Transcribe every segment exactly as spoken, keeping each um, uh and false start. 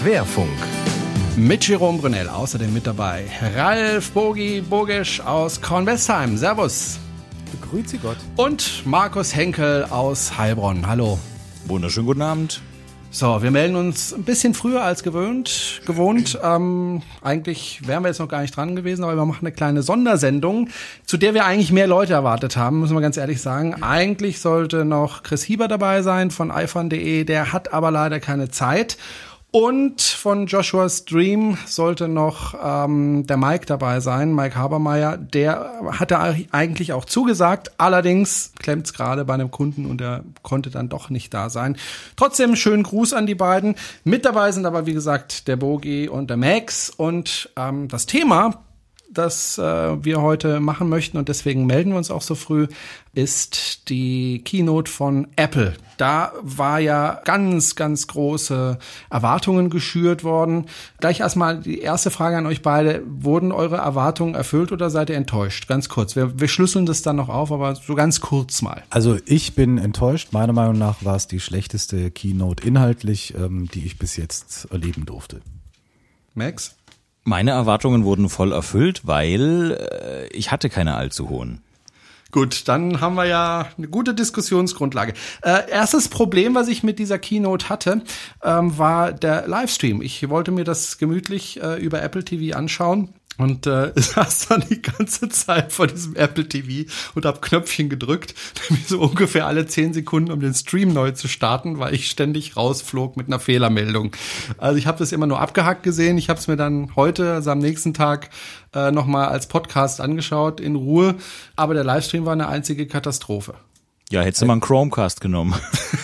Querfunk. Mit Jerome Brunel, außerdem mit dabei Ralf Bogi Bogisch aus Kornwestheim. Servus. Grüezi Gott. Und Markus Henkel aus Heilbronn. Hallo. Wunderschönen guten Abend. So, wir melden uns ein bisschen früher als gewöhnt, gewohnt. Ähm, eigentlich wären wir jetzt noch gar nicht dran gewesen, aber wir machen eine kleine Sondersendung, zu der wir eigentlich mehr Leute erwartet haben, müssen wir ganz ehrlich sagen. Eigentlich sollte noch Chris Hieber dabei sein von iPhone punkt de, der hat aber leider keine Zeit. Und von Joshua Stream sollte noch ähm, der Mike dabei sein, Mike Habermeier. Der hatte eigentlich auch zugesagt, allerdings klemmt's gerade bei einem Kunden und er konnte dann doch nicht da sein. Trotzdem schönen Gruß an die beiden. Mit dabei sind aber, wie gesagt, der Bogi und der Max. Und ähm, das Thema, das äh, wir heute machen möchten, und deswegen melden wir uns auch so früh, ist die Keynote von Apple. Da war ja ganz, ganz große Erwartungen geschürt worden. Gleich erstmal die erste Frage an euch beide. Wurden eure Erwartungen erfüllt oder seid ihr enttäuscht? Ganz kurz. Wir, wir schlüsseln das dann noch auf, aber so ganz kurz mal. Also ich bin enttäuscht. Meiner Meinung nach war es die schlechteste Keynote inhaltlich, ähm, die ich bis jetzt erleben durfte. Max? Meine Erwartungen wurden voll erfüllt, weil äh, ich hatte keine allzu hohen. Gut, dann haben wir ja eine gute Diskussionsgrundlage. Äh, erstes Problem, was ich mit dieser Keynote hatte, ähm, war der Livestream. Ich wollte mir das gemütlich äh, über Apple T V anschauen. Und äh, saß dann die ganze Zeit vor diesem Apple T V und hab Knöpfchen gedrückt, nämlich so ungefähr alle zehn Sekunden, um den Stream neu zu starten, weil ich ständig rausflog mit einer Fehlermeldung. Also ich habe das immer nur abgehackt gesehen. Ich habe es mir dann heute, also am nächsten Tag, äh, nochmal als Podcast angeschaut, in Ruhe. Aber der Livestream war eine einzige Katastrophe. Ja, hättest du mal einen Chromecast genommen.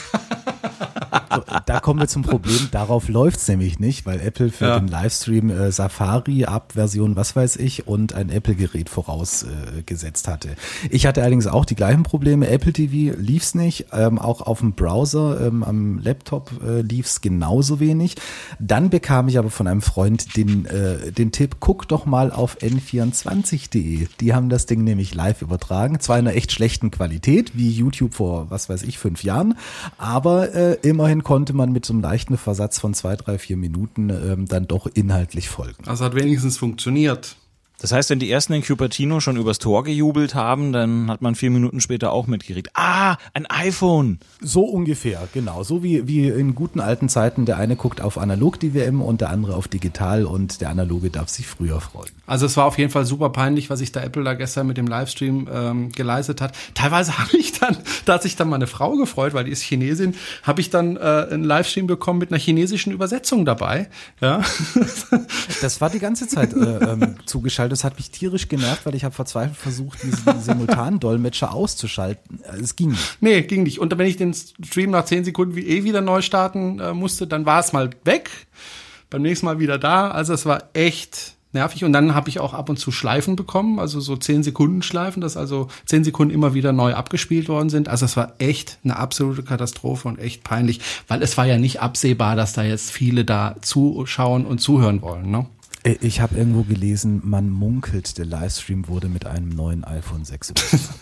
Da kommen wir zum Problem, darauf läuft's nämlich nicht, weil Apple für ja. den Livestream äh, Safari ab Version was weiß ich und ein Apple-Gerät vorausgesetzt äh, hatte. Ich hatte allerdings auch die gleichen Probleme. Apple T V lief's nicht, ähm, auch auf dem Browser, ähm, am Laptop äh, lief's genauso wenig. Dann bekam ich aber von einem Freund den, äh, den Tipp, guck doch mal auf N vierundzwanzig punkt de. Die haben das Ding nämlich live übertragen, zwar in einer echt schlechten Qualität, wie YouTube vor was weiß ich, fünf Jahren, aber äh, immerhin konnte man mit so einem leichten Versatz von zwei, drei, vier Minuten ähm, dann doch inhaltlich folgen. Also hat wenigstens funktioniert. Das heißt, wenn die ersten in Cupertino schon übers Tor gejubelt haben, dann hat man vier Minuten später auch mitgekriegt. Ah, ein iPhone! So ungefähr, genau. So wie, wie in guten alten Zeiten. Der eine guckt auf analog die W M und der andere auf digital und der Analoge darf sich früher freuen. Also es war auf jeden Fall super peinlich, was sich da Apple da gestern mit dem Livestream ähm, geleistet hat. Teilweise habe ich dann, da hat sich dann meine Frau gefreut, weil die ist Chinesin, habe ich dann äh, einen Livestream bekommen mit einer chinesischen Übersetzung dabei. Ja. Das war die ganze Zeit äh, ähm, zugeschaltet. Das hat mich tierisch genervt, weil ich habe verzweifelt versucht, diesen Simultandolmetscher auszuschalten. Es ging nicht. Nee, ging nicht. Und wenn ich den Stream nach zehn Sekunden wie eh wieder neu starten äh, musste, dann war es mal weg. Beim nächsten Mal wieder da. Also es war echt nervig. Und dann habe ich auch ab und zu Schleifen bekommen, also so zehn Sekunden Schleifen, dass also zehn Sekunden immer wieder neu abgespielt worden sind. Also es war echt eine absolute Katastrophe und echt peinlich, weil es war ja nicht absehbar, dass da jetzt viele da zuschauen und zuhören wollen, ne? Ich habe irgendwo gelesen, man munkelt, der Livestream wurde mit einem neuen iPhone sechs übertragen.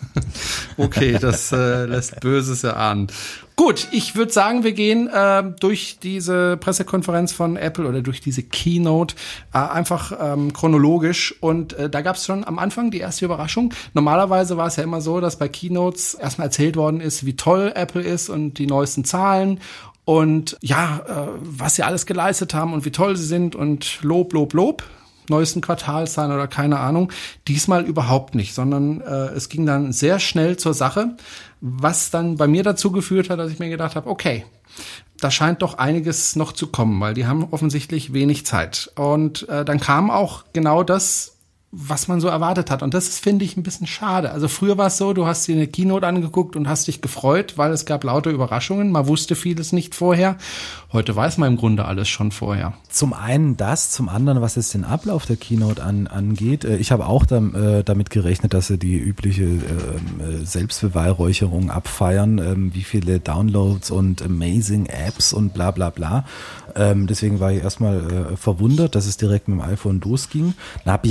Okay, das äh, lässt Böses erahnen. Gut, ich würde sagen, wir gehen äh, durch diese Pressekonferenz von Apple oder durch diese Keynote äh, einfach ähm, chronologisch. Und äh, da gab es schon am Anfang die erste Überraschung. Normalerweise war es ja immer so, dass bei Keynotes erstmal erzählt worden ist, wie toll Apple ist und die neuesten Zahlen. Und ja, äh, was sie alles geleistet haben und wie toll sie sind und Lob, Lob, Lob, neuesten Quartalszahlen oder keine Ahnung. Diesmal überhaupt nicht, sondern äh, es ging dann sehr schnell zur Sache, was dann bei mir dazu geführt hat, dass ich mir gedacht habe, okay, da scheint doch einiges noch zu kommen, weil die haben offensichtlich wenig Zeit. Und äh, dann kam auch genau das, was man so erwartet hat. Und das ist, finde ich, ein bisschen schade. Also früher war es so, du hast dir eine Keynote angeguckt und hast dich gefreut, weil es gab lauter Überraschungen. Man wusste vieles nicht vorher. Heute weiß man im Grunde alles schon vorher. Zum einen das, zum anderen, was jetzt den Ablauf der Keynote an, angeht. Ich habe auch da, äh, damit gerechnet, dass sie die übliche äh, Selbstbeweihräucherung abfeiern, äh, wie viele Downloads und amazing Apps und bla bla bla. Ähm, deswegen war ich erstmal äh, verwundert, dass es direkt mit dem iPhone losging. Da habe ich aber genau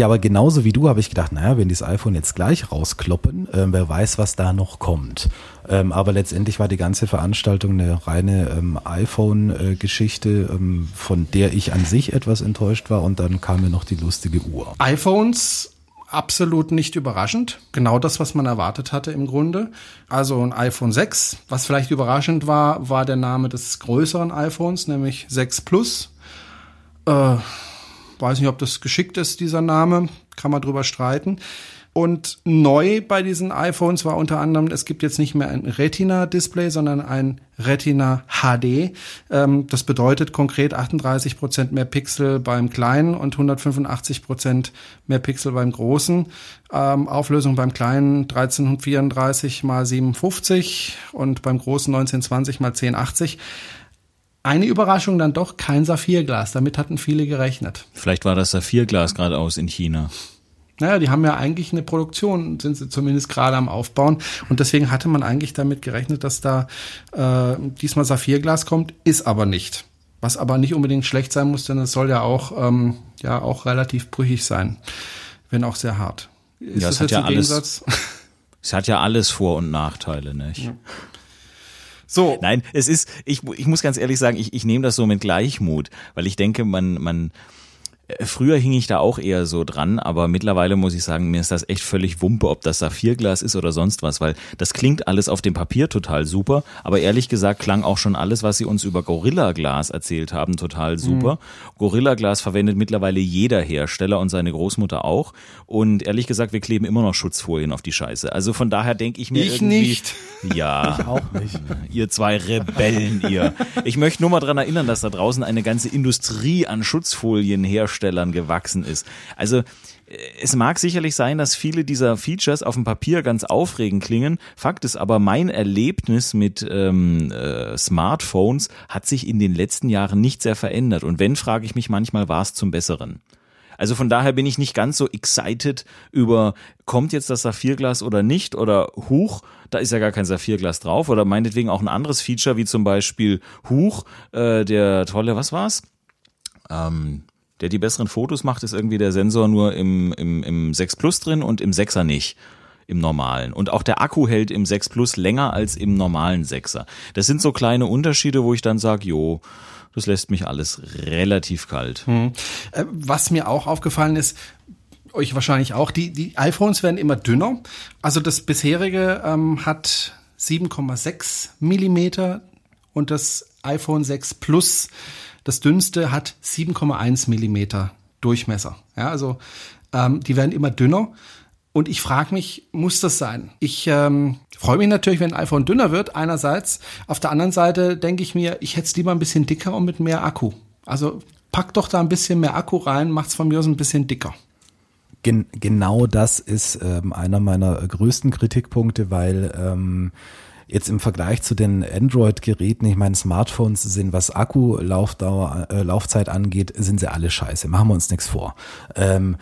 genauso wie du habe ich gedacht, naja, wenn die das iPhone jetzt gleich rauskloppen, äh, wer weiß, was da noch kommt. Ähm, aber letztendlich war die ganze Veranstaltung eine reine ähm, iPhone-Geschichte, ähm, von der ich an sich etwas enttäuscht war und dann kam mir noch die lustige Uhr. iPhones absolut nicht überraschend. Genau das, was man erwartet hatte im Grunde. Also ein iPhone sechs. Was vielleicht überraschend war, war der Name des größeren iPhones, nämlich sechs Plus. Äh, weiß nicht, ob das geschickt ist, dieser Name. Kann man drüber streiten. Und neu bei diesen iPhones war unter anderem, es gibt jetzt nicht mehr ein Retina-Display, sondern ein Retina H D. Ähm, das bedeutet konkret achtunddreißig Prozent mehr Pixel beim kleinen und hundertfünfundachtzig Prozent mehr Pixel beim großen. Ähm, Auflösung beim kleinen dreizehnhundertvierunddreißig mal siebenundfünfzig und beim großen neunzehnhundertzwanzig mal zehnhundertachtzig. Eine Überraschung dann doch, kein Saphirglas. Damit hatten viele gerechnet. Vielleicht war das Saphirglas gerade aus in China. Naja, die haben ja eigentlich eine Produktion, sind sie zumindest gerade am Aufbauen. Und deswegen hatte man eigentlich damit gerechnet, dass da äh, diesmal Saphirglas kommt, ist aber nicht. Was aber nicht unbedingt schlecht sein muss, denn es soll ja auch, ähm, ja auch relativ brüchig sein, wenn auch sehr hart. Ist ja, das es hat ja alles. Gegensatz? Es hat ja alles Vor- und Nachteile, nicht? Ja. So. Nein, es ist, ich, ich muss ganz ehrlich sagen, ich, ich nehme das so mit Gleichmut, weil ich denke, man, man, früher hing ich da auch eher so dran, aber mittlerweile muss ich sagen, mir ist das echt völlig Wumpe, ob das Saphirglas ist oder sonst was, weil das klingt alles auf dem Papier total super, aber ehrlich gesagt klang auch schon alles, was sie uns über Gorilla Glas erzählt haben, total super. Mhm. Gorilla Glas verwendet mittlerweile jeder Hersteller und seine Großmutter auch und ehrlich gesagt, wir kleben immer noch Schutzfolien auf die Scheiße. Also von daher denke ich mir ich irgendwie... nicht. Ja, ich auch nicht. Ihr zwei Rebellen, ihr. Ich möchte nur mal dran erinnern, dass da draußen eine ganze Industrie an Schutzfolien herstellt, gewachsen ist. Also es mag sicherlich sein, dass viele dieser Features auf dem Papier ganz aufregend klingen. Fakt ist aber, mein Erlebnis mit ähm, äh, Smartphones hat sich in den letzten Jahren nicht sehr verändert. Und wenn, frage ich mich manchmal, war es zum Besseren? Also von daher bin ich nicht ganz so excited über, kommt jetzt das Saphirglas oder nicht oder huch, da ist ja gar kein Saphirglas drauf oder meinetwegen auch ein anderes Feature wie zum Beispiel huch, äh, der tolle, was war's? Ähm, der die besseren Fotos macht, ist irgendwie der Sensor nur im, im, im sechs Plus drin und im sechser nicht, im normalen. Und auch der Akku hält im sechs Plus länger als im normalen sechser. Das sind so kleine Unterschiede, wo ich dann sage, jo, das lässt mich alles relativ kalt. Hm. Was mir auch aufgefallen ist, euch wahrscheinlich auch, die, die iPhones werden immer dünner. Also das bisherige ähm, hat sieben Komma sechs Millimeter und das iPhone sechs Plus, das dünnste, hat sieben Komma eins Millimeter Durchmesser. Ja, also ähm, die werden immer dünner. Und ich frage mich, muss das sein? Ich ähm, freue mich natürlich, wenn ein iPhone dünner wird, einerseits. Auf der anderen Seite denke ich mir, ich hätte es lieber ein bisschen dicker und mit mehr Akku. Also pack doch da ein bisschen mehr Akku rein, macht's von mir aus ein bisschen dicker. Gen- genau das ist ähm, einer meiner größten Kritikpunkte, weil ähm, jetzt im Vergleich zu den Android-Geräten, ich meine, Smartphones sind, was Akkulaufdauer, äh, Laufzeit angeht, sind sie alle scheiße. Machen wir uns nichts vor. Ähm,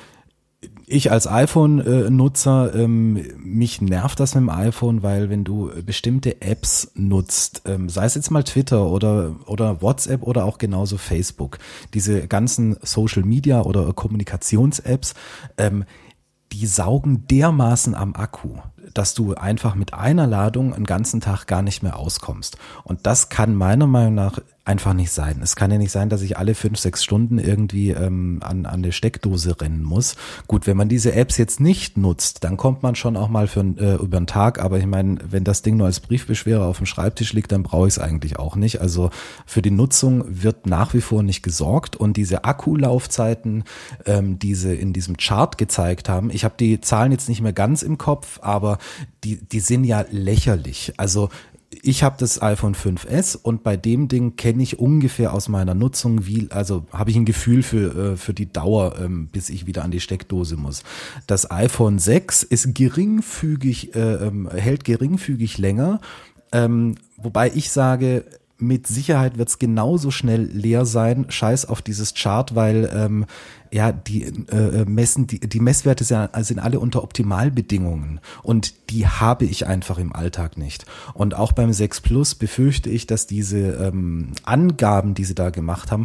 Ich als iPhone-Nutzer, ähm, mich nervt das mit dem iPhone, weil wenn du bestimmte Apps nutzt, ähm, sei es jetzt mal Twitter oder oder WhatsApp oder auch genauso Facebook, diese ganzen Social-Media oder Kommunikations-Apps, ähm, die saugen dermaßen am Akku, dass du einfach mit einer Ladung einen ganzen Tag gar nicht mehr auskommst. Und das kann meiner Meinung nach einfach nicht sein. Es kann ja nicht sein, dass ich alle fünf, sechs Stunden irgendwie ähm, an, an eine Steckdose rennen muss. Gut, wenn man diese Apps jetzt nicht nutzt, dann kommt man schon auch mal für äh, über den Tag. Aber ich meine, wenn das Ding nur als Briefbeschwerer auf dem Schreibtisch liegt, dann brauche ich es eigentlich auch nicht. Also für die Nutzung wird nach wie vor nicht gesorgt. Und diese Akkulaufzeiten, ähm, die sie in diesem Chart gezeigt haben, ich habe die Zahlen jetzt nicht mehr ganz im Kopf, aber die, die sind ja lächerlich. Also ich habe das iPhone fünf S und bei dem Ding kenne ich ungefähr aus meiner Nutzung, wie, also habe ich ein Gefühl für für die Dauer, ähm, bis ich wieder an die Steckdose muss. Das iPhone sechs ist geringfügig, äh, hält geringfügig länger, ähm, wobei ich sage, mit Sicherheit wird es genauso schnell leer sein. Scheiß auf dieses Chart, weil ähm, ja die äh, messen die die Messwerte sind, sind alle unter Optimalbedingungen und die habe ich einfach im Alltag nicht. Und auch beim sechs Plus befürchte ich, dass diese ähm, Angaben, die sie da gemacht haben,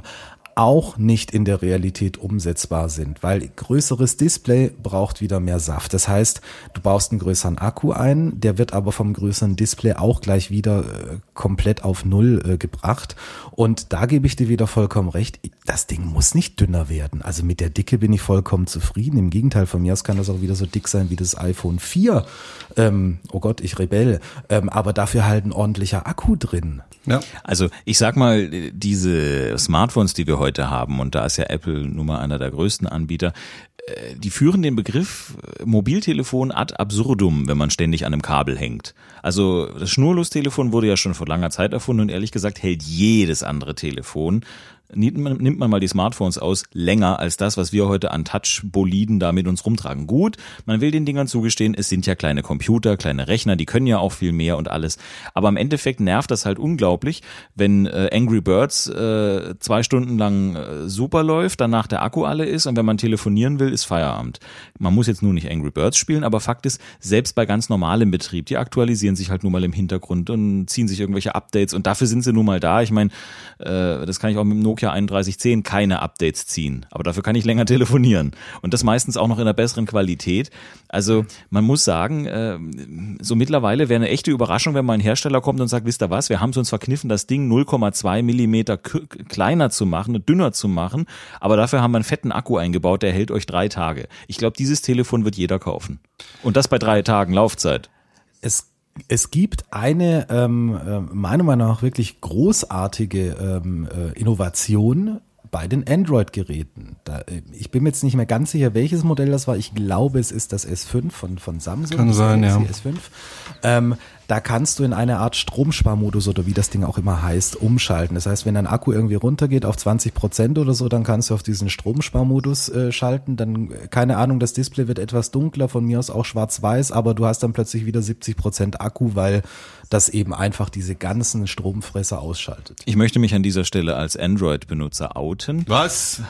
auch nicht in der Realität umsetzbar sind, weil größeres Display braucht wieder mehr Saft. Das heißt, du baust einen größeren Akku ein, der wird aber vom größeren Display auch gleich wieder äh, komplett auf Null äh, gebracht. Und da gebe ich dir wieder vollkommen recht, das Ding muss nicht dünner werden. Also mit der Dicke bin ich vollkommen zufrieden. Im Gegenteil, von mir aus kann das auch wieder so dick sein wie das iPhone vier. Ähm, oh Gott, ich rebell. Ähm, aber dafür halt ein ordentlicher Akku drin. Ja. Also ich sag mal, diese Smartphones, die wir heute haben, und da ist ja Apple nun mal einer der größten Anbieter, die führen den Begriff Mobiltelefon ad absurdum, wenn man ständig an einem Kabel hängt. Also das Schnurlostelefon wurde ja schon vor langer Zeit erfunden und ehrlich gesagt hält jedes andere Telefon, nimmt man, nimmt man mal die Smartphones aus, länger als das, was wir heute an Touch-Boliden da mit uns rumtragen. Gut, man will den Dingern zugestehen, es sind ja kleine Computer, kleine Rechner, die können ja auch viel mehr und alles. Aber im Endeffekt nervt das halt unglaublich, wenn äh, Angry Birds äh, zwei Stunden lang äh, super läuft, danach der Akku alle ist und wenn man telefonieren will, ist Feierabend. Man muss jetzt nur nicht Angry Birds spielen, aber Fakt ist, selbst bei ganz normalem Betrieb, die aktualisieren sich halt nun mal im Hintergrund und ziehen sich irgendwelche Updates und dafür sind sie nun mal da. Ich meine, äh, das kann ich auch mit dem Nokia einunddreißig zehn keine Updates ziehen, aber dafür kann ich länger telefonieren und das meistens auch noch in einer besseren Qualität. Also man muss sagen, äh, so mittlerweile wäre eine echte Überraschung, wenn mal ein Hersteller kommt und sagt, wisst ihr was, wir haben es uns verkniffen, das Ding null Komma zwei Millimeter k- kleiner zu machen, dünner zu machen, aber dafür haben wir einen fetten Akku eingebaut, der hält euch drei Tage. Ich glaube, dieses Telefon wird jeder kaufen. Und das bei drei Tagen Laufzeit. Es Es gibt eine, ähm, meiner Meinung nach wirklich großartige ähm, Innovation bei den Android-Geräten. Da, ich bin mir jetzt nicht mehr ganz sicher, welches Modell das war. Ich glaube, es ist das S fünf von, von Samsung. Kann sein, ja. S fünf. Ähm, da kannst du in eine Art Stromsparmodus oder wie das Ding auch immer heißt, umschalten. Das heißt, wenn dein Akku irgendwie runtergeht auf zwanzig Prozent oder so, dann kannst du auf diesen Stromsparmodus äh, schalten. Dann, keine Ahnung, das Display wird etwas dunkler, von mir aus auch schwarz-weiß, aber du hast dann plötzlich wieder siebzig Prozent Akku, weil das eben einfach diese ganzen Stromfresser ausschaltet. Ich möchte mich an dieser Stelle als Android-Benutzer outen. Was?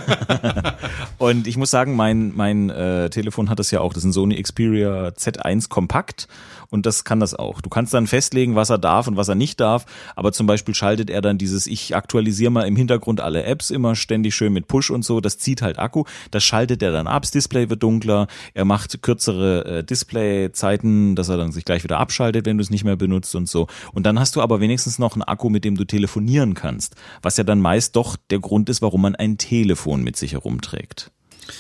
Und ich muss sagen, mein mein äh, Telefon hat das ja auch. Das ist ein Sony Xperia Z eins Kompakt und das kann das auch. Du kannst dann festlegen, was er darf und was er nicht darf, aber zum Beispiel schaltet er dann dieses, ich aktualisiere mal im Hintergrund alle Apps immer ständig schön mit Push und so, das zieht halt Akku, das schaltet er dann ab, das Display wird dunkler, er macht kürzere äh, Displayzeiten, dass er dann sich gleich wieder abschaltet, wenn du es nicht mehr benutzt und so. Und dann hast du aber wenigstens noch einen Akku, mit dem du telefonieren kannst, was ja dann meist doch der Grund ist, warum man ein Telefon mit sich herumträgt.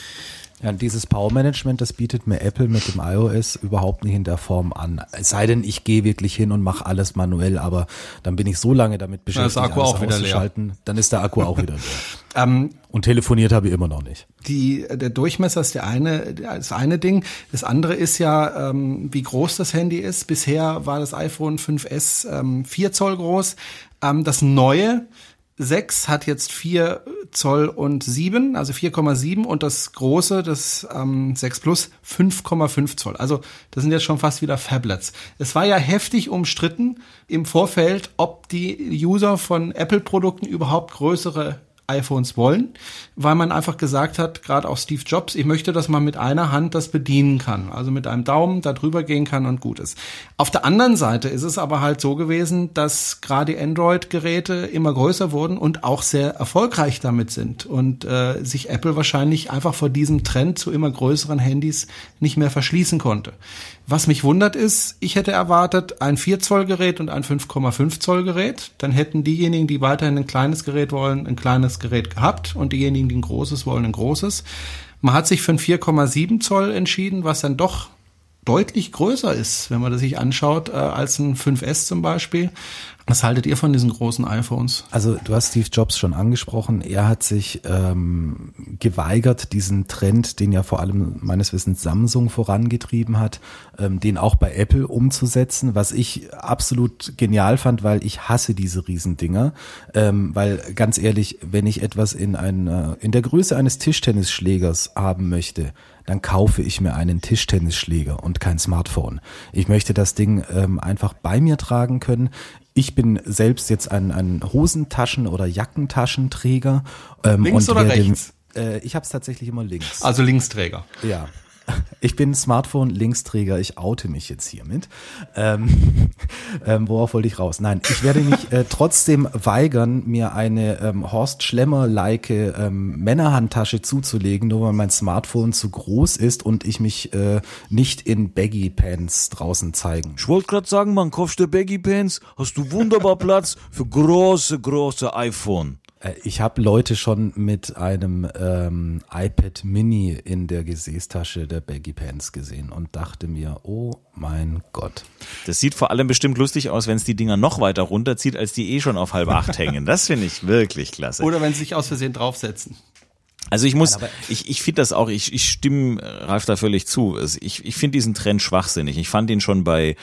Ja, dieses Power-Management, das bietet mir Apple mit dem iOS überhaupt nicht in der Form an. Es sei denn, ich gehe wirklich hin und mache alles manuell, aber dann bin ich so lange damit beschäftigt, dann ist der Akku auch wieder leer. Dann ist der Akku auch wieder leer. ähm, und telefoniert habe ich immer noch nicht. Die, der Durchmesser ist der eine, das eine Ding. Das andere ist ja, ähm, wie groß das Handy ist. Bisher war das iPhone fünf S ähm, vier Zoll groß. Ähm, das neue sechs hat jetzt vier Zoll und sieben, also vier Komma sieben und das große, das ähm, sechs Plus, fünf Komma fünf Zoll. Also das sind jetzt schon fast wieder Phablets. Es war ja heftig umstritten im Vorfeld, ob die User von Apple-Produkten überhaupt größere iPhones wollen, weil man einfach gesagt hat, gerade auch Steve Jobs, ich möchte, dass man mit einer Hand das bedienen kann, also mit einem Daumen da drüber gehen kann und gut ist. Auf der anderen Seite ist es aber halt so gewesen, dass gerade Android-Geräte immer größer wurden und auch sehr erfolgreich damit sind und äh, sich Apple wahrscheinlich einfach vor diesem Trend zu immer größeren Handys nicht mehr verschließen konnte. Was mich wundert ist, ich hätte erwartet, ein vier Zoll Gerät und ein fünf Komma fünf Zoll Gerät. Dann hätten diejenigen, die weiterhin ein kleines Gerät wollen, ein kleines Gerät gehabt und diejenigen, die ein großes wollen, ein großes. Man hat sich für ein vier Komma sieben Zoll entschieden, was dann doch deutlich größer ist, wenn man das sich anschaut, äh, als ein fünf S zum Beispiel. Was haltet ihr von diesen großen iPhones? Also du hast Steve Jobs schon angesprochen. Er hat sich ähm, geweigert, diesen Trend, den ja vor allem meines Wissens Samsung vorangetrieben hat, ähm, den auch bei Apple umzusetzen, was ich absolut genial fand, weil ich hasse diese Riesendinger. Ähm, weil ganz ehrlich, wenn ich etwas in, ein, in der Größe eines Tischtennisschlägers haben möchte, dann kaufe ich mir einen Tischtennisschläger und kein Smartphone. Ich möchte das Ding ähm, einfach bei mir tragen können. Ich bin selbst jetzt ein, ein Hosentaschen- oder Jackentaschenträger. Ähm, links und oder rechts? Äh, ich habe es tatsächlich immer links. Also Linksträger. Ja. Ich bin Smartphone-Linksträger, ich oute mich jetzt hiermit. Ähm, ähm, worauf wollte ich raus? Nein, ich werde mich äh, trotzdem weigern, mir eine ähm, Horst Schlemmer-like ähm, Männerhandtasche zuzulegen, nur weil mein Smartphone zu groß ist und ich mich äh, nicht in Baggy-Pants draußen zeigen. Ich wollte gerade sagen, man, kaufst du Baggy-Pants, hast du wunderbar Platz für große, große iPhone. Ich habe Leute schon mit einem ähm, iPad Mini in der Gesäßtasche der Baggy Pants gesehen und dachte mir, oh mein Gott. Das sieht vor allem bestimmt lustig aus, wenn es die Dinger noch weiter runterzieht, als die eh schon auf halb acht hängen. Das finde ich wirklich klasse. Oder wenn sie sich aus Versehen draufsetzen. Also ich muss, ich, ich finde das auch, ich, ich stimme Ralf da völlig zu. Ich, ich finde diesen Trend schwachsinnig. Ich fand ihn schon bei,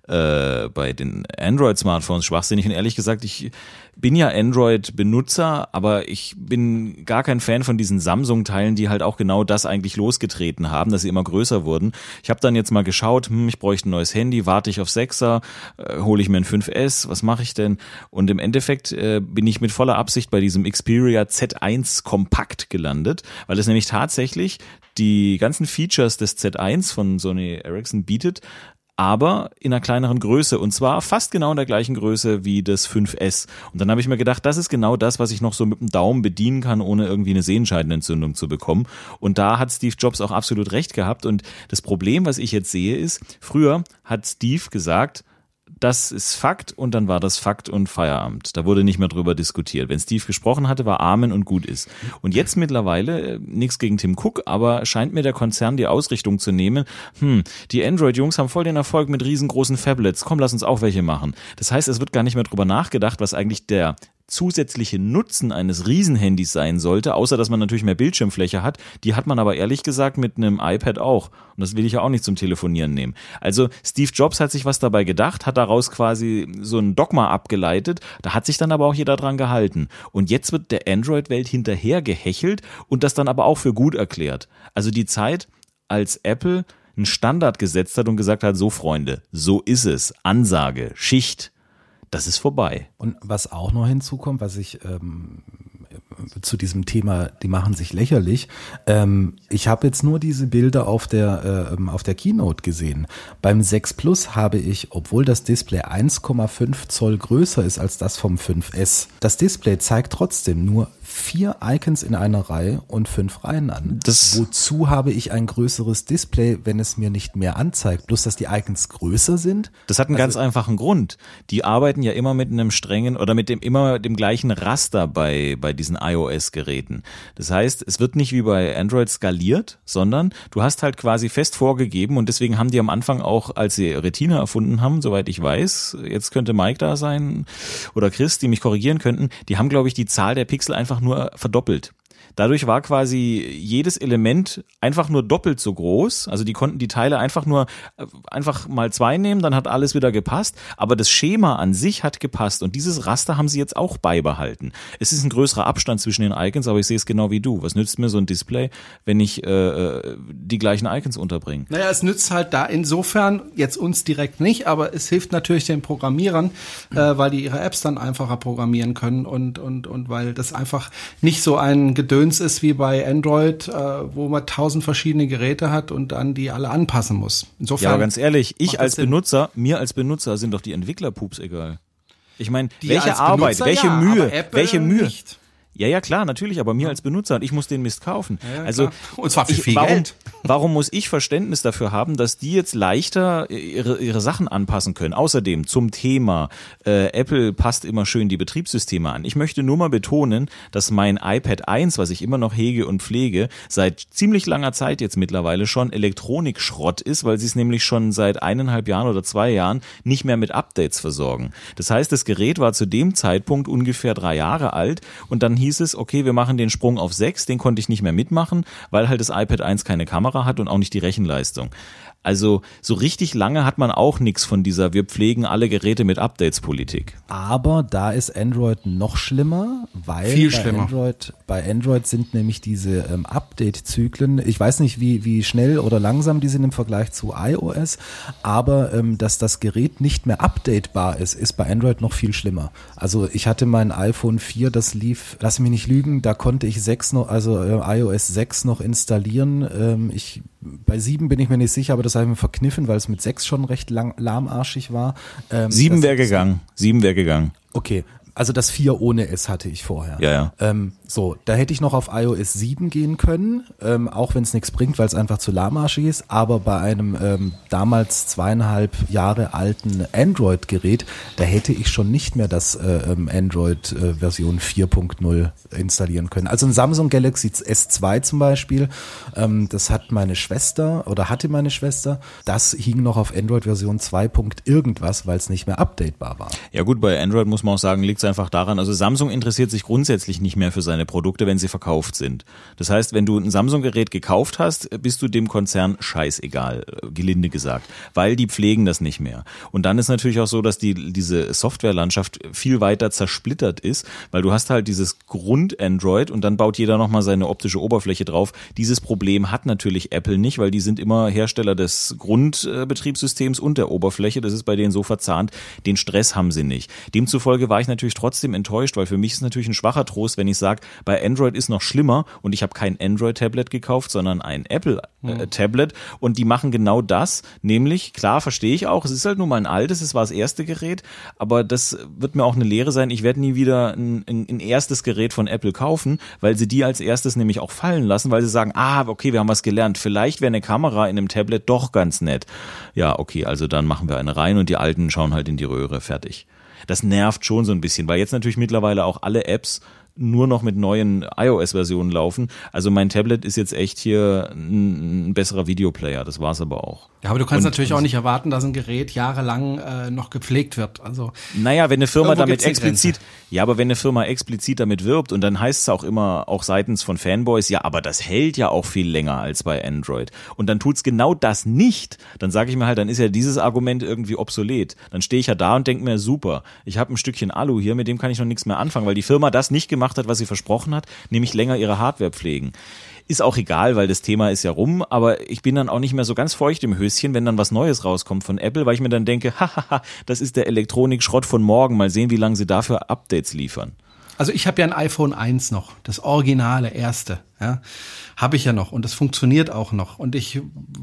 äh, bei den Android-Smartphones schwachsinnig und ehrlich gesagt, ich bin ja Android-Benutzer, aber ich bin gar kein Fan von diesen Samsung-Teilen, die halt auch genau das eigentlich losgetreten haben, dass sie immer größer wurden. Ich habe dann jetzt mal geschaut, hm, ich bräuchte ein neues Handy, warte ich auf sechser, äh, hole ich mir ein fünf S, was mache ich denn? Und im Endeffekt äh, bin ich mit voller Absicht bei diesem Xperia Z eins Kompakt gelandet, weil es nämlich tatsächlich die ganzen Features des Z eins von Sony Ericsson bietet, aber in einer kleineren Größe und zwar fast genau in der gleichen Größe wie das fünf S. Und dann habe ich mir gedacht, das ist genau das, was ich noch so mit dem Daumen bedienen kann, ohne irgendwie eine Sehenscheidenentzündung zu bekommen. Und da hat Steve Jobs auch absolut recht gehabt. Und das Problem, was ich jetzt sehe, ist, früher hat Steve gesagt, das ist Fakt und dann war das Fakt und Feierabend. Da wurde nicht mehr drüber diskutiert. Wenn Steve gesprochen hatte, war Amen und gut ist. Und jetzt mittlerweile, nichts gegen Tim Cook, aber scheint mir der Konzern die Ausrichtung zu nehmen, hm, die Android-Jungs haben voll den Erfolg mit riesengroßen Phablets, komm, lass uns auch welche machen. Das heißt, es wird gar nicht mehr drüber nachgedacht, was eigentlich der zusätzliche Nutzen eines Riesenhandys sein sollte, außer dass man natürlich mehr Bildschirmfläche hat. Die hat man aber ehrlich gesagt mit einem iPad auch. Und das will ich ja auch nicht zum Telefonieren nehmen. Also Steve Jobs hat sich was dabei gedacht, hat daraus quasi so ein Dogma abgeleitet. Da hat sich dann aber auch jeder dran gehalten. Und jetzt wird der Android-Welt hinterher gehechelt und das dann aber auch für gut erklärt. Also die Zeit, als Apple einen Standard gesetzt hat und gesagt hat, so Freunde, so ist es, Ansage, Schicht, das ist vorbei. Und was auch noch hinzukommt, was ich ähm, zu diesem Thema, die machen sich lächerlich. Ähm, ich habe jetzt nur diese Bilder auf der äh, auf der Keynote gesehen. Beim sechs Plus habe ich, obwohl das Display eins Komma fünf Zoll größer ist als das vom fünf S, das Display zeigt trotzdem nur vier Icons in einer Reihe und fünf Reihen an. Das Wozu habe ich ein größeres Display, wenn es mir nicht mehr anzeigt? Bloß, dass die Icons größer sind? Das hat einen also, ganz einfachen Grund. Die arbeiten ja immer mit einem strengen oder mit dem immer dem gleichen Raster bei bei diesen iOS-Geräten. Das heißt, es wird nicht wie bei Android skaliert, sondern du hast halt quasi fest vorgegeben und deswegen haben die am Anfang auch, als sie Retina erfunden haben, soweit ich weiß, jetzt könnte Mike da sein oder Chris, die mich korrigieren könnten, die haben, glaube ich, die Zahl der Pixel einfach nur verdoppelt. Dadurch war quasi jedes Element einfach nur doppelt so groß. Also die konnten die Teile einfach nur einfach mal zwei nehmen, dann hat alles wieder gepasst. Aber das Schema an sich hat gepasst und dieses Raster haben sie jetzt auch beibehalten. Es ist ein größerer Abstand zwischen den Icons, aber ich sehe es genau wie du. Was nützt mir so ein Display, wenn ich äh, die gleichen Icons unterbringe? Naja, es nützt halt da insofern jetzt uns direkt nicht, aber es hilft natürlich den Programmierern, äh, weil die ihre Apps dann einfacher programmieren können und und und weil das einfach nicht so ein Gedöns ist wie bei Android, äh, wo man tausend verschiedene Geräte hat und dann die alle anpassen muss. Insofern. Ja, aber ganz ehrlich, ich als Benutzer, mir als Benutzer sind doch die Entwicklerpups egal. Ich meine, welche Arbeit, Benutzer, welche ja, Mühe, Apple welche Mühe. Nicht. Ja, ja, klar, natürlich, aber mir als Benutzer und ich muss den Mist kaufen. Ja, ja, also klar. Und zwar für ich, viel warum, Geld. Warum muss ich Verständnis dafür haben, dass die jetzt leichter ihre, ihre Sachen anpassen können? Außerdem zum Thema, äh, Apple passt immer schön die Betriebssysteme an. Ich möchte nur mal betonen, dass mein iPad eins, was ich immer noch hege und pflege, seit ziemlich langer Zeit jetzt mittlerweile schon Elektronikschrott ist, weil sie es nämlich schon seit eineinhalb Jahren oder zwei Jahren nicht mehr mit Updates versorgen. Das heißt, das Gerät war zu dem Zeitpunkt ungefähr drei Jahre alt und dann hieß es, okay, wir machen den Sprung auf sechs, den konnte ich nicht mehr mitmachen, weil halt das iPad eins keine Kamera hat und auch nicht die Rechenleistung. Also so richtig lange hat man auch nichts von dieser wir pflegen alle Geräte mit Updates-Politik. Aber da ist Android noch schlimmer, weil Viel bei, schlimmer. Android, bei Android sind nämlich diese ähm, Update-Zyklen, ich weiß nicht, wie, wie schnell oder langsam die sind im Vergleich zu iOS, aber ähm, dass das Gerät nicht mehr updatebar ist, ist bei Android noch viel schlimmer. Also ich hatte mein iPhone vier, das lief, lass mich nicht lügen, da konnte ich sechs noch, also äh, iOS sechs noch installieren. Ähm, ich Bei sieben bin ich mir nicht sicher, aber das habe ich mir verkniffen, weil es mit sechs schon recht lang, lahmarschig war. Ähm, Sieben wäre gegangen. Sieben wäre gegangen. Okay, also das vier ohne S hatte ich vorher. Ja, ja. Ähm, so, da hätte ich noch auf iOS sieben gehen können, ähm, auch wenn es nichts bringt, weil es einfach zu lahmarschig ist. Aber bei einem ähm, damals zweieinhalb Jahre alten Android-Gerät, da hätte ich schon nicht mehr das äh, ähm, Android-Version äh, vier Punkt null installieren können. Also ein Samsung Galaxy S zwei zum Beispiel, ähm, das hat meine Schwester oder hatte meine Schwester, das hing noch auf Android-Version zwei. irgendwas, weil es nicht mehr updatebar war. Ja gut, bei Android muss man auch sagen, liegt es einfach daran, also Samsung interessiert sich grundsätzlich nicht mehr für seine Produkte, wenn sie verkauft sind. Das heißt, wenn du ein Samsung-Gerät gekauft hast, bist du dem Konzern scheißegal, gelinde gesagt, weil die pflegen das nicht mehr. Und dann ist natürlich auch so, dass die diese Softwarelandschaft viel weiter zersplittert ist, weil du hast halt dieses Grund-Android und dann baut jeder nochmal seine optische Oberfläche drauf. Dieses Problem hat natürlich Apple nicht, weil die sind immer Hersteller des Grundbetriebssystems und der Oberfläche. Das ist bei denen so verzahnt. Den Stress haben sie nicht. Demzufolge war ich natürlich trotzdem enttäuscht, weil für mich ist natürlich ein schwacher Trost, wenn ich sage, bei Android ist noch schlimmer und ich habe kein Android-Tablet gekauft, sondern ein Apple-Tablet und die machen genau das, nämlich, klar, verstehe ich auch, es ist halt nur mal ein altes, es war das erste Gerät, aber das wird mir auch eine Lehre sein, ich werde nie wieder ein, ein, ein erstes Gerät von Apple kaufen, weil sie die als erstes nämlich auch fallen lassen, weil sie sagen, ah, okay, wir haben was gelernt, vielleicht wäre eine Kamera in einem Tablet doch ganz nett. Ja, okay, also dann machen wir eine rein und die alten schauen halt in die Röhre, fertig. Das nervt schon so ein bisschen, weil jetzt natürlich mittlerweile auch alle Apps nur noch mit neuen iOS-Versionen laufen. Also mein Tablet ist jetzt echt hier ein, ein besserer Videoplayer, das war's aber auch. Ja, aber du kannst und, natürlich auch nicht erwarten, dass ein Gerät jahrelang äh, noch gepflegt wird. Also naja, wenn eine Firma damit explizit, Grenze. ja, aber wenn eine Firma explizit damit wirbt und dann heißt es auch immer, auch seitens von Fanboys, ja, aber das hält ja auch viel länger als bei Android. Und dann tut's genau das nicht. Dann sage ich mir halt, dann ist ja dieses Argument irgendwie obsolet. Dann stehe ich ja da und denke mir, super, ich habe ein Stückchen Alu hier, mit dem kann ich noch nichts mehr anfangen, weil die Firma das nicht gemacht hat, was sie versprochen hat, nämlich länger ihre Hardware pflegen. Ist auch egal, weil das Thema ist ja rum, aber ich bin dann auch nicht mehr so ganz feucht im Höschen, wenn dann was Neues rauskommt von Apple, weil ich mir dann denke, hahaha, das ist der Elektronikschrott von morgen, mal sehen, wie lange sie dafür Updates liefern. Also ich habe ja ein iPhone eins noch, das originale, erste, ja, habe ich ja noch und das funktioniert auch noch und ich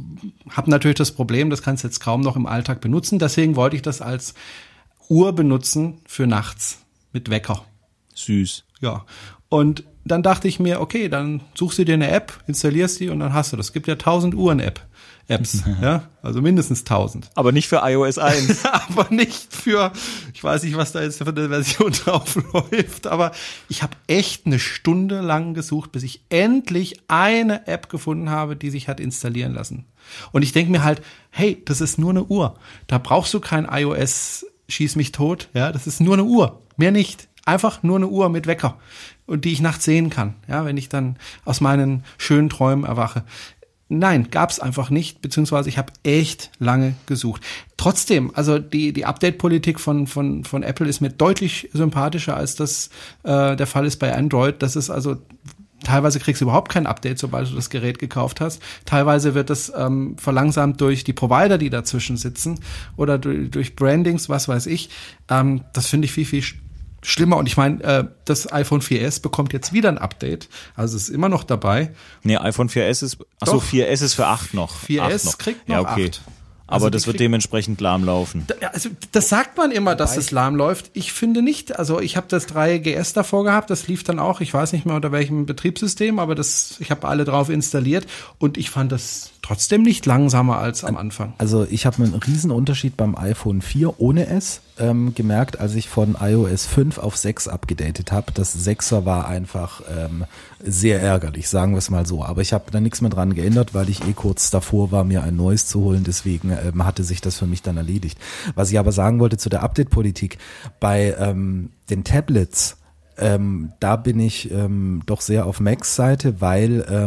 habe natürlich das Problem, das kannst du jetzt kaum noch im Alltag benutzen, deswegen wollte ich das als Uhr benutzen für nachts mit Wecker. Süß. Ja, und dann dachte ich mir, okay, dann suchst du dir eine App, installierst die und dann hast du das. Es gibt ja tausend Uhren-App. Apps, ja, also mindestens tausend. Aber nicht für iOS eins. Aber nicht für, ich weiß nicht, was da jetzt für eine Version drauf läuft, aber ich habe echt eine Stunde lang gesucht, bis ich endlich eine App gefunden habe, die sich hat installieren lassen. Und ich denke mir halt, hey, das ist nur eine Uhr. Da brauchst du kein iOS, schieß mich tot, ja, das ist nur eine Uhr, mehr nicht. Einfach nur eine Uhr mit Wecker und die ich nachts sehen kann, ja, wenn ich dann aus meinen schönen Träumen erwache. Nein, gab's einfach nicht, beziehungsweise ich habe echt lange gesucht. Trotzdem, also die die Update-Politik von von von Apple ist mir deutlich sympathischer, als das äh, der Fall ist bei Android. Das ist also teilweise kriegst du überhaupt kein Update, sobald du das Gerät gekauft hast. Teilweise wird das ähm, verlangsamt durch die Provider, die dazwischen sitzen oder durch, durch Brandings, was weiß ich. Ähm, das finde ich viel viel schlimmer. Und ich meine, äh, das iPhone vier S bekommt jetzt wieder ein Update. Also es ist immer noch dabei. Nee, iPhone vier S ist, achso, Doch. vier S ist für acht noch. vier S noch. kriegt noch ja, okay. acht. Aber Also das wird krieg- dementsprechend lahm laufen. Da- Also das sagt man immer, dass es lahm läuft. Ich finde nicht. Also ich habe das drei G S davor gehabt, das lief dann auch, ich weiß nicht mehr unter welchem Betriebssystem, aber das, ich habe alle drauf installiert und ich fand das trotzdem nicht langsamer als am Anfang. Also ich habe einen riesen Unterschied beim iPhone vier ohne S ähm, gemerkt, als ich von iOS fünf auf sechs abgedatet habe. Das sechser war einfach ähm, sehr ärgerlich, sagen wir es mal so. Aber ich habe da nichts mehr dran geändert, weil ich eh kurz davor war, mir ein neues zu holen. Deswegen ähm, hatte sich das für mich dann erledigt. Was ich aber sagen wollte zu der Update-Politik, bei ähm, den Tablets, Ähm, da bin ich ähm, doch sehr auf Macs Seite, weil ähm,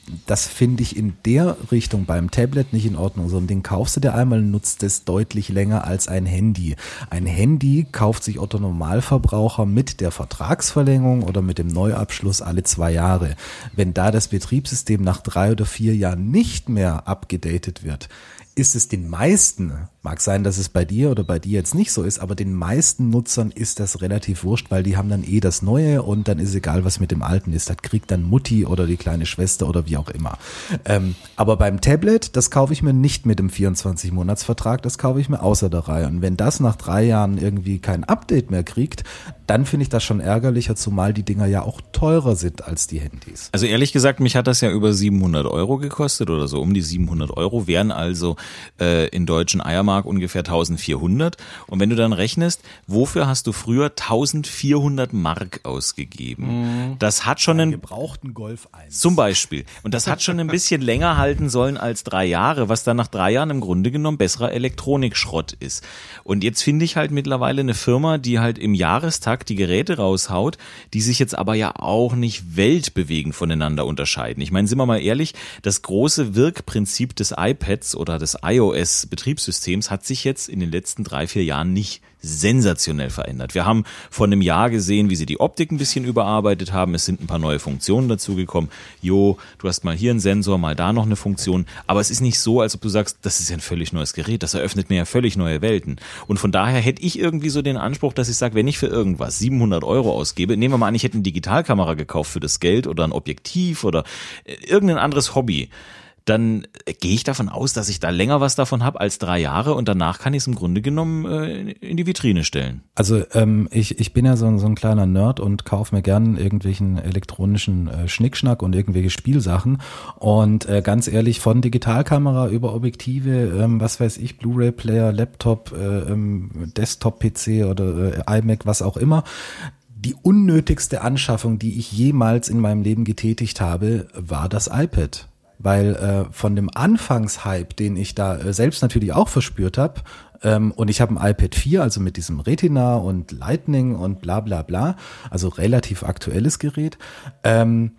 das finde ich in der Richtung beim Tablet nicht in Ordnung. So ein Ding kaufst du dir einmal, nutzt es deutlich länger als ein Handy. Ein Handy kauft sich Otto Normalverbraucher mit der Vertragsverlängerung oder mit dem Neuabschluss alle zwei Jahre. Wenn da das Betriebssystem nach drei oder vier Jahren nicht mehr abgedatet wird, ist es den meisten, mag sein, dass es bei dir oder bei dir jetzt nicht so ist, aber den meisten Nutzern ist das relativ wurscht, weil die haben dann eh das Neue und dann ist egal, was mit dem Alten ist. Das kriegt dann Mutti oder die kleine Schwester oder wie auch immer. Ähm, aber beim Tablet, das kaufe ich mir nicht mit dem vierundzwanzig-Monats-Vertrag, das kaufe ich mir außer der Reihe. Und wenn das nach drei Jahren irgendwie kein Update mehr kriegt, dann finde ich das schon ärgerlicher, zumal die Dinger ja auch teurer sind als die Handys. Also ehrlich gesagt, mich hat das ja über siebenhundert Euro gekostet oder so um die siebenhundert Euro, wären also äh, in deutschen Eiermark ungefähr eintausendvierhundert. Und wenn du dann rechnest, wofür hast du früher eintausendvierhundert Mark ausgegeben? Mhm. Das hat schon einen gebrauchten Golf eins. Zum Beispiel. Und das hat schon ein bisschen länger halten sollen als drei Jahre, was dann nach drei Jahren im Grunde genommen besserer Elektronikschrott ist. Und jetzt finde ich halt mittlerweile eine Firma, die halt im Jahrestag die Geräte raushaut, die sich jetzt aber ja auch nicht weltbewegend voneinander unterscheiden. Ich meine, sind wir mal ehrlich, das große Wirkprinzip des iPads oder des iOS-Betriebssystems hat sich jetzt in den letzten drei, vier Jahren nicht sensationell verändert. Wir haben vor einem Jahr gesehen, wie sie die Optik ein bisschen überarbeitet haben. Es sind ein paar neue Funktionen dazugekommen. Jo, du hast mal hier einen Sensor, mal da noch eine Funktion. Aber es ist nicht so, als ob du sagst, das ist ja ein völlig neues Gerät. Das eröffnet mir ja völlig neue Welten. Und von daher hätte ich irgendwie so den Anspruch, dass ich sage, wenn ich für irgendwas siebenhundert Euro ausgebe, nehmen wir mal an, ich hätte eine Digitalkamera gekauft für das Geld oder ein Objektiv oder irgendein anderes Hobby, dann gehe ich davon aus, dass ich da länger was davon habe als drei Jahre und danach kann ich es im Grunde genommen äh, in die Vitrine stellen. Also ähm, ich, ich bin ja so, so ein kleiner Nerd und kaufe mir gern irgendwelchen elektronischen äh, Schnickschnack und irgendwelche Spielsachen und äh, ganz ehrlich, von Digitalkamera über Objektive, ähm, was weiß ich, Blu-ray-Player, Laptop, äh, ähm, Desktop-P C oder äh, iMac, was auch immer, die unnötigste Anschaffung, die ich jemals in meinem Leben getätigt habe, war das iPad. Weil äh, von dem Anfangshype, den ich da äh, selbst natürlich auch verspürt habe, ähm, und ich habe ein iPad vier, also mit diesem Retina und Lightning und bla bla bla, also relativ aktuelles Gerät, ähm,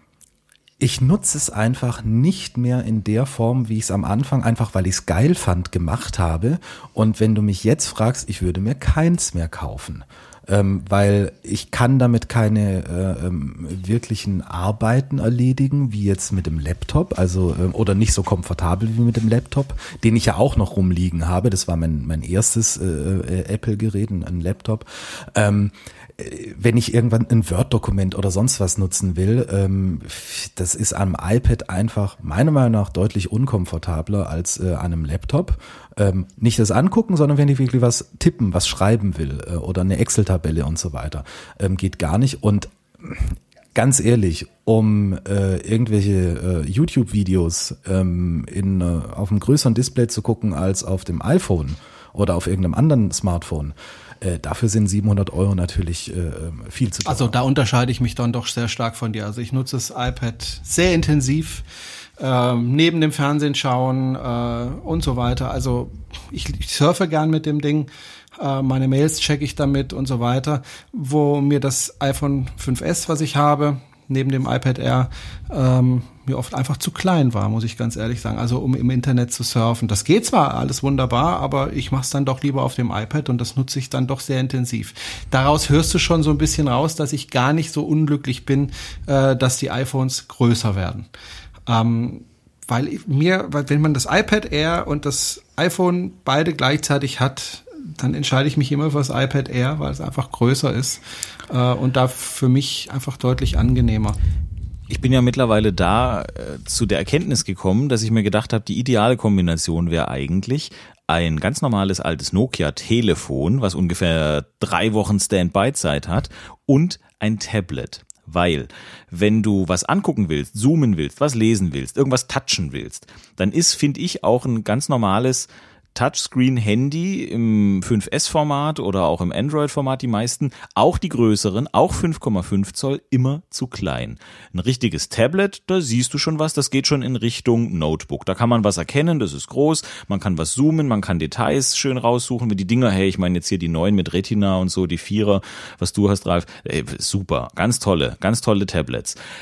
ich nutze es einfach nicht mehr in der Form, wie ich es am Anfang, einfach weil ich es geil fand, gemacht habe. Und wenn du mich jetzt fragst, ich würde mir keins mehr kaufen. Ähm, weil ich kann damit keine äh, ähm, wirklichen Arbeiten erledigen, wie jetzt mit dem Laptop, also ähm, oder nicht so komfortabel wie mit dem Laptop, den ich ja auch noch rumliegen habe. Das war mein mein erstes äh, äh, Apple-Gerät, ein Laptop. Ähm, wenn ich irgendwann ein Word-Dokument oder sonst was nutzen will, ähm, das ist am iPad einfach meiner Meinung nach deutlich unkomfortabler als äh, an einem Laptop. Ähm, nicht das Angucken, sondern wenn ich wirklich was tippen, was schreiben will äh, oder eine Excel-Tabelle und so weiter, ähm, geht gar nicht. Und ganz ehrlich, um äh, irgendwelche äh, YouTube-Videos ähm, in äh, auf einem größeren Display zu gucken als auf dem iPhone oder auf irgendeinem anderen Smartphone, Äh, dafür sind siebenhundert Euro natürlich äh, viel zu teuer. Also da unterscheide ich mich dann doch sehr stark von dir. Also ich nutze das iPad sehr intensiv, äh, neben dem Fernsehen schauen äh, und so weiter. Also ich, ich surfe gern mit dem Ding, äh, meine Mails checke ich damit und so weiter. Wo mir das iPhone fünf S, was ich habe, neben dem iPad Air, ähm, mir oft einfach zu klein war, muss ich ganz ehrlich sagen. Also um im Internet zu surfen. Das geht zwar alles wunderbar, aber ich mache es dann doch lieber auf dem iPad und das nutze ich dann doch sehr intensiv. Daraus hörst du schon so ein bisschen raus, dass ich gar nicht so unglücklich bin, äh, dass die iPhones größer werden. Ähm, weil mir, weil wenn man das iPad Air und das iPhone beide gleichzeitig hat, dann entscheide ich mich immer für das iPad Air, weil es einfach größer ist äh, und da für mich einfach deutlich angenehmer. Ich bin ja mittlerweile da äh, zu der Erkenntnis gekommen, dass ich mir gedacht habe, die ideale Kombination wäre eigentlich ein ganz normales altes Nokia-Telefon, was ungefähr drei Wochen Standby-Zeit hat, und ein Tablet. Weil, wenn du was angucken willst, zoomen willst, was lesen willst, irgendwas touchen willst, dann ist, finde ich, auch ein ganz normales Touchscreen-Handy im fünf S-Format oder auch im Android-Format, die meisten, auch die größeren, auch fünf Komma fünf Zoll, immer zu klein. Ein richtiges Tablet, da siehst du schon was, das geht schon in Richtung Notebook. Da kann man was erkennen, das ist groß, man kann was zoomen, man kann Details schön raussuchen, wie die Dinger, hey, ich meine jetzt hier die neuen mit Retina und so, die Vierer, was du hast, Ralf, ey, super, ganz tolle, ganz tolle Tablets.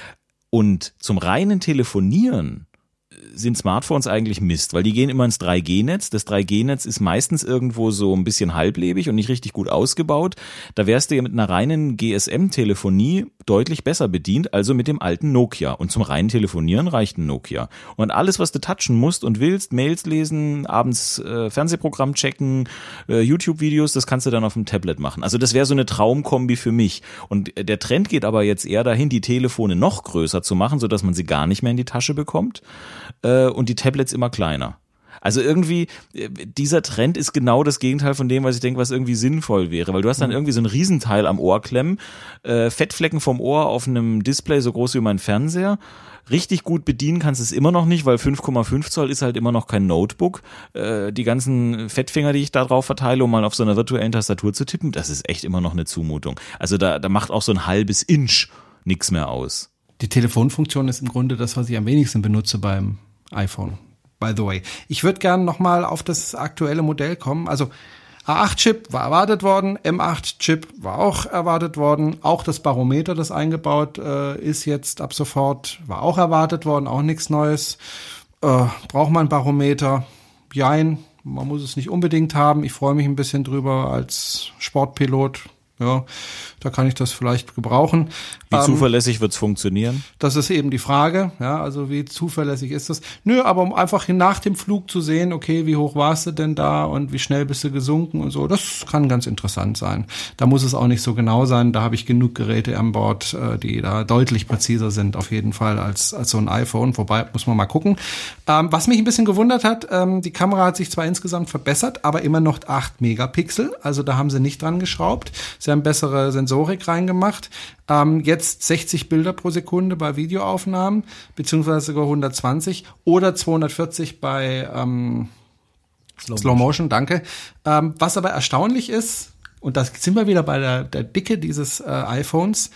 Und zum reinen Telefonieren sind Smartphones eigentlich Mist, weil die gehen immer ins drei G Netz. Das drei G Netz ist meistens irgendwo so ein bisschen halblebig und nicht richtig gut ausgebaut. Da wärst du ja mit einer reinen G S M-Telefonie deutlich besser bedient, also mit dem alten Nokia. Und zum reinen Telefonieren reicht ein Nokia. Und alles, was du touchen musst und willst, Mails lesen, abends äh, Fernsehprogramm checken, äh, YouTube-Videos, das kannst du dann auf dem Tablet machen. Also das wäre so eine Traumkombi für mich. Und der Trend geht aber jetzt eher dahin, die Telefone noch größer zu machen, sodass man sie gar nicht mehr in die Tasche bekommt. Und die Tablets immer kleiner. Also irgendwie, dieser Trend ist genau das Gegenteil von dem, was ich denke, was irgendwie sinnvoll wäre, weil du hast dann irgendwie so ein Riesenteil am Ohr klemmen, äh, Fettflecken vom Ohr auf einem Display so groß wie mein Fernseher. Richtig gut bedienen kannst du es immer noch nicht, weil fünf Komma fünf Zoll ist halt immer noch kein Notebook. Äh, die ganzen Fettfinger, die ich da drauf verteile, um mal auf so einer virtuellen Tastatur zu tippen, das ist echt immer noch eine Zumutung. Also da, da macht auch so ein halbes Inch nichts mehr aus. Die Telefonfunktion ist im Grunde das, was ich am wenigsten benutze beim iPhone. By the way. Ich würde gerne nochmal auf das aktuelle Modell kommen. Also A acht Chip war erwartet worden, M acht Chip war auch erwartet worden. Auch das Barometer, das eingebaut äh, ist jetzt ab sofort, war auch erwartet worden, auch nichts Neues. Äh, braucht man ein Barometer? Jein, man muss es nicht unbedingt haben. Ich freue mich ein bisschen drüber als Sportpilot. Ja, da kann ich das vielleicht gebrauchen. Wie ähm, zuverlässig wird's funktionieren? Das ist eben die Frage, ja, also wie zuverlässig ist das? Nö, aber um einfach nach dem Flug zu sehen, okay, wie hoch warst du denn da und wie schnell bist du gesunken und so, das kann ganz interessant sein. Da muss es auch nicht so genau sein, da habe ich genug Geräte an Bord, die da deutlich präziser sind auf jeden Fall als als so ein iPhone, wobei muss man mal gucken. Ähm, was mich ein bisschen gewundert hat, ähm, die Kamera hat sich zwar insgesamt verbessert, aber immer noch acht Megapixel, also da haben sie nicht dran geschraubt. Sie haben bessere Sensorik reingemacht. Ähm, jetzt sechzig Bilder pro Sekunde bei Videoaufnahmen, beziehungsweise sogar hundertzwanzig oder zweihundertvierzig bei ähm, Slow, Slow Motion, danke. Ähm, was aber erstaunlich ist, und da sind wir wieder bei der, der Dicke dieses äh, iPhones,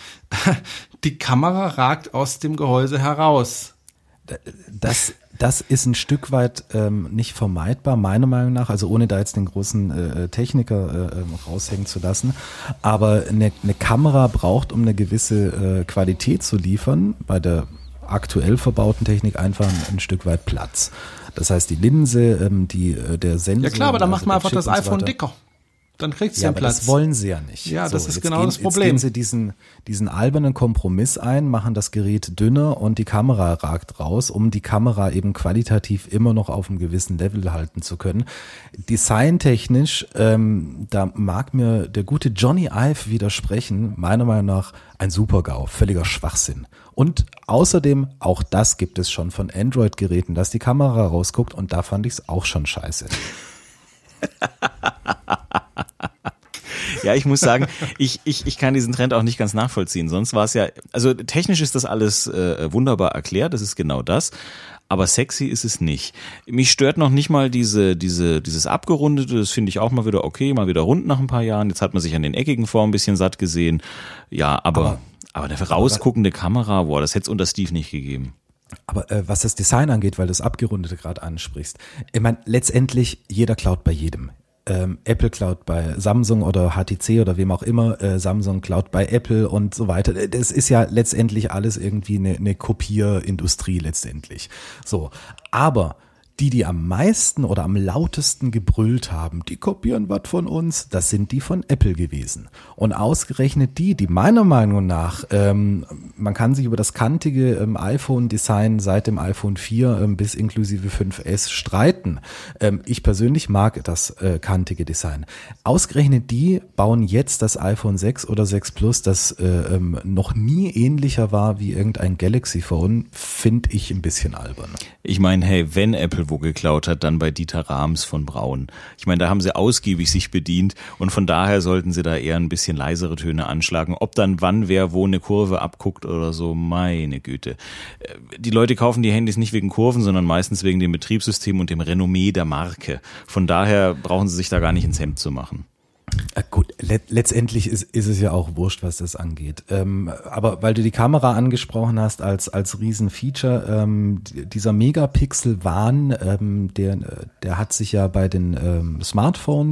die Kamera ragt aus dem Gehäuse heraus. Das Das ist ein Stück weit ähm, nicht vermeidbar, meiner Meinung nach, also ohne da jetzt den großen äh, Techniker äh, raushängen zu lassen. Aber eine, eine Kamera braucht, um eine gewisse äh, Qualität zu liefern, bei der aktuell verbauten Technik einfach ein, ein Stück weit Platz. Das heißt, die Linse, ähm, die, äh, der Sensor. Ja klar, aber dann also macht man einfach Chip das iPhone so dicker. Dann kriegt sie ja, einen Platz. Das wollen sie ja nicht. Ja, das so, ist jetzt genau gehen, das Problem. Jetzt gehen sie diesen, diesen albernen Kompromiss ein, machen das Gerät dünner und die Kamera ragt raus, um die Kamera eben qualitativ immer noch auf einem gewissen Level halten zu können. Designtechnisch, ähm, da mag mir der gute Johnny Ive widersprechen, meiner Meinung nach ein Super-GAU, völliger Schwachsinn. Und außerdem, auch das gibt es schon von Android-Geräten, dass die Kamera rausguckt und da fand ich es auch schon scheiße. Ja, ich muss sagen, ich, ich, ich kann diesen Trend auch nicht ganz nachvollziehen. Sonst war es ja, also technisch ist das alles äh, wunderbar erklärt, das ist genau das. Aber sexy ist es nicht. Mich stört noch nicht mal diese, diese, dieses Abgerundete, das finde ich auch mal wieder okay, mal wieder rund nach ein paar Jahren. Jetzt hat man sich an den eckigen Formen ein bisschen satt gesehen. Ja, aber, aber, aber eine rausguckende Kamera, boah, das hätte es unter Steve nicht gegeben. Aber äh, was das Design angeht, weil du das Abgerundete gerade ansprichst, ich meine, letztendlich jeder klaut bei jedem. Ähm, Apple klaut bei Samsung oder H T C oder wem auch immer, äh, Samsung klaut bei Apple und so weiter. Das ist ja letztendlich alles irgendwie eine, eine Kopierindustrie letztendlich. So, aber die, die am meisten oder am lautesten gebrüllt haben, die kopieren was von uns, das sind die von Apple gewesen. Und ausgerechnet die, die meiner Meinung nach, ähm, man kann sich über das kantige ähm, iPhone-Design seit dem iPhone vier ähm, bis inklusive fünf S streiten. Ähm, ich persönlich mag das äh, kantige Design. Ausgerechnet die bauen jetzt das iPhone sechs oder sechs Plus, das äh, ähm, noch nie ähnlicher war wie irgendein Galaxy Phone, finde ich ein bisschen albern. Ich meine, hey, wenn Apple wo geklaut hat, dann bei Dieter Rams von Braun. Ich meine, da haben sie ausgiebig sich bedient und von daher sollten sie da eher ein bisschen leisere Töne anschlagen. Ob dann wann wer wo eine Kurve abguckt oder so, meine Güte. Die Leute kaufen die Handys nicht wegen Kurven, sondern meistens wegen dem Betriebssystem und dem Renommee der Marke. Von daher brauchen sie sich da gar nicht ins Hemd zu machen. Gut, let- letztendlich ist, ist es ja auch wurscht, was das angeht. Ähm, aber weil du die Kamera angesprochen hast als als Riesenfeature, ähm, dieser Megapixel-Wahn, ähm, der der hat sich ja bei den ähm, Smartphones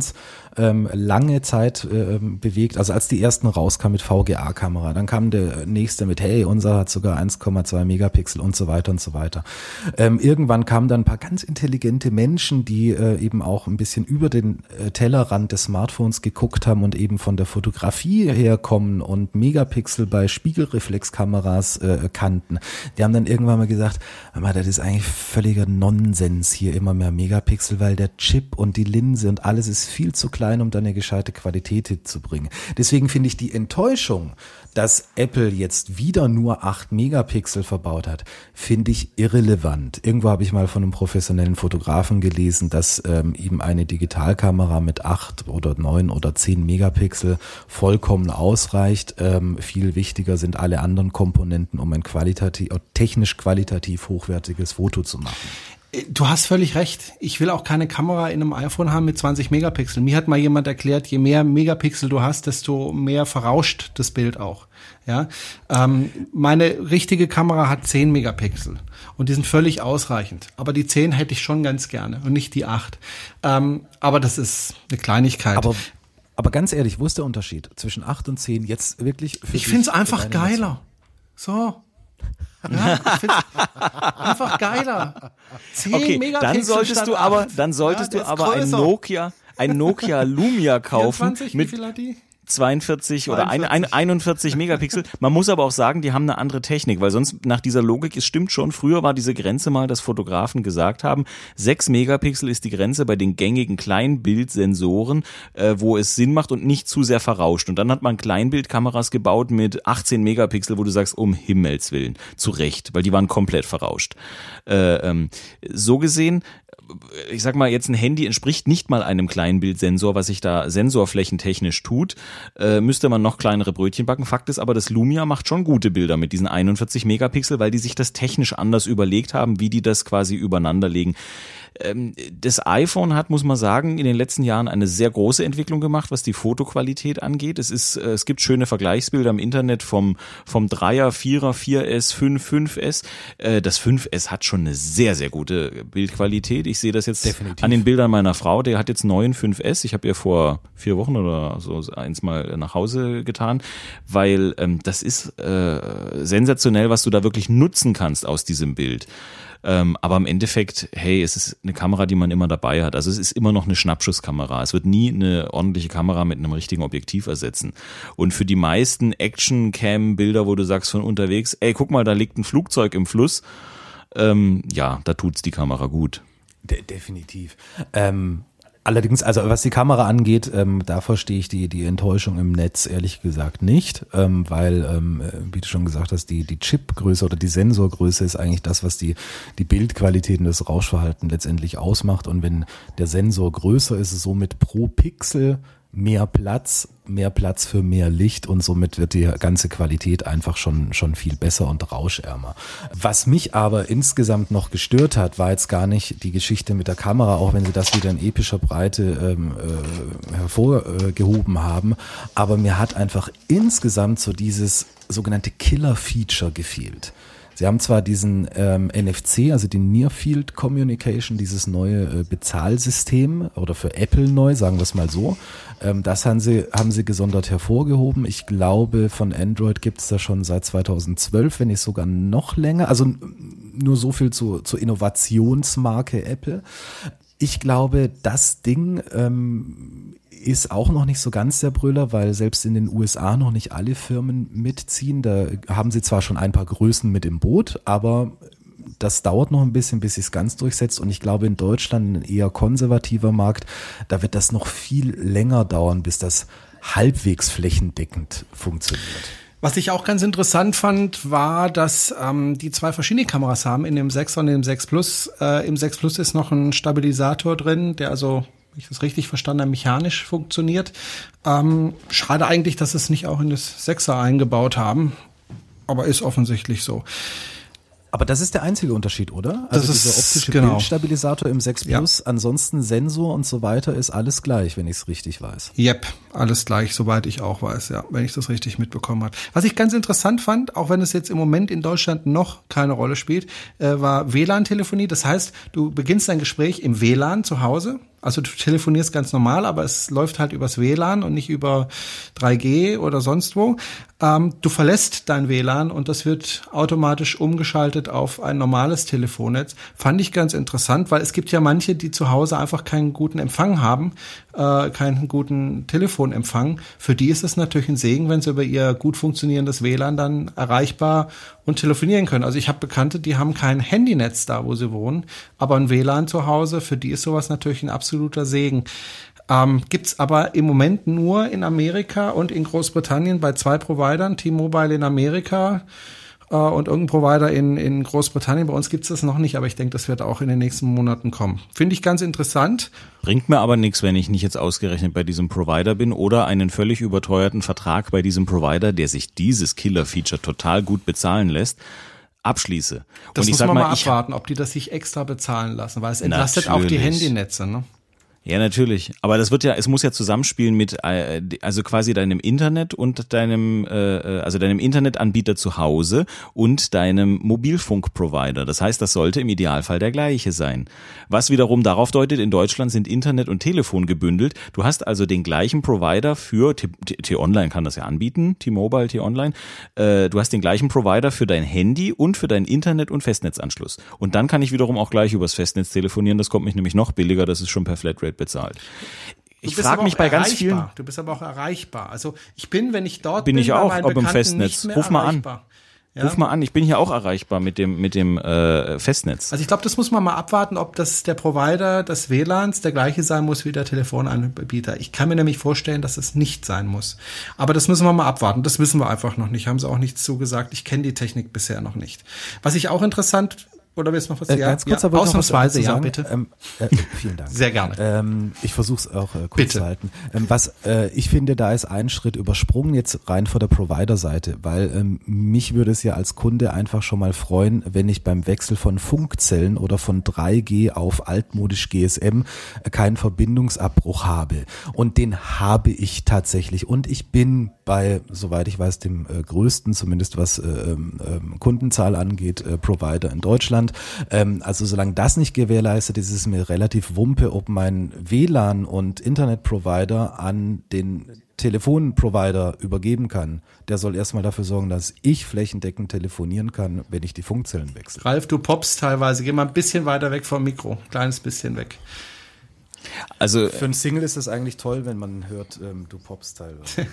ähm, lange Zeit äh, bewegt. Also als die ersten rauskamen mit V G A-Kamera, dann kam der nächste mit, hey, unser hat sogar eins Komma zwei Megapixel und so weiter und so weiter. Ähm, irgendwann kamen dann ein paar ganz intelligente Menschen, die äh, eben auch ein bisschen über den äh, Tellerrand des Smartphones geguckt haben und eben von der Fotografie herkommen und Megapixel bei Spiegelreflexkameras äh, kannten. Die haben dann irgendwann mal gesagt, das ist eigentlich völliger Nonsens hier, immer mehr Megapixel, weil der Chip und die Linse und alles ist viel zu klein, um da eine gescheite Qualität hinzubringen. Deswegen finde ich die Enttäuschung, dass Apple jetzt wieder nur acht Megapixel verbaut hat, finde ich irrelevant. Irgendwo habe ich mal von einem professionellen Fotografen gelesen, dass ähm, ihm eine Digitalkamera mit acht oder neun oder zehn Megapixel vollkommen ausreicht. Ähm, viel wichtiger sind alle anderen Komponenten, um ein qualitativ, technisch qualitativ hochwertiges Foto zu machen. Du hast völlig recht. Ich will auch keine Kamera in einem iPhone haben mit zwanzig Megapixel. Mir hat mal jemand erklärt, je mehr Megapixel du hast, desto mehr verrauscht das Bild auch. Ja, ähm, meine richtige Kamera hat zehn Megapixel und die sind völlig ausreichend. Aber die zehn hätte ich schon ganz gerne und nicht die acht. Ähm, aber das ist eine Kleinigkeit. Aber aber ganz ehrlich, wo ist der Unterschied zwischen acht und zehn? Jetzt wirklich. Ich finde es einfach geiler. So. Ja, ich find's einfach geiler. zehn okay, Megapixel dann solltest du aber, dann solltest ja, du aber ein Nokia, ein Nokia Lumia kaufen vierundzwanzig, mit wie viel hat die? zweiundvierzig oder einundvierzig Megapixel. Man muss aber auch sagen, die haben eine andere Technik, weil sonst nach dieser Logik, es stimmt schon, früher war diese Grenze mal, dass Fotografen gesagt haben, sechs Megapixel ist die Grenze bei den gängigen Kleinbildsensoren, äh, wo es Sinn macht und nicht zu sehr verrauscht. Und dann hat man Kleinbildkameras gebaut mit achtzehn Megapixel, wo du sagst, um Himmels Willen, zu Recht, weil die waren komplett verrauscht. Äh, ähm, so gesehen, ich sag mal, jetzt ein Handy entspricht nicht mal einem Kleinbildsensor, was sich da sensorflächentechnisch tut, äh, müsste man noch kleinere Brötchen backen. Fakt ist aber, das Lumia macht schon gute Bilder mit diesen einundvierzig Megapixel, weil die sich das technisch anders überlegt haben, wie die das quasi übereinander legen. Ähm, das iPhone hat, muss man sagen, in den letzten Jahren eine sehr große Entwicklung gemacht, was die Fotoqualität angeht. Es ist, äh, es gibt schöne Vergleichsbilder im Internet vom, vom Dreier, Vierer, vier S, fünf, fünf S. Äh, das fünf S hat schon eine sehr, sehr gute Bildqualität. Ich sehe das jetzt Definitiv. An den Bildern meiner Frau. Der hat jetzt neuen fünf S. Ich habe ihr vor vier Wochen oder so eins mal nach Hause getan, weil ähm, das ist äh, sensationell, was du da wirklich nutzen kannst aus diesem Bild. Ähm, aber im Endeffekt, hey, es ist eine Kamera, die man immer dabei hat. Also es ist immer noch eine Schnappschusskamera. Es wird nie eine ordentliche Kamera mit einem richtigen Objektiv ersetzen. Und für die meisten Action-Cam-Bilder, wo du sagst von unterwegs, ey, guck mal, da liegt ein Flugzeug im Fluss, ähm, ja, da tut's die Kamera gut. De- definitiv. Ähm Allerdings, also was die Kamera angeht, ähm, da verstehe ich die die Enttäuschung im Netz ehrlich gesagt nicht, ähm, weil, ähm, wie du schon gesagt hast, die die Chipgröße oder die Sensorgröße ist eigentlich das, was die die Bildqualität und das Rauschverhalten letztendlich ausmacht. Und wenn der Sensor größer ist, ist es somit pro Pixel mehr Platz, mehr Platz für mehr Licht und somit wird die ganze Qualität einfach schon schon viel besser und rauschärmer. Was mich aber insgesamt noch gestört hat, war jetzt gar nicht die Geschichte mit der Kamera, auch wenn sie das wieder in epischer Breite ähm, äh, hervorgehoben haben, aber mir hat einfach insgesamt so dieses sogenannte Killer-Feature gefehlt. Sie haben zwar diesen ähm, N F C, also die Near Field Communication, dieses neue äh, Bezahlsystem oder für Apple neu, sagen wir es mal so. Ähm, das haben sie, haben sie gesondert hervorgehoben. Ich glaube, von Android gibt es da schon seit zweitausendzwölf, wenn nicht sogar noch länger. Also nur so viel zu, zur Innovationsmarke Apple. Ich glaube, das Ding ähm, ist auch noch nicht so ganz der Brüller, weil selbst in den U S A noch nicht alle Firmen mitziehen. Da haben sie zwar schon ein paar Größen mit im Boot, aber das dauert noch ein bisschen, bis sich es ganz durchsetzt. Und ich glaube, in Deutschland, ein eher konservativer Markt, da wird das noch viel länger dauern, bis das halbwegs flächendeckend funktioniert. Was ich auch ganz interessant fand, war, dass ähm, die zwei verschiedene Kameras haben, in dem sechs und dem sechs Plus. Äh, im sechs Plus ist noch ein Stabilisator drin, der also, wenn ich das richtig verstanden habe, mechanisch funktioniert. Ähm, schade eigentlich, dass es nicht auch in das sechser eingebaut haben, aber ist offensichtlich so. Aber das ist der einzige Unterschied, oder? Also das dieser ist, optische genau. Bildstabilisator im sechs Plus, ja. Ansonsten Sensor und so weiter ist alles gleich, wenn ich es richtig weiß. Yep, alles gleich, soweit ich auch weiß, ja, wenn ich das richtig mitbekommen habe. Was ich ganz interessant fand, auch wenn es jetzt im Moment in Deutschland noch keine Rolle spielt, äh, war W L A N-Telefonie. Das heißt, du beginnst dein Gespräch im W L A N zu Hause, Also du telefonierst ganz normal, aber es läuft halt übers W L A N und nicht über drei G oder sonst wo. Ähm, du verlässt dein W L A N und das wird automatisch umgeschaltet auf ein normales Telefonnetz. Fand ich ganz interessant, weil es gibt ja manche, die zu Hause einfach keinen guten Empfang haben, äh, keinen guten Telefonempfang. Für die ist es natürlich ein Segen, wenn sie über ihr gut funktionierendes W L A N dann erreichbar und telefonieren können. Also ich habe Bekannte, die haben kein Handynetz da, wo sie wohnen, aber ein W L A N zu Hause, für die ist sowas natürlich ein absoluter Segen. Ähm, gibt's aber im Moment nur in Amerika und in Großbritannien bei zwei Providern, T-Mobile in Amerika äh, und irgendein Provider in, in Großbritannien. Bei uns gibt's das noch nicht, aber ich denke, das wird auch in den nächsten Monaten kommen. Finde ich ganz interessant. Bringt mir aber nichts, wenn ich nicht jetzt ausgerechnet bei diesem Provider bin oder einen völlig überteuerten Vertrag bei diesem Provider, der sich dieses Killer-Feature total gut bezahlen lässt, abschließe. Das und ich muss sag man mal, mal ich, abwarten, ob die das sich extra bezahlen lassen, weil es entlastet Natürlich. auch die Handynetze, ne? Ja, natürlich. Aber das wird ja, es muss ja zusammenspielen mit, äh, also quasi deinem Internet und deinem, äh, also deinem Internetanbieter zu Hause und deinem Mobilfunkprovider. Das heißt, das sollte im Idealfall der gleiche sein. Was wiederum darauf deutet, in Deutschland sind Internet und Telefon gebündelt. Du hast also den gleichen Provider für, T-Online kann das ja anbieten, T-Mobile, T-Online. Äh, du hast den gleichen Provider für dein Handy und für dein Internet- und Festnetzanschluss. Und dann kann ich wiederum auch gleich übers Festnetz telefonieren. Das kommt mich nämlich noch billiger. Das ist schon per Flatrate bezahlt. Ich frage mich bei ganz vielen. Du bist aber auch erreichbar. Also ich bin, wenn ich dort bin, bin ich auch, ob im Festnetz. Ruf mal an. Ja? Ruf mal an. Ich bin hier auch erreichbar mit dem mit dem äh, Festnetz. Also ich glaube, das muss man mal abwarten, ob das der Provider des W L A Ns der gleiche sein muss wie der Telefonanbieter. Ich kann mir nämlich vorstellen, dass es nicht sein muss. Aber das müssen wir mal abwarten. Das wissen wir einfach noch nicht. Haben sie auch nichts zugesagt. Ich kenne die Technik bisher noch nicht. Was ich auch interessant Oder willst du noch was? Äh, ja, ganz kurz, ja, aber ausnahmsweise, noch was ja, sagen. bitte. Ähm, äh, vielen Dank. Sehr gerne. Ähm, ich versuche es auch äh, kurz bitte. zu halten. Ähm, was äh, ich finde, da ist ein Schritt übersprungen jetzt rein vor der Provider-Seite, weil ähm, mich würde es ja als Kunde einfach schon mal freuen, wenn ich beim Wechsel von Funkzellen oder von drei G auf altmodisch G S M äh, keinen Verbindungsabbruch habe. Und den habe ich tatsächlich. Und ich bin bei, soweit ich weiß, dem äh, größten, zumindest was äh, äh, Kundenzahl angeht, äh, Provider in Deutschland. Ähm, also solange das nicht gewährleistet ist, ist es mir relativ wumpe, ob mein W L A N und Internetprovider an den Telefonprovider übergeben kann. Der soll erstmal dafür sorgen, dass ich flächendeckend telefonieren kann, wenn ich die Funkzellen wechsle. Ralf, du poppst teilweise. Geh mal ein bisschen weiter weg vom Mikro. Kleines bisschen weg. Also für einen Single ist es eigentlich toll, wenn man hört, ähm, du poppst teilweise.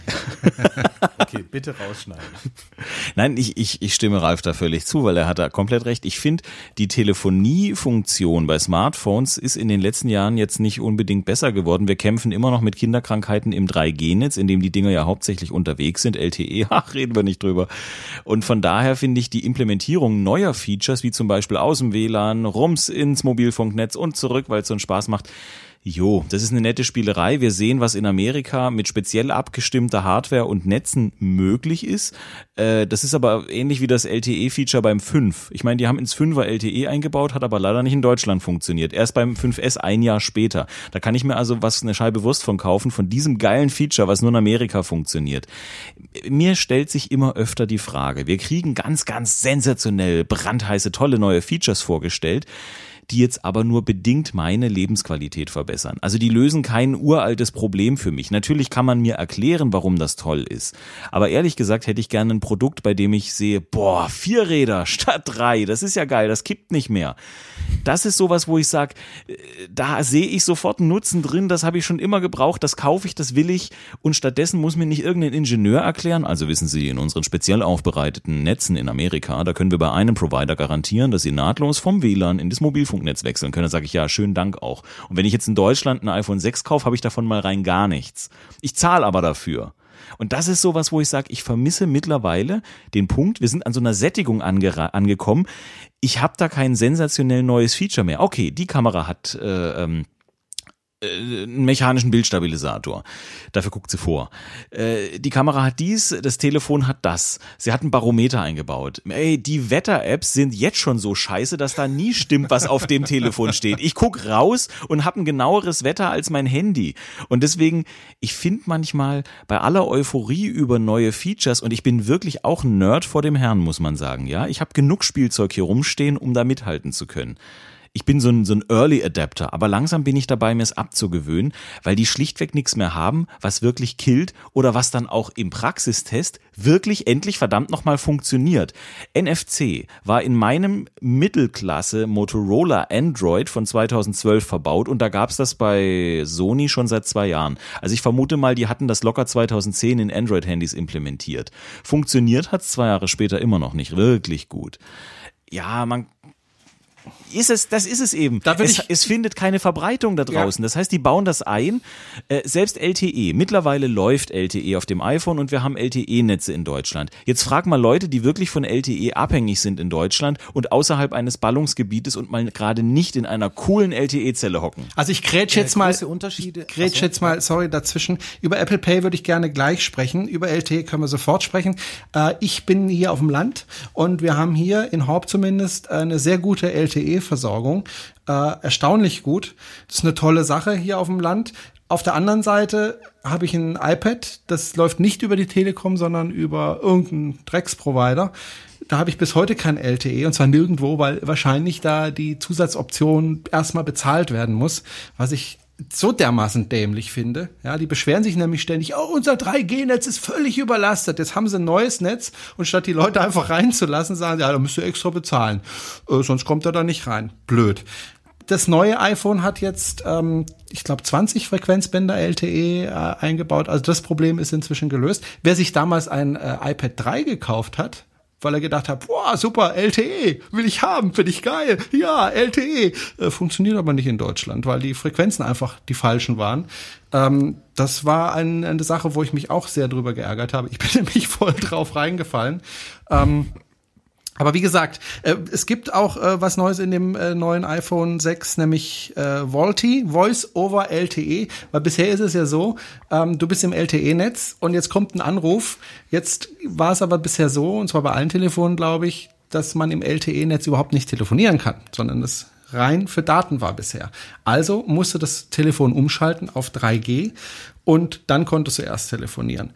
Okay, bitte rausschneiden. Nein, ich, ich, ich stimme Ralf da völlig zu, weil er hat da komplett recht. Ich finde, die Telefoniefunktion bei Smartphones ist in den letzten Jahren jetzt nicht unbedingt besser geworden. Wir kämpfen immer noch mit Kinderkrankheiten im drei G Netz, in dem die Dinger ja hauptsächlich unterwegs sind. L T E, ach, reden wir nicht drüber. Und von daher finde ich die Implementierung neuer Features, wie zum Beispiel aus dem W L A N, rums ins Mobilfunknetz und zurück, weil es so einen Spaß macht, jo, das ist eine nette Spielerei. Wir sehen, was in Amerika mit speziell abgestimmter Hardware und Netzen möglich ist. Das ist aber ähnlich wie das L T E-Feature beim fünf. Ich meine, die haben ins fünfer L T E eingebaut, hat aber leider nicht in Deutschland funktioniert. Erst beim fünf S ein Jahr später. Da kann ich mir also was eine Scheibe Wurst von kaufen, von diesem geilen Feature, was nur in Amerika funktioniert. Mir stellt sich immer öfter die Frage, wir kriegen ganz, ganz sensationell brandheiße, tolle neue Features vorgestellt, die jetzt aber nur bedingt meine Lebensqualität verbessern. Also die lösen kein uraltes Problem für mich. Natürlich kann man mir erklären, warum das toll ist. Aber ehrlich gesagt hätte ich gerne ein Produkt, bei dem ich sehe, boah, vier Räder statt drei, das ist ja geil, das kippt nicht mehr. Das ist sowas, wo ich sage, da sehe ich sofort einen Nutzen drin, das habe ich schon immer gebraucht, das kaufe ich, das will ich und stattdessen muss mir nicht irgendein Ingenieur erklären, also wissen Sie, in unseren speziell aufbereiteten Netzen in Amerika, da können wir bei einem Provider garantieren, dass Sie nahtlos vom W L A N in das Mobilfunknetz wechseln können. Dann sage ich, ja, schönen Dank auch. Und wenn ich jetzt in Deutschland ein iPhone sechs kaufe, habe ich davon mal rein gar nichts. Ich zahle aber dafür. Und das ist sowas, wo ich sage, ich vermisse mittlerweile den Punkt, wir sind an so einer Sättigung ange- angekommen, ich habe da kein sensationell neues Feature mehr. Okay, die Kamera hat äh, ähm, einen mechanischen Bildstabilisator. Dafür guckt sie vor. Äh, die Kamera hat dies, das Telefon hat das. Sie hat ein Barometer eingebaut. Ey, die Wetter-Apps sind jetzt schon so scheiße, dass da nie stimmt, was auf dem Telefon steht. Ich guck raus und habe ein genaueres Wetter als mein Handy. Und deswegen, ich finde manchmal bei aller Euphorie über neue Features, und ich bin wirklich auch ein Nerd vor dem Herrn, muss man sagen. Ja, ich habe genug Spielzeug hier rumstehen, um da mithalten zu können. ich bin so ein, so ein Early Adapter, aber langsam bin ich dabei, mir es abzugewöhnen, weil die schlichtweg nichts mehr haben, was wirklich killt oder was dann auch im Praxistest wirklich endlich verdammt nochmal funktioniert. N F C war in meinem Mittelklasse Motorola Android von zweitausendzwölf verbaut und da gab es das bei Sony schon seit zwei Jahren. Also ich vermute mal, die hatten das locker zweitausendzehn in Android-Handys implementiert. Funktioniert hat es zwei Jahre später immer noch nicht wirklich gut. Ja, man ist es, das ist es eben. Da es, es findet keine Verbreitung da draußen. Ja. Das heißt, die bauen das ein. Äh, selbst L T E. Mittlerweile läuft L T E auf dem iPhone und wir haben L T E-Netze in Deutschland. Jetzt frag mal Leute, die wirklich von L T E abhängig sind in Deutschland und außerhalb eines Ballungsgebietes und mal gerade nicht in einer coolen L T E-Zelle hocken. Also ich grätsch jetzt äh, mal, Unterschiede. Ich grätsch jetzt mal, sorry, dazwischen. Über Apple Pay würde ich gerne gleich sprechen. Über L T E können wir sofort sprechen. Äh, ich bin hier auf dem Land und wir haben hier in Horb zumindest eine sehr gute L T E-Versorgung. Äh, erstaunlich gut. Das ist eine tolle Sache hier auf dem Land. Auf der anderen Seite habe ich ein iPad, das läuft nicht über die Telekom, sondern über irgendeinen Drecksprovider. Da habe ich bis heute kein L T E und zwar nirgendwo, weil wahrscheinlich da die Zusatzoption erstmal bezahlt werden muss, was ich so dermaßen dämlich finde. Ja, die beschweren sich nämlich ständig, oh, unser drei G Netz ist völlig überlastet. Jetzt haben sie ein neues Netz und statt die Leute einfach reinzulassen, sagen sie, ja, da müsst ihr extra bezahlen. Äh, sonst kommt er da nicht rein. Blöd. Das neue iPhone hat jetzt, ähm, ich glaube, zwanzig Frequenzbänder L T E äh, eingebaut. Also das Problem ist inzwischen gelöst. Wer sich damals ein äh, iPad drei gekauft hat, weil er gedacht hat, boah, super, L T E, will ich haben, finde ich geil, ja, L T E. Äh, funktioniert aber nicht in Deutschland, weil die Frequenzen einfach die falschen waren. Ähm, das war ein, eine Sache, wo ich mich auch sehr drüber geärgert habe. Ich bin nämlich voll drauf reingefallen. Ähm, Aber wie gesagt, äh, es gibt auch äh, was Neues in dem äh, neuen iPhone sechs, nämlich äh, VoLTE, Voice over L T E, weil bisher ist es ja so, ähm, du bist im L T E-Netz und jetzt kommt ein Anruf. Jetzt war es aber bisher so, und zwar bei allen Telefonen, glaube ich, dass man im L T E-Netz überhaupt nicht telefonieren kann, sondern das rein für Daten war bisher. Also musste das Telefon umschalten auf drei G und dann konntest du erst telefonieren.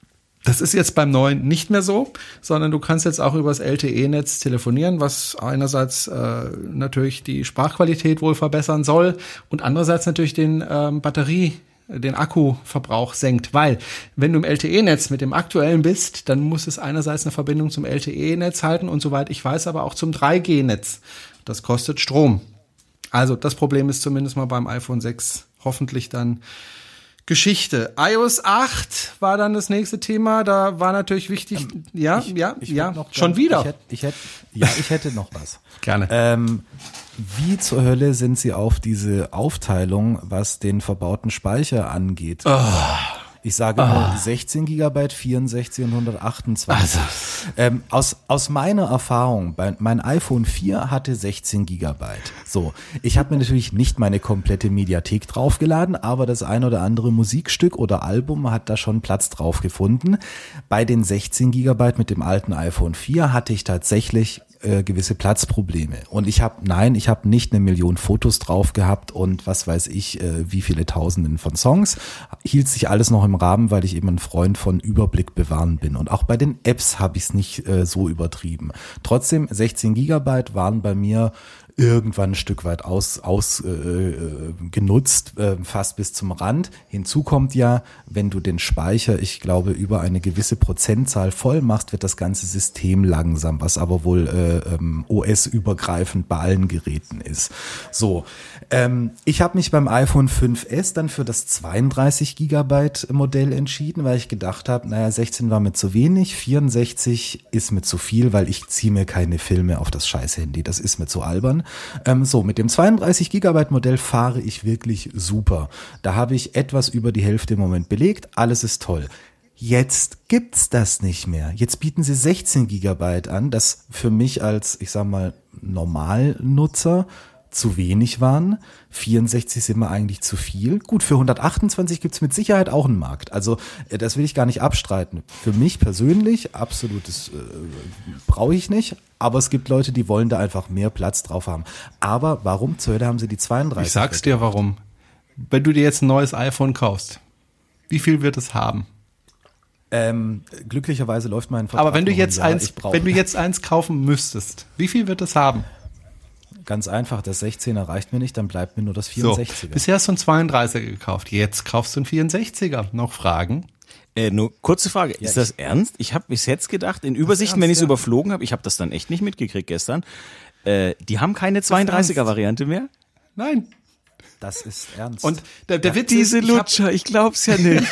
Das ist jetzt beim neuen nicht mehr so, sondern du kannst jetzt auch über das L T E-Netz telefonieren, was einerseits äh, natürlich die Sprachqualität wohl verbessern soll und andererseits natürlich den ähm, Batterie, den Akkuverbrauch senkt, weil wenn du im L T E-Netz mit dem aktuellen bist, dann muss es einerseits eine Verbindung zum L T E-Netz halten und soweit ich weiß aber auch zum drei G Netz. Das kostet Strom. Also das Problem ist zumindest mal beim iPhone sechs hoffentlich dann Geschichte. iOS acht war dann das nächste Thema. Da war natürlich wichtig, ähm, ja, ich, ja, ich ja, noch schon gern, wieder. Ich hätte, ich hätte, ja, ich hätte noch was. Gerne. Ähm, wie zur Hölle sind Sie auf diese Aufteilung, was den verbauten Speicher angeht? Oh. Ich sage nur oh. sechzehn Gigabyte, vierundsechzig und hundertachtundzwanzig. Also. Ähm, aus, aus meiner Erfahrung, bei, mein iPhone vier hatte sechzehn Gigabyte. So, ich habe mir natürlich nicht meine komplette Mediathek draufgeladen, aber das ein oder andere Musikstück oder Album hat da schon Platz drauf gefunden. Bei den sechzehn Gigabyte mit dem alten iPhone vier hatte ich tatsächlich äh, gewisse Platzprobleme. Und ich habe, nein, ich habe nicht eine Million Fotos drauf gehabt und was weiß ich, äh, wie viele Tausenden von Songs. Hielt sich alles noch im Rahmen, weil ich eben ein Freund von Überblick bewahren bin. Und auch bei den Apps habe ich es nicht äh, so übertrieben. Trotzdem, sechzehn Gigabyte waren bei mir irgendwann ein Stück weit aus, aus äh, genutzt, äh, fast bis zum Rand. Hinzu kommt ja, wenn du den Speicher, ich glaube, über eine gewisse Prozentzahl voll machst, wird das ganze System langsam, was aber wohl äh, ähm, O S-übergreifend bei allen Geräten ist. So, ähm, ich habe mich beim iPhone fünf S dann für das zweiunddreißig Gigabyte Modell entschieden, weil ich gedacht habe, naja, sechzehn war mir zu wenig, vierundsechzig ist mir zu viel, weil ich ziehe mir keine Filme auf das scheiß Handy, das ist mir zu albern. Ähm, so, mit dem zweiunddreißig Gigabyte Modell fahre ich wirklich super. Da habe ich etwas über die Hälfte im Moment belegt. Alles ist toll. Jetzt gibt's das nicht mehr. Jetzt bieten sie sechzehn Gigabyte an, das für mich als, ich sag mal, Normalnutzer zu wenig waren. vierundsechzig sind mir eigentlich zu viel. Gut, für hundertachtundzwanzig gibt's mit Sicherheit auch einen Markt. Also das will ich gar nicht abstreiten. Für mich persönlich, absolutes äh, brauche ich nicht. Aber es gibt Leute, die wollen da einfach mehr Platz drauf haben. Aber warum zur Hölle haben sie die zweiunddreißig? Ich sag's dir warum. Wenn du dir jetzt ein neues iPhone kaufst, wie viel wird es haben? Ähm, glücklicherweise läuft mein Vertrag. Aber wenn du jetzt eins, wenn du jetzt eins kaufen müsstest, wie viel wird es haben? Ganz einfach, das sechzehner reicht mir nicht, dann bleibt mir nur das vierundsechziger. So, bisher hast du einen zweiunddreißiger gekauft, jetzt kaufst du einen vierundsechziger. Noch Fragen? Äh, nur kurze Frage, Ja, ist das ernst? Ich habe bis jetzt gedacht, in Übersichten, ernst, wenn ich es ja. überflogen habe, ich habe das dann echt nicht mitgekriegt gestern, äh, die haben keine zweiunddreißiger-Variante mehr? Nein. Das ist ernst. Und der, der Witz Diese ist, ich hab, Lutscher, ich glaub's ja nicht.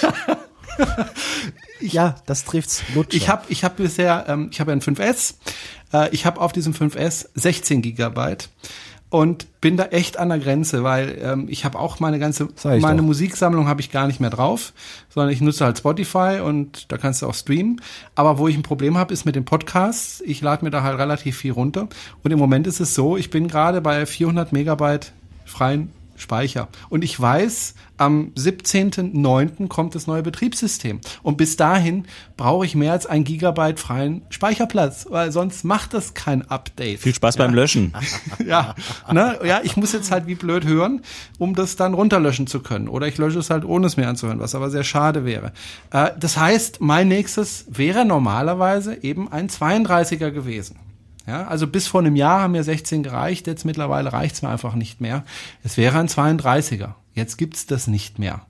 ja, das trifft's Lutscher. ich habe ich hab bisher, ähm, ich habe einen fünf S, äh, ich habe auf diesem fünf S sechzehn Gigabyte. Und bin da echt an der Grenze, weil ähm, ich habe auch meine ganze, meine doch. Musiksammlung habe ich gar nicht mehr drauf, sondern ich nutze halt Spotify und da kannst du auch streamen. Aber wo ich ein Problem habe, ist mit den Podcasts. Ich lade mir da halt relativ viel runter. Und im Moment ist es so, ich bin gerade bei vierhundert Megabyte freien Speicher. Und ich weiß, am siebzehnten neunten kommt das neue Betriebssystem. Und bis dahin brauche ich mehr als ein Gigabyte freien Speicherplatz, weil sonst macht das kein Update. Viel Spaß beim Löschen. Ja, ne? Ja, ich muss jetzt halt wie blöd hören, um das dann runterlöschen zu können. Oder ich lösche es halt, ohne es mir anzuhören, was aber sehr schade wäre. Äh, das heißt, mein nächstes wäre normalerweise eben ein zweiunddreißiger gewesen. Ja, also bis vor einem Jahr haben mir sechzehn gereicht, jetzt mittlerweile reicht's mir einfach nicht mehr. Es wäre ein zweiunddreißiger. Jetzt gibt's das nicht mehr.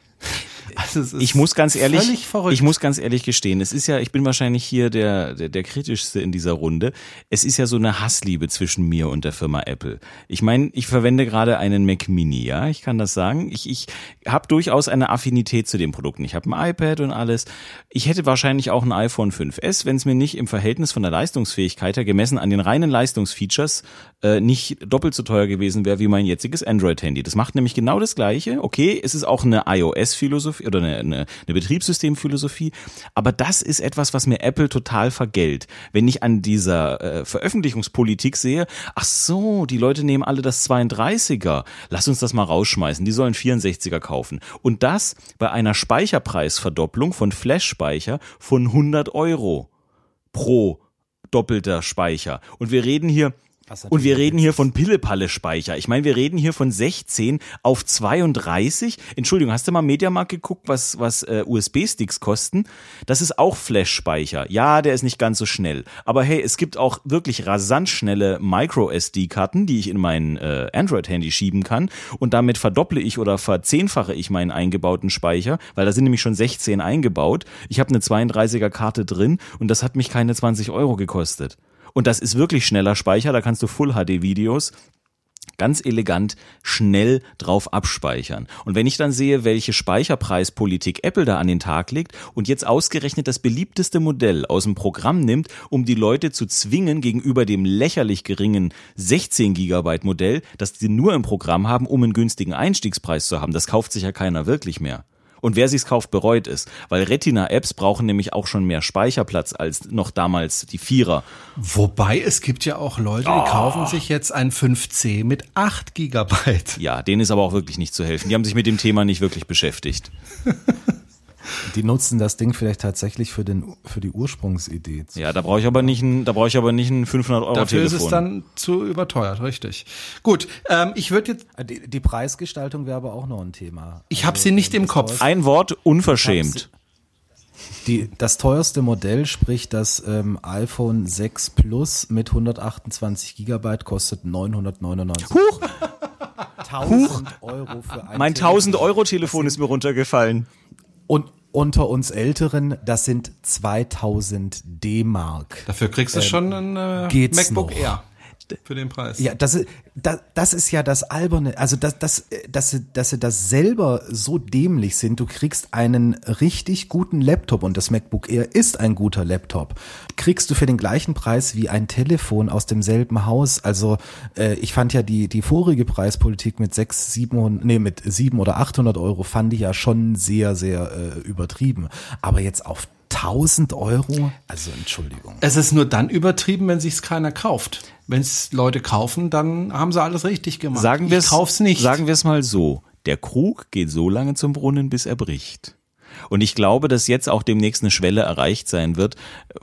Also es ist Ich muss ganz ehrlich, völlig verrückt. ich muss ganz ehrlich gestehen, es ist ja, ich bin wahrscheinlich hier der, der, der kritischste in dieser Runde. Es ist ja so eine Hassliebe zwischen mir und der Firma Apple. Ich meine, ich verwende gerade einen Mac Mini, ja, ich kann das sagen. Ich, ich habe durchaus eine Affinität zu den Produkten. Ich habe ein iPad und alles. Ich hätte wahrscheinlich auch ein iPhone fünf S, wenn es mir nicht im Verhältnis von der Leistungsfähigkeit her, gemessen an den reinen Leistungsfeatures, äh, nicht doppelt so teuer gewesen wäre wie mein jetziges Android-Handy. Das macht nämlich genau das Gleiche. Okay, es ist auch eine iOS-Philosophie oder eine, eine, eine Betriebssystemphilosophie, aber das ist etwas, was mir Apple total vergällt. Wenn ich an dieser äh, Veröffentlichungspolitik sehe, ach so, die Leute nehmen alle das zweiunddreißiger, lass uns das mal rausschmeißen, die sollen vierundsechziger kaufen. Und das bei einer Speicherpreisverdopplung von Flash-Speicher von hundert Euro pro doppelter Speicher. Und wir reden hier Und wir reden hier von Pille-Palle-Speicher. Ich meine, wir reden hier von sechzehn auf zweiunddreißig. Entschuldigung, hast du mal Mediamarkt geguckt, was was äh, U S B-Sticks kosten? Das ist auch Flash-Speicher. Ja, der ist nicht ganz so schnell. Aber hey, es gibt auch wirklich rasant schnelle Micro-S D-Karten, die ich in mein äh, Android-Handy schieben kann. Und damit verdopple ich oder verzehnfache ich meinen eingebauten Speicher, weil da sind nämlich schon sechzehn eingebaut. Ich habe eine zweiunddreißiger-Karte drin und das hat mich keine zwanzig Euro gekostet. Und das ist wirklich schneller Speicher, da kannst du Full-H D-Videos ganz elegant schnell drauf abspeichern. Und wenn ich dann sehe, welche Speicherpreispolitik Apple da an den Tag legt und jetzt ausgerechnet das beliebteste Modell aus dem Programm nimmt, um die Leute zu zwingen gegenüber dem lächerlich geringen sechzehn Gigabyte Modell, das sie nur im Programm haben, um einen günstigen Einstiegspreis zu haben, das kauft sich ja keiner wirklich mehr. Und wer sich's kauft, bereut es. Weil Retina-Apps brauchen nämlich auch schon mehr Speicherplatz als noch damals die Vierer. Wobei, es gibt ja auch Leute, die Oh. kaufen sich jetzt ein fünf C mit acht Gigabyte. Ja, denen ist aber auch wirklich nicht zu helfen. Die haben sich mit dem Thema nicht wirklich beschäftigt. Die nutzen das Ding vielleicht tatsächlich für den für die Ursprungsidee. Ja, da brauche ich aber nicht ein, da brauche ich aber nicht ein fünfhundert Euro Dafür Telefon. ist es dann zu überteuert, richtig. Gut, ähm, ich würde jetzt, Die, die Preisgestaltung wäre aber auch noch ein Thema. ich habe sie nicht im das Kopf. Ein Wort, unverschämt. Die, das teuerste Modell, sprich das ähm, iPhone sechs Plus mit hundertachtundzwanzig Gigabyte, kostet neunhundertneunundneunzig. Huch, tausend Euro für ein mein tausend Euro Telefon ist mir runtergefallen. Und unter uns Älteren, das sind zweitausend D-Mark. Dafür kriegst du schon ein äh, geht's MacBook noch? Air für den Preis. Ja, das ist, das, das ist ja das Alberne, also dass, dass, dass, sie, dass sie das selber so dämlich sind. Du kriegst einen richtig guten Laptop und das MacBook Air ist ein guter Laptop. Kriegst du für den gleichen Preis wie ein Telefon aus demselben Haus. Also äh, ich fand ja die die vorige Preispolitik mit sechs, siebenhundert, nee mit sieben oder achthundert Euro fand ich ja schon sehr sehr äh, übertrieben. Aber jetzt auf tausend Euro, also Entschuldigung. Es ist nur dann übertrieben, wenn sich's keiner kauft. Wenn es Leute kaufen, dann haben sie alles richtig gemacht. Sagen wir ich kauf's nicht. Sagen wir es mal so: Der Krug geht so lange zum Brunnen, bis er bricht. Und ich glaube, dass jetzt auch demnächst eine Schwelle erreicht sein wird,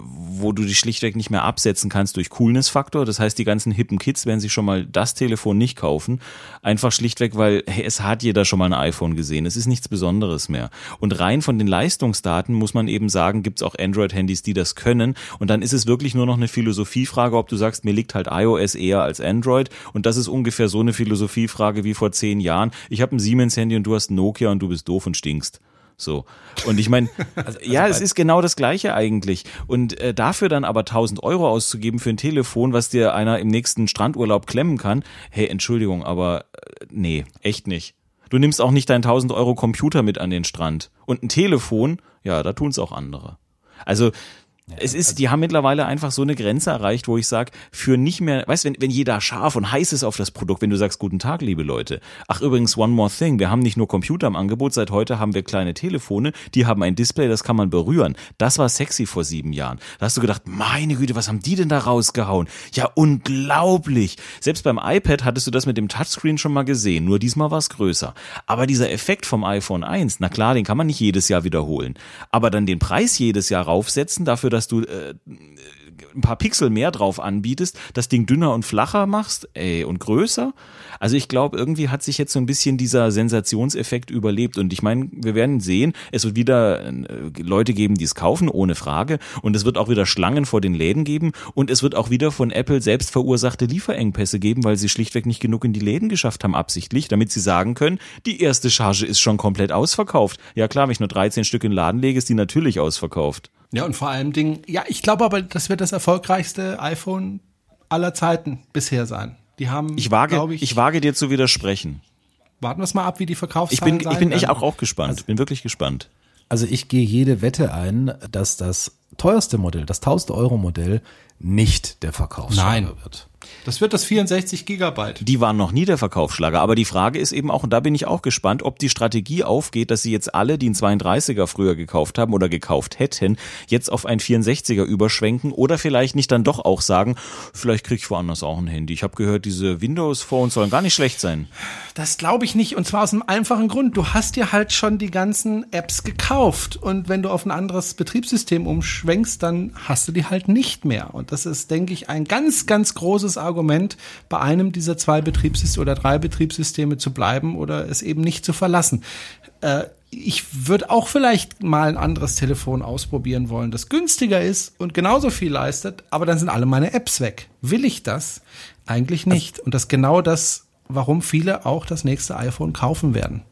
wo du dich schlichtweg nicht mehr absetzen kannst durch Coolness-Faktor. Das heißt, die ganzen hippen Kids werden sich schon mal das Telefon nicht kaufen. Einfach schlichtweg, weil hey, es hat jeder schon mal ein iPhone gesehen. Es ist nichts Besonderes mehr. Und rein von den Leistungsdaten muss man eben sagen, gibt es auch Android-Handys, die das können. Und dann ist es wirklich nur noch eine Philosophiefrage, ob du sagst, mir liegt halt iOS eher als Android. Und das ist ungefähr so eine Philosophiefrage wie vor zehn Jahren. Ich habe ein Siemens-Handy und du hast ein Nokia und du bist doof und stinkst. So. Und ich meine, also, also ja, es ist genau das Gleiche eigentlich. Und äh, dafür dann aber tausend Euro auszugeben für ein Telefon, was dir einer im nächsten Strandurlaub klemmen kann, hey, Entschuldigung, aber äh, nee, echt nicht. Du nimmst auch nicht deinen tausend Euro Computer mit an den Strand. Und ein Telefon, ja, da tun's auch andere. Also, ja, es ist, also die haben mittlerweile einfach so eine Grenze erreicht, wo ich sage, für nicht mehr, weißt du, wenn, wenn jeder scharf und heiß ist auf das Produkt, wenn du sagst, guten Tag, liebe Leute. Ach, übrigens, one more thing, wir haben nicht nur Computer im Angebot, seit heute haben wir kleine Telefone, die haben ein Display, das kann man berühren. Das war sexy vor sieben Jahren. Da hast du gedacht, meine Güte, was haben die denn da rausgehauen? Ja, unglaublich. Selbst beim iPad hattest du das mit dem Touchscreen schon mal gesehen, nur diesmal war es größer. Aber dieser Effekt vom iPhone eins, na klar, den kann man nicht jedes Jahr wiederholen. Aber dann den Preis jedes Jahr raufsetzen, dafür, dass du äh, ein paar Pixel mehr drauf anbietest, das Ding dünner und flacher machst, ey, und größer. Also ich glaube, irgendwie hat sich jetzt so ein bisschen dieser Sensationseffekt überlebt und ich meine, wir werden sehen, es wird wieder äh, Leute geben, die es kaufen, ohne Frage, und es wird auch wieder Schlangen vor den Läden geben und es wird auch wieder von Apple selbst verursachte Lieferengpässe geben, weil sie schlichtweg nicht genug in die Läden geschafft haben, absichtlich, damit sie sagen können, die erste Charge ist schon komplett ausverkauft. Ja klar, wenn ich nur dreizehn Stück in den Laden lege, ist die natürlich ausverkauft. Ja, und vor allem Dingen, ja, ich glaube aber, das wird das erfolgreichste iPhone aller Zeiten bisher sein. Die haben, ich wage, glaube ich, ich wage dir zu widersprechen. Warten wir es mal ab, wie die Verkaufszahlen ich bin, Ich bin echt werden. auch, auch gespannt. Also, ich bin wirklich gespannt. Also ich gehe jede Wette ein, dass das teuerste Modell, das tausend Euro Modell, nicht der Verkaufsschlager wird. Das wird das vierundsechzig Gigabyte. Die waren noch nie der Verkaufsschlager, aber die Frage ist eben auch, und da bin ich auch gespannt, ob die Strategie aufgeht, dass sie jetzt alle, die einen zweiunddreißiger früher gekauft haben oder gekauft hätten, jetzt auf ein vierundsechziger überschwenken oder vielleicht nicht dann doch auch sagen, vielleicht kriege ich woanders auch ein Handy. Ich habe gehört, diese Windows-Phones sollen gar nicht schlecht sein. Das glaube ich nicht, und zwar aus einem einfachen Grund. Du hast dir halt schon die ganzen Apps gekauft und wenn du auf ein anderes Betriebssystem umschwenkst, dann hast du die halt nicht mehr. Und das ist, denke ich, ein ganz, ganz großes Argument, bei einem dieser zwei Betriebssysteme oder drei Betriebssysteme zu bleiben oder es eben nicht zu verlassen. Äh, ich würde auch vielleicht mal ein anderes Telefon ausprobieren wollen, das günstiger ist und genauso viel leistet, aber dann sind alle meine Apps weg. Will ich das? Eigentlich nicht. Und das ist genau das, warum viele auch das nächste iPhone kaufen werden.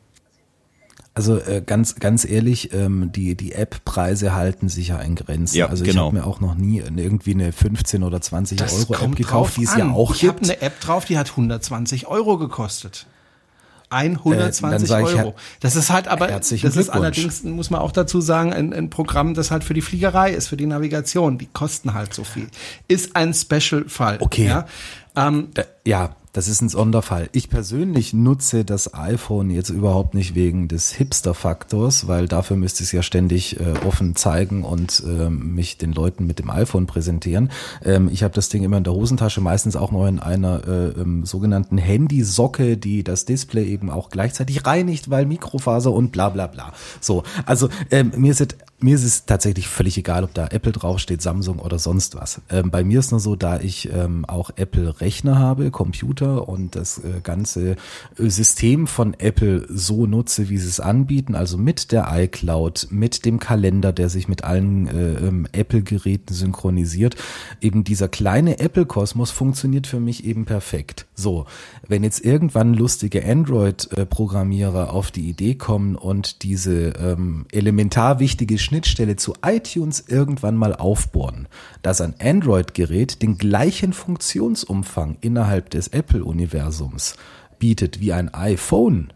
Also äh, ganz ganz ehrlich, ähm, die die App-Preise halten sich ja in Grenzen. Ja, also genau. ich habe mir auch noch nie irgendwie eine fünfzehn oder zwanzig Euro App gekauft, die es ja auch ich gibt. Ich gibt. habe eine App drauf, die hat hundertzwanzig Euro gekostet. hundertzwanzig äh, Euro. Das ist halt aber, das ist allerdings, muss man auch dazu sagen, ein, ein Programm, das halt für die Fliegerei ist, für die Navigation. Die kosten halt so viel. Ist ein Special-Fall. Okay. Ja, ähm, da, ja. Das ist ein Sonderfall. Ich persönlich nutze das iPhone jetzt überhaupt nicht wegen des Hipster-Faktors, weil dafür müsste ich es ja ständig äh, offen zeigen und äh, mich den Leuten mit dem iPhone präsentieren. Ähm, ich habe das Ding immer in der Hosentasche, meistens auch noch in einer äh, ähm, sogenannten Handysocke, die das Display eben auch gleichzeitig reinigt, weil Mikrofaser und bla bla bla. So, also ähm, mir ist es Mir ist es tatsächlich völlig egal, ob da Apple draufsteht, Samsung oder sonst was. Ähm, bei mir ist nur so, da ich ähm, auch Apple-Rechner habe, Computer und das äh, ganze System von Apple so nutze, wie sie es anbieten, also mit der iCloud, mit dem Kalender, der sich mit allen äh, ähm, Apple-Geräten synchronisiert. Eben dieser kleine Apple-Kosmos funktioniert für mich eben perfekt. So, wenn jetzt irgendwann lustige Android-Programmierer auf die Idee kommen und diese ähm, elementar wichtige Schnittstelle zu iTunes irgendwann mal aufbohren, dass ein Android-Gerät den gleichen Funktionsumfang innerhalb des Apple-Universums bietet wie ein iPhone,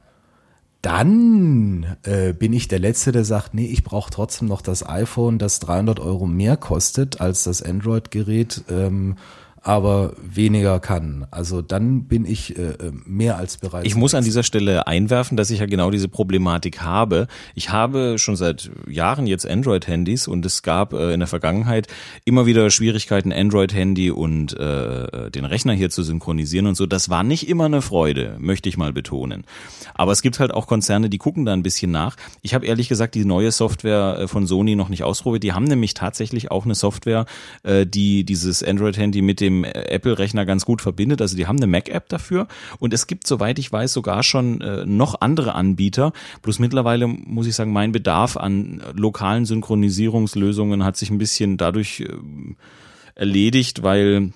dann äh, bin ich der Letzte, der sagt, nee, ich brauche trotzdem noch das iPhone, das dreihundert Euro mehr kostet als das Android-Gerät, ähm, aber weniger kann. Also dann bin ich äh, mehr als bereit. Ich muss an dieser Stelle einwerfen, dass ich ja genau diese Problematik habe. Ich habe schon seit Jahren jetzt Android-Handys und es gab äh, in der Vergangenheit immer wieder Schwierigkeiten, Android-Handy und äh, den Rechner hier zu synchronisieren und so. Das war nicht immer eine Freude, möchte ich mal betonen. Aber es gibt halt auch Konzerne, die gucken da ein bisschen nach. Ich habe ehrlich gesagt die neue Software von Sony noch nicht ausprobiert. Die haben nämlich tatsächlich auch eine Software, äh, die dieses Android-Handy mit dem Apple-Rechner ganz gut verbindet. Also die haben eine Mac-App dafür und es gibt, soweit ich weiß, sogar schon äh, noch andere Anbieter. Bloß mittlerweile muss ich sagen, mein Bedarf an lokalen Synchronisierungslösungen hat sich ein bisschen dadurch äh, erledigt, weil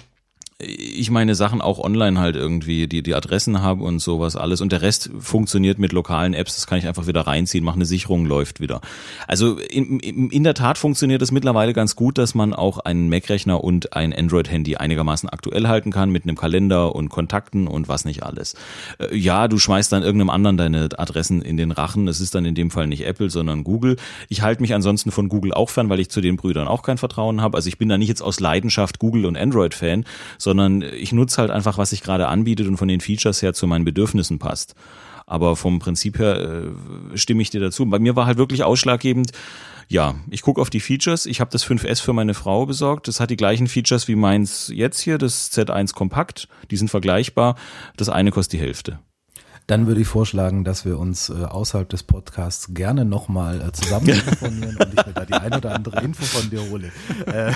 ich meine Sachen auch online halt irgendwie, die die Adressen habe und sowas alles und der Rest funktioniert mit lokalen Apps, das kann ich einfach wieder reinziehen, mache eine Sicherung, läuft wieder. Also in, in, in der Tat funktioniert es mittlerweile ganz gut, dass man auch einen Mac-Rechner und ein Android-Handy einigermaßen aktuell halten kann mit einem Kalender und Kontakten und was nicht alles. Ja, du schmeißt dann irgendeinem anderen deine Adressen in den Rachen, das ist dann in dem Fall nicht Apple, sondern Google. Ich halte mich ansonsten von Google auch fern, weil ich zu den Brüdern auch kein Vertrauen habe. Also ich bin da nicht jetzt aus Leidenschaft Google- und Android-Fan, sondern ich nutze halt einfach, was sich gerade anbietet und von den Features her zu meinen Bedürfnissen passt. Aber vom Prinzip her äh, stimme ich dir dazu. Bei mir war halt wirklich ausschlaggebend, ja, ich gucke auf die Features. Ich habe das fünf S für meine Frau besorgt. Das hat die gleichen Features wie meins jetzt hier, das Z eins Kompakt. Die sind vergleichbar. Das eine kostet die Hälfte. Dann würde ich vorschlagen, dass wir uns äh, außerhalb des Podcasts gerne nochmal äh, zusammen telefonieren und ich mir da die ein oder andere Info von dir hole. Äh,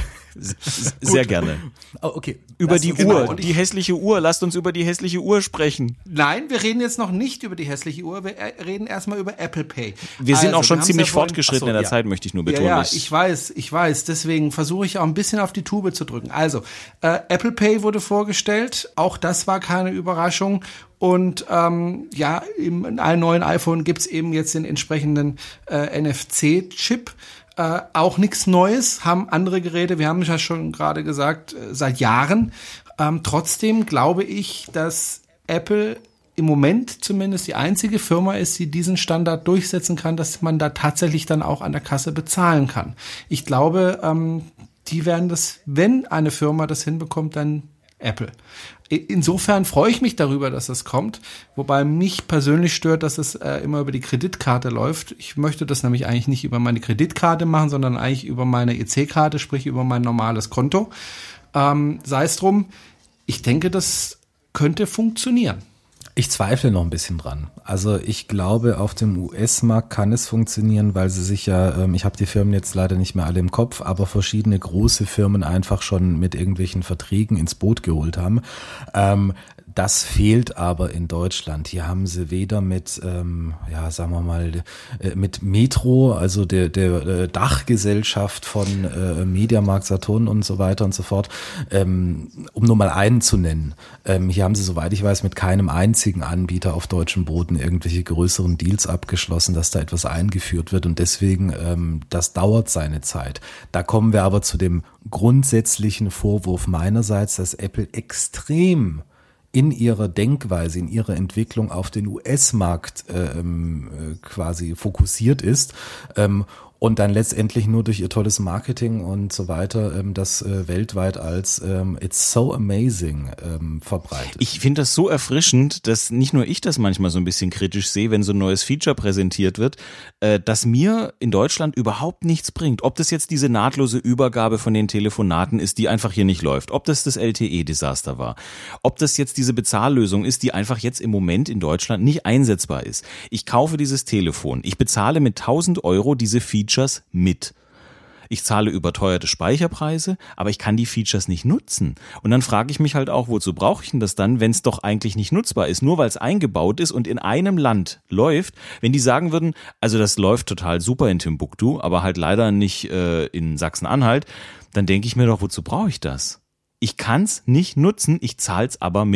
Sehr gerne. Oh, okay. Über Lass die uns Uhr, mal- die hässliche Uhr. Lasst uns über die hässliche Uhr sprechen. Nein, wir reden jetzt noch nicht über die hässliche Uhr, wir äh, reden erstmal über Apple Pay. Wir sind Also, auch schon wir haben's ziemlich ja vorhin- fortgeschritten Ach so, in der ja. Zeit, möchte ich nur Ja, betonen. ja, Ich- ich weiß, ich weiß. Deswegen versuche ich auch ein bisschen auf die Tube zu drücken. Also, äh, Apple Pay wurde vorgestellt. Auch das war keine Überraschung. Und ähm, ja, im in einem neuen iPhone gibt's eben jetzt den entsprechenden äh, N F C-Chip. Äh, auch nichts Neues, haben andere Geräte, wir haben es ja schon gerade gesagt, äh, seit Jahren. Ähm, trotzdem glaube ich, dass Apple im Moment zumindest die einzige Firma ist, die diesen Standard durchsetzen kann, dass man da tatsächlich dann auch an der Kasse bezahlen kann. Ich glaube, ähm, die werden das, wenn eine Firma das hinbekommt, dann Apple. Insofern freue ich mich darüber, dass das kommt, wobei mich persönlich stört, dass es äh, immer über die Kreditkarte läuft. Ich möchte das nämlich eigentlich nicht über meine Kreditkarte machen, sondern eigentlich über meine E C-Karte, sprich über mein normales Konto. Ähm, sei es drum, ich denke, das könnte funktionieren. Ich zweifle noch ein bisschen dran. Also ich glaube, auf dem U S-Markt kann es funktionieren, weil sie sich ja, ähm, ich habe die Firmen jetzt leider nicht mehr alle im Kopf, aber verschiedene große Firmen einfach schon mit irgendwelchen Verträgen ins Boot geholt haben. Ähm, Das fehlt aber in Deutschland. Hier haben sie weder mit, ähm, ja, sagen wir mal, äh, mit Metro, also der, der äh, Dachgesellschaft von äh, Mediamarkt, Saturn und so weiter und so fort, ähm, um nur mal einen zu nennen. Ähm, hier haben sie, soweit ich weiß, mit keinem einzigen Anbieter auf deutschem Boden irgendwelche größeren Deals abgeschlossen, dass da etwas eingeführt wird und deswegen, ähm, das dauert seine Zeit. Da kommen wir aber zu dem grundsätzlichen Vorwurf meinerseits, dass Apple extrem in ihrer Denkweise, in ihrer Entwicklung auf den U S-Markt ähm, quasi fokussiert ist ähm, und dann letztendlich nur durch ihr tolles Marketing und so weiter ähm, das äh, weltweit als ähm, It's so amazing ähm, verbreitet. Ich finde das so erfrischend, dass nicht nur ich das manchmal so ein bisschen kritisch sehe, wenn so ein neues Feature präsentiert wird, äh, dass mir in Deutschland überhaupt nichts bringt. Ob das jetzt diese nahtlose Übergabe von den Telefonaten ist, die einfach hier nicht läuft, ob das das L T E-Desaster war, ob das jetzt diese Bezahllösung ist, die einfach jetzt im Moment in Deutschland nicht einsetzbar ist. Ich kaufe dieses Telefon, ich bezahle mit tausend Euro diese Features mit. Ich zahle überteuerte Speicherpreise, aber ich kann die Features nicht nutzen. Und dann frage ich mich halt auch, wozu brauche ich denn das dann, wenn es doch eigentlich nicht nutzbar ist, nur weil es eingebaut ist und in einem Land läuft. Wenn die sagen würden, also das läuft total super in Timbuktu, aber halt leider nicht äh, in Sachsen-Anhalt, dann denke ich mir doch, wozu brauche ich das? Ich kann es nicht nutzen, ich zahle es aber mit.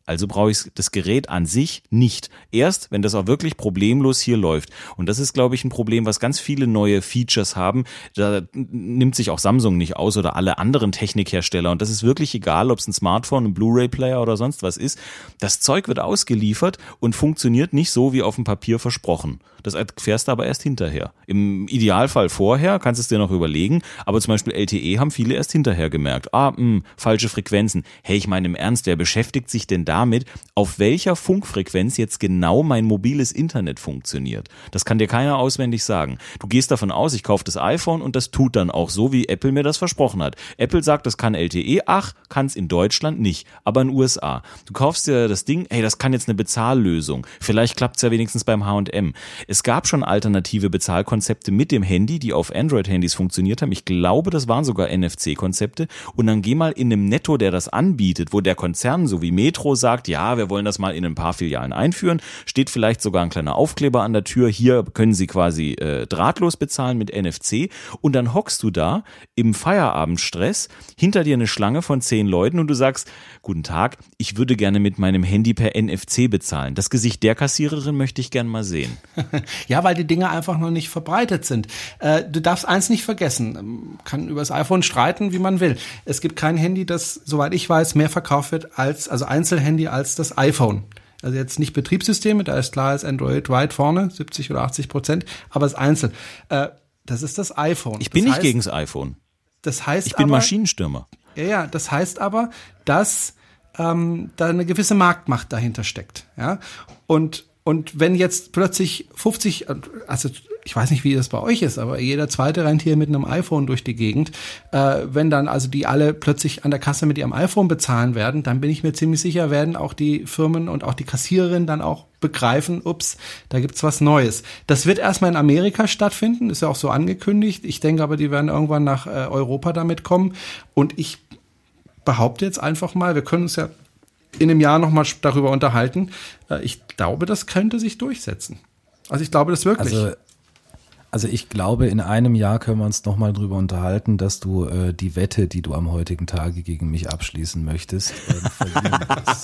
Also brauche ich das Gerät an sich nicht. Erst, wenn das auch wirklich problemlos hier läuft. Und das ist, glaube ich, ein Problem, was ganz viele neue Features haben. Da nimmt sich auch Samsung nicht aus oder alle anderen Technikhersteller. Und das ist wirklich egal, ob es ein Smartphone, ein Blu-ray-Player oder sonst was ist. Das Zeug wird ausgeliefert und funktioniert nicht so, wie auf dem Papier versprochen. Das erfährst du aber erst hinterher. Im Idealfall vorher, kannst du es dir noch überlegen. Aber zum Beispiel L T E haben viele erst hinterher gemerkt. Ah, mh, falsche Frequenzen. Hey, ich meine im Ernst, wer beschäftigt sich denn damit, auf welcher Funkfrequenz jetzt genau mein mobiles Internet funktioniert? Das kann dir keiner auswendig sagen. Du gehst davon aus, ich kaufe das iPhone und das tut dann auch so, wie Apple mir das versprochen hat. Apple sagt, das kann L T E. Ach, kann es in Deutschland nicht, aber in den U S A. Du kaufst dir das Ding, hey, das kann jetzt eine Bezahllösung. Vielleicht klappt es ja wenigstens beim H und M. Es gab schon alternative Bezahlkonzepte mit dem Handy, die auf Android-Handys funktioniert haben. Ich glaube, das waren sogar N F C-Konzepte. Und dann geh mal in einem Netto, der das anbietet, wo der Konzern, so wie Metro, sagt, ja, wir wollen das mal in ein paar Filialen einführen. Steht vielleicht sogar ein kleiner Aufkleber an der Tür. Hier können Sie quasi äh, drahtlos bezahlen mit N F C. Und dann hockst du da im Feierabendstress, hinter dir eine Schlange von zehn Leuten und du sagst, guten Tag, ich würde gerne mit meinem Handy per N F C bezahlen. Das Gesicht der Kassiererin möchte ich gerne mal sehen. Ja, weil die Dinge einfach noch nicht verbreitet sind. Äh, du darfst eins nicht vergessen, man kann über das iPhone streiten, wie man will. Es gibt kein Handy, das, soweit ich weiß, mehr verkauft wird als, also Einzelhandy als das iPhone. Also jetzt nicht Betriebssysteme, da ist klar, ist Android weit vorne, siebzig oder achtzig Prozent, aber das Einzel. Äh, das ist das iPhone. Ich bin das nicht heißt, gegen das iPhone. Das heißt ich bin aber, Maschinenstürmer. Ja, ja, das heißt aber, dass ähm, da eine gewisse Marktmacht dahinter steckt. Ja, und Und wenn jetzt plötzlich fünfzig, also ich weiß nicht, wie das bei euch ist, aber jeder Zweite rennt hier mit einem iPhone durch die Gegend. Äh, wenn dann also die alle plötzlich an der Kasse mit ihrem iPhone bezahlen werden, dann bin ich mir ziemlich sicher, werden auch die Firmen und auch die Kassiererinnen dann auch begreifen, ups, da gibt's was Neues. Das wird erstmal in Amerika stattfinden, ist ja auch so angekündigt. Ich denke aber, die werden irgendwann nach äh, Europa damit kommen. Und ich behaupte jetzt einfach mal, wir können uns ja in einem Jahr nochmal darüber unterhalten. Ich glaube, das könnte sich durchsetzen. Also ich glaube das wirklich. Also, also ich glaube, in einem Jahr können wir uns nochmal drüber unterhalten, dass du äh, die Wette, die du am heutigen Tage gegen mich abschließen möchtest, äh, verlieren wirst.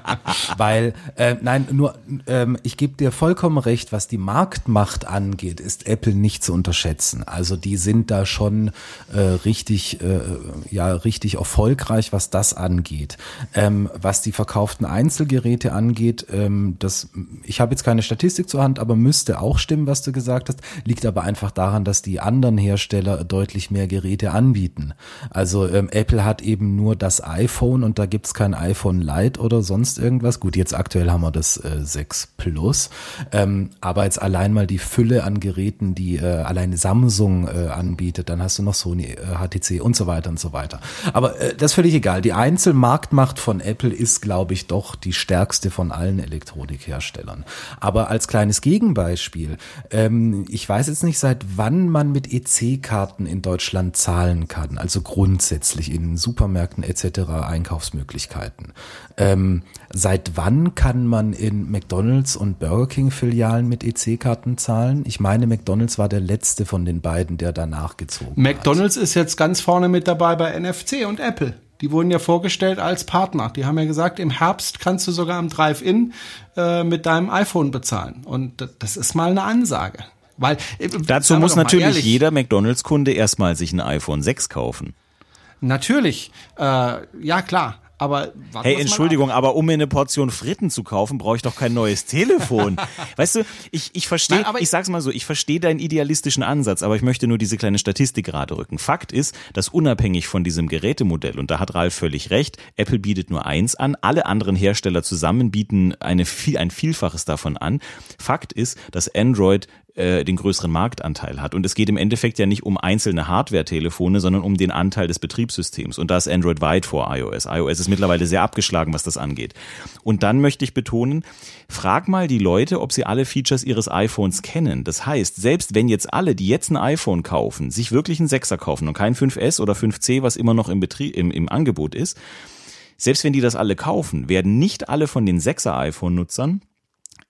Weil, äh, nein, nur, ähm, ich gebe dir vollkommen recht, was die Marktmacht angeht, ist Apple nicht zu unterschätzen. Also die sind da schon äh, richtig, äh, ja, richtig erfolgreich, was das angeht. Ähm, was die verkauften Einzelgeräte angeht, ähm, das, ich habe jetzt keine Statistik zur Hand, aber müsste auch stimmen, was du gesagt hast, liegt aber einfach daran, dass die anderen Hersteller deutlich mehr Geräte anbieten. Also ähm, Apple hat eben nur das iPhone und da gibt's kein iPhone Lite oder sonst irgendwas. Gut, jetzt aktuell haben wir das äh, sechs Plus, ähm, aber jetzt allein mal die Fülle an Geräten, die äh, alleine Samsung äh, anbietet, dann hast du noch Sony, äh, H T C und so weiter und so weiter. Aber äh, das ist völlig egal. Die Einzelmarktmacht von Apple ist, glaube ich, doch die stärkste von allen Elektronikherstellern. Aber als kleines Gegenbeispiel, ähm, ich weiß jetzt nicht, seit wann man mit E C-Karten in Deutschland zahlen kann, also grundsätzlich in Supermärkten et cetera Einkaufsmöglichkeiten. Ähm, seit wann kann man in McDonald's und Burger King Filialen mit E C-Karten zahlen? Ich meine, McDonald's war der letzte von den beiden, der danach gezogen hat. McDonald's ist jetzt ganz vorne mit dabei bei N F C und Apple. Die wurden ja vorgestellt als Partner. Die haben ja gesagt, im Herbst kannst du sogar am Drive-In äh, mit deinem iPhone bezahlen. Und das ist mal eine Ansage. Weil, dazu muss natürlich ehrlich, jeder McDonald's-Kunde erstmal sich ein iPhone sechs kaufen. Natürlich, äh, ja klar. Aber hey, Entschuldigung, aber um mir eine Portion Fritten zu kaufen, brauche ich doch kein neues Telefon. Weißt du, ich, ich verstehe, ich, ich sag's mal so, ich verstehe deinen idealistischen Ansatz, aber ich möchte nur diese kleine Statistik gerade rücken. Fakt ist, dass unabhängig von diesem Gerätemodell, und da hat Ralf völlig recht, Apple bietet nur eins an, alle anderen Hersteller zusammen bieten eine, ein Vielfaches davon an. Fakt ist, dass Android äh, den größeren Marktanteil hat. Und es geht im Endeffekt ja nicht um einzelne Hardware-Telefone, sondern um den Anteil des Betriebssystems. Und da ist Android weit vor iOS. iOS ist mittlerweile sehr abgeschlagen, was das angeht. Und dann möchte ich betonen, frag mal die Leute, ob sie alle Features ihres iPhones kennen. Das heißt, selbst wenn jetzt alle, die jetzt ein iPhone kaufen, sich wirklich einen Sechser kaufen und kein fünf S oder fünf C, was immer noch im Betrieb, im, im Angebot ist, selbst wenn die das alle kaufen, werden nicht alle von den Sechser-iPhone-Nutzern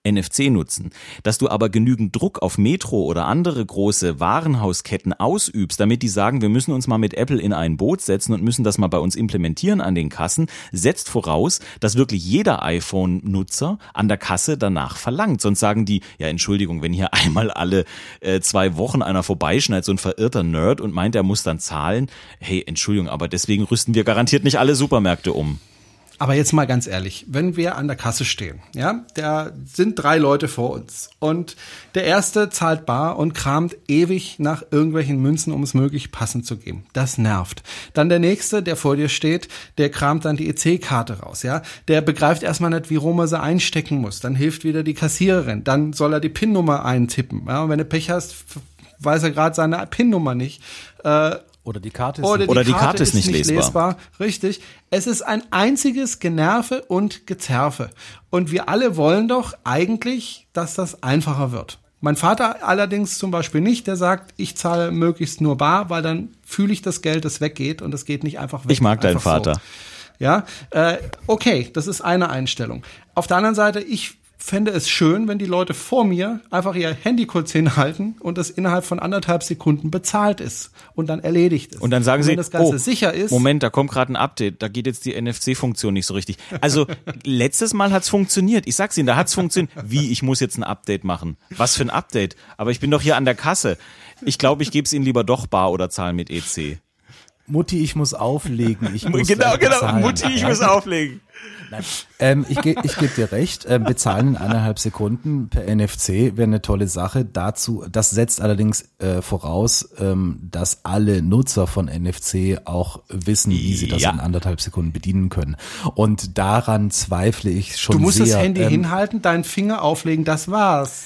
N F C nutzen, dass du aber genügend Druck auf Metro oder andere große Warenhausketten ausübst, damit die sagen, wir müssen uns mal mit Apple in ein Boot setzen und müssen das mal bei uns implementieren an den Kassen, setzt voraus, dass wirklich jeder iPhone-Nutzer an der Kasse danach verlangt. Sonst sagen die, ja Entschuldigung, wenn hier einmal alle äh, zwei Wochen einer vorbeischneit, so ein verirrter Nerd und meint, er muss dann zahlen, hey, Entschuldigung, aber deswegen rüsten wir garantiert nicht alle Supermärkte um. Aber jetzt mal ganz ehrlich, wenn wir an der Kasse stehen, ja, da sind drei Leute vor uns und der erste zahlt bar und kramt ewig nach irgendwelchen Münzen, um es möglich passend zu geben. Das nervt. Dann der nächste, der vor dir steht, der kramt dann die E C-Karte raus, ja. Der begreift erstmal nicht, wie rum er sie einstecken muss. Dann hilft wieder die Kassiererin. Dann soll er die PIN-Nummer eintippen. Ja, und wenn du Pech hast, weiß er gerade seine PIN-Nummer nicht. Äh, Oder die Karte ist, Oder die, Oder die Karte, Karte ist nicht, nicht lesbar. lesbar. Richtig. Es ist ein einziges Generve und Gezerfe. Und wir alle wollen doch eigentlich, dass das einfacher wird. Mein Vater allerdings zum Beispiel nicht. Der sagt, ich zahle möglichst nur bar, weil dann fühle ich das Geld, das weggeht und das geht nicht einfach weg. Ich mag deinen Vater. So. Ja, äh, okay, das ist eine Einstellung. Auf der anderen Seite, ich fände es schön, wenn die Leute vor mir einfach ihr Handy kurz hinhalten und das innerhalb von anderthalb Sekunden bezahlt ist und dann erledigt ist. Und dann sagen und wenn sie, das Ganze oh, sicher ist, Moment, da kommt gerade ein Update, da geht jetzt die N F C-Funktion nicht so richtig. Also letztes Mal hat's funktioniert. Ich sag's Ihnen, da hat's funktioniert. Wie, ich muss jetzt ein Update machen? Was für ein Update? Aber ich bin doch hier an der Kasse. Ich glaube, ich gebe es Ihnen lieber doch bar oder zahlen mit E C. Mutti, ich muss auflegen. Ich muss genau, genau, bezahlen. Mutti, ich muss auflegen. Nein. Ähm, ich ge- ich gebe dir recht, ähm, bezahlen in eineinhalb Sekunden per N F C wäre eine tolle Sache. Dazu, das setzt allerdings äh, voraus, ähm, dass alle Nutzer von N F C auch wissen, wie sie das Ja. in anderthalb Sekunden bedienen können. Und daran zweifle ich schon du musst sehr. das Handy ähm, hinhalten, deinen Finger auflegen, das war's.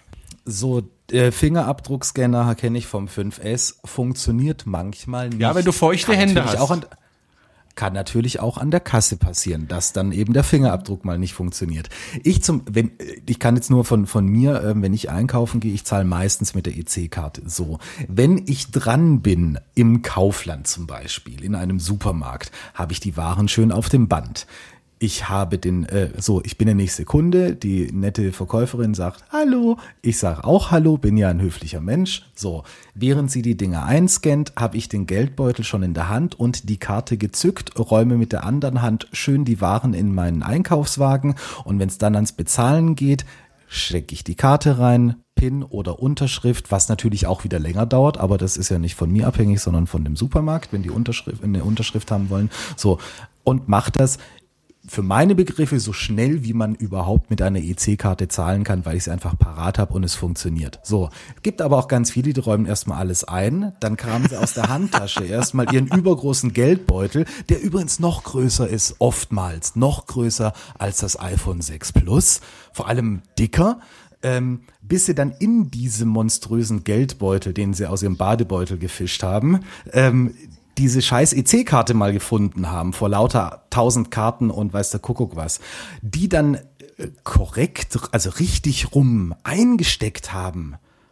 So, äh, Fingerabdruckscanner kenne ich vom fünf S, funktioniert manchmal nicht. Ja, wenn du feuchte Kann Hände natürlich hast. Auch an, kann natürlich auch an der Kasse passieren, dass dann eben der Fingerabdruck mal nicht funktioniert. Ich zum, wenn, ich kann jetzt nur von, von mir, äh, wenn ich einkaufen gehe, ich zahle meistens mit der E C-Karte. So. Wenn ich dran bin, im Kaufland zum Beispiel, in einem Supermarkt, habe ich die Waren schön auf dem Band. Ich habe den, äh, so, ich bin der nächste Kunde, die nette Verkäuferin sagt Hallo, ich sage auch Hallo, bin ja ein höflicher Mensch. So, während sie die Dinger einscannt, habe ich den Geldbeutel schon in der Hand und die Karte gezückt, räume mit der anderen Hand schön die Waren in meinen Einkaufswagen und wenn es dann ans Bezahlen geht, stecke ich die Karte rein, PIN oder Unterschrift, was natürlich auch wieder länger dauert, aber das ist ja nicht von mir abhängig, sondern von dem Supermarkt, wenn die Unterschrift, eine Unterschrift haben wollen. So, und mach das für meine Begriffe so schnell, wie man überhaupt mit einer E C-Karte zahlen kann, weil ich es einfach parat habe und es funktioniert. So, gibt aber auch ganz viele, die räumen erstmal alles ein, dann kramen sie aus der Handtasche erstmal ihren übergroßen Geldbeutel, der übrigens noch größer ist, oftmals noch größer als das iPhone sechs Plus, vor allem dicker, ähm, bis sie dann in diesem monströsen Geldbeutel, den sie aus ihrem Badebeutel gefischt haben, ähm, diese scheiß E C-Karte mal gefunden haben, vor lauter tausend Karten und weiß der Kuckuck was, die dann äh, korrekt, also richtig rum eingesteckt haben.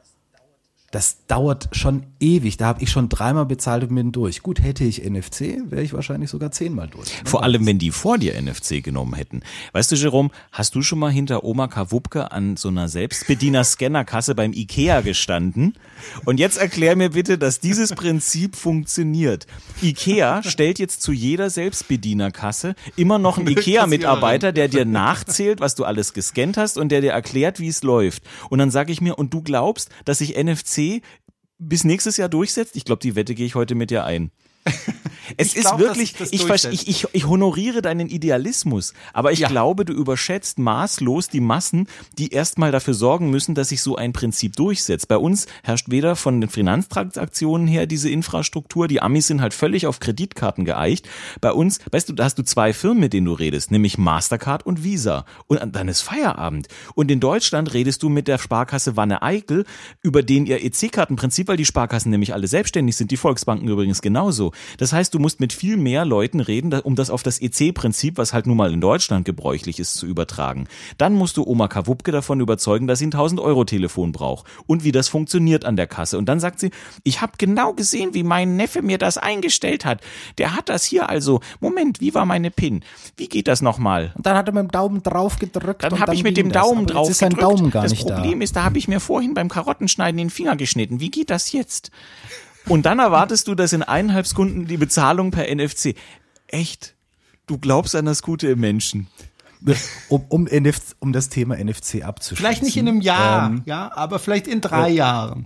Das dauert schon ewig. Da habe ich schon dreimal bezahlt und bin durch. Gut, hätte ich N F C, wäre ich wahrscheinlich sogar zehnmal durch. Vor allem, wenn die vor dir N F C genommen hätten. Weißt du, Jerome, hast du schon mal hinter Oma Kawupke an so einer Selbstbediener-Scannerkasse beim Ikea gestanden? Und jetzt erklär mir bitte, dass dieses Prinzip funktioniert. Ikea stellt jetzt zu jeder Selbstbedienerkasse immer noch einen Ikea-Mitarbeiter, der dir nachzählt, was du alles gescannt hast und der dir erklärt, wie es läuft. Und dann sage ich mir, und du glaubst, dass sich N F C bis nächstes Jahr durchsetzt? Ich glaube, die Wette gehe ich heute mit dir ein. Es Ich ist glaub, wirklich, dass sich ich, das vers- ich, ich, ich honoriere deinen Idealismus, aber ich Ja. glaube, du überschätzt maßlos die Massen, die erstmal dafür sorgen müssen, dass sich so ein Prinzip durchsetzt. Bei uns herrscht weder von den Finanztransaktionen her diese Infrastruktur, die Amis sind halt völlig auf Kreditkarten geeicht. Bei uns, weißt du, da hast du zwei Firmen, mit denen du redest, nämlich Mastercard und Visa. Und dann ist Feierabend. Und in Deutschland redest du mit der Sparkasse Wanne-Eickel über den ihr E C-Kartenprinzip, weil die Sparkassen nämlich alle selbstständig sind, die Volksbanken übrigens genauso. Das heißt, du musst mit viel mehr Leuten reden, um das auf das E C-Prinzip, was halt nun mal in Deutschland gebräuchlich ist, zu übertragen. Dann musst du Oma Kawupke davon überzeugen, dass sie ein tausend-Euro-Telefon braucht und wie das funktioniert an der Kasse. Und dann sagt sie, ich habe genau gesehen, wie mein Neffe mir das eingestellt hat. Der hat das hier also, Moment, wie war meine PIN? Wie geht das nochmal? Und dann hat er mit dem Daumen drauf gedrückt. Dann habe ich mit dem Daumen drauf ist gedrückt. Daumen gar das nicht Problem da. ist, da habe ich mir vorhin beim Karottenschneiden den Finger geschnitten. Wie geht das jetzt? Und dann erwartest du, dass in eineinhalb Sekunden die Bezahlung per N F C. Echt? Du glaubst an das Gute im Menschen. Um, um, N F C, um das Thema N F C abzuschließen. Vielleicht nicht in einem Jahr, ähm, ja, aber vielleicht in drei äh, Jahren.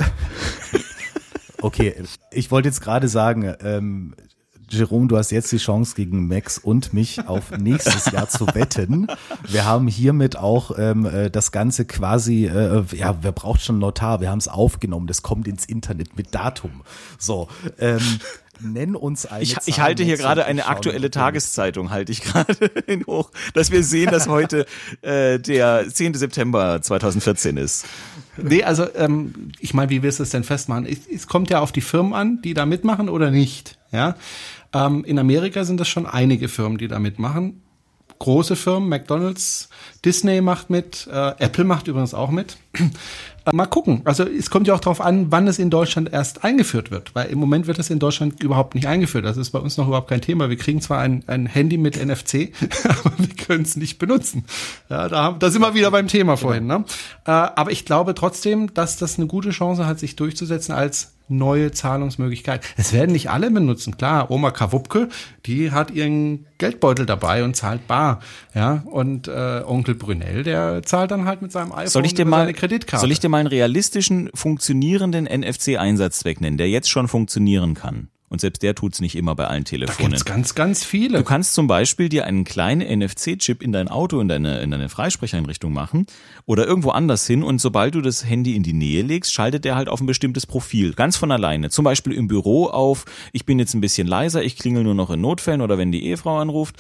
Okay, ich wollte jetzt gerade sagen, ähm, Jerome, du hast jetzt die Chance, gegen Max und mich auf nächstes Jahr zu wetten. Wir haben hiermit auch ähm, das Ganze quasi, äh, ja, wer braucht schon Notar? Wir haben es aufgenommen, das kommt ins Internet mit Datum. So, ähm, nenn uns eine Ich, Zahl, ich halte hier Max, gerade und eine schauen, aktuelle ob du- Tageszeitung, halte ich gerade in hoch, dass wir sehen, dass heute äh, der zehnte September zweitausendvierzehn ist. Nee, also ähm, ich meine, wie willst du es denn festmachen? Es, es kommt ja auf die Firmen an, die da mitmachen oder nicht. Ja, ähm, in Amerika sind das schon einige Firmen, die da mitmachen. Große Firmen, McDonald's, Disney macht mit, äh, Apple macht übrigens auch mit. Äh, mal gucken. Also es kommt ja auch darauf an, wann es in Deutschland erst eingeführt wird, weil im Moment wird es in Deutschland überhaupt nicht eingeführt. Das ist bei uns noch überhaupt kein Thema. Wir kriegen zwar ein, ein Handy mit N F C, aber wir können es nicht benutzen. Ja, da, haben, da sind wir wieder beim Thema vorhin. Ne? Äh, aber ich glaube trotzdem, dass das eine gute Chance hat, sich durchzusetzen als neue Zahlungsmöglichkeit. Es werden nicht alle benutzen. Klar, Oma Kawupke, die hat ihren Geldbeutel dabei und zahlt bar. Ja, und äh, Onkel Brunel, der zahlt dann halt mit seinem iPhone Soll ich dir über mal, seine Kreditkarte. soll ich dir mal einen realistischen, funktionierenden N F C-Einsatzzweck nennen, der jetzt schon funktionieren kann? Und selbst der tut's nicht immer bei allen Da Telefonen. gibt's ganz, ganz viele. Du kannst zum Beispiel dir einen kleinen N F C-Chip in dein Auto, in deine, in deine Freisprecheinrichtung machen oder irgendwo anders hin und sobald du das Handy in die Nähe legst, schaltet der halt auf ein bestimmtes Profil, ganz von alleine. Zum Beispiel im Büro auf, ich bin jetzt ein bisschen leiser, ich klingel nur noch in Notfällen oder wenn die Ehefrau anruft.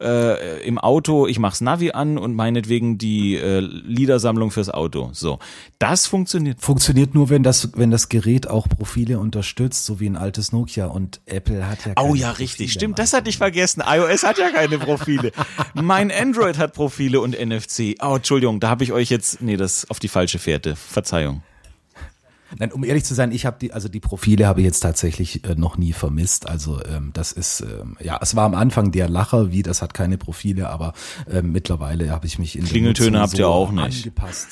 Äh, im Auto, ich mach's Navi an und meinetwegen die äh, Liedersammlung fürs Auto. So, das funktioniert. Funktioniert nur, wenn das, wenn das Gerät auch Profile unterstützt, so wie ein altes Nokia. Und Apple hat ja keine Oh ja, Profile, richtig, stimmt, Mann. das hatte ich vergessen. iOS hat ja keine Profile. Mein Android hat Profile und N F C. Oh, Entschuldigung, da habe ich euch jetzt, nee, das auf die falsche Fährte. Verzeihung. Nein, um ehrlich zu sein, ich habe die, also die Profile habe ich jetzt tatsächlich äh, noch nie vermisst. Also ähm, das ist, ähm, ja, es war am Anfang der Lacher, wie das hat keine Profile, aber ähm, mittlerweile habe ich mich in der Klingeltöne Nutzung habt ihr so auch nicht. angepasst.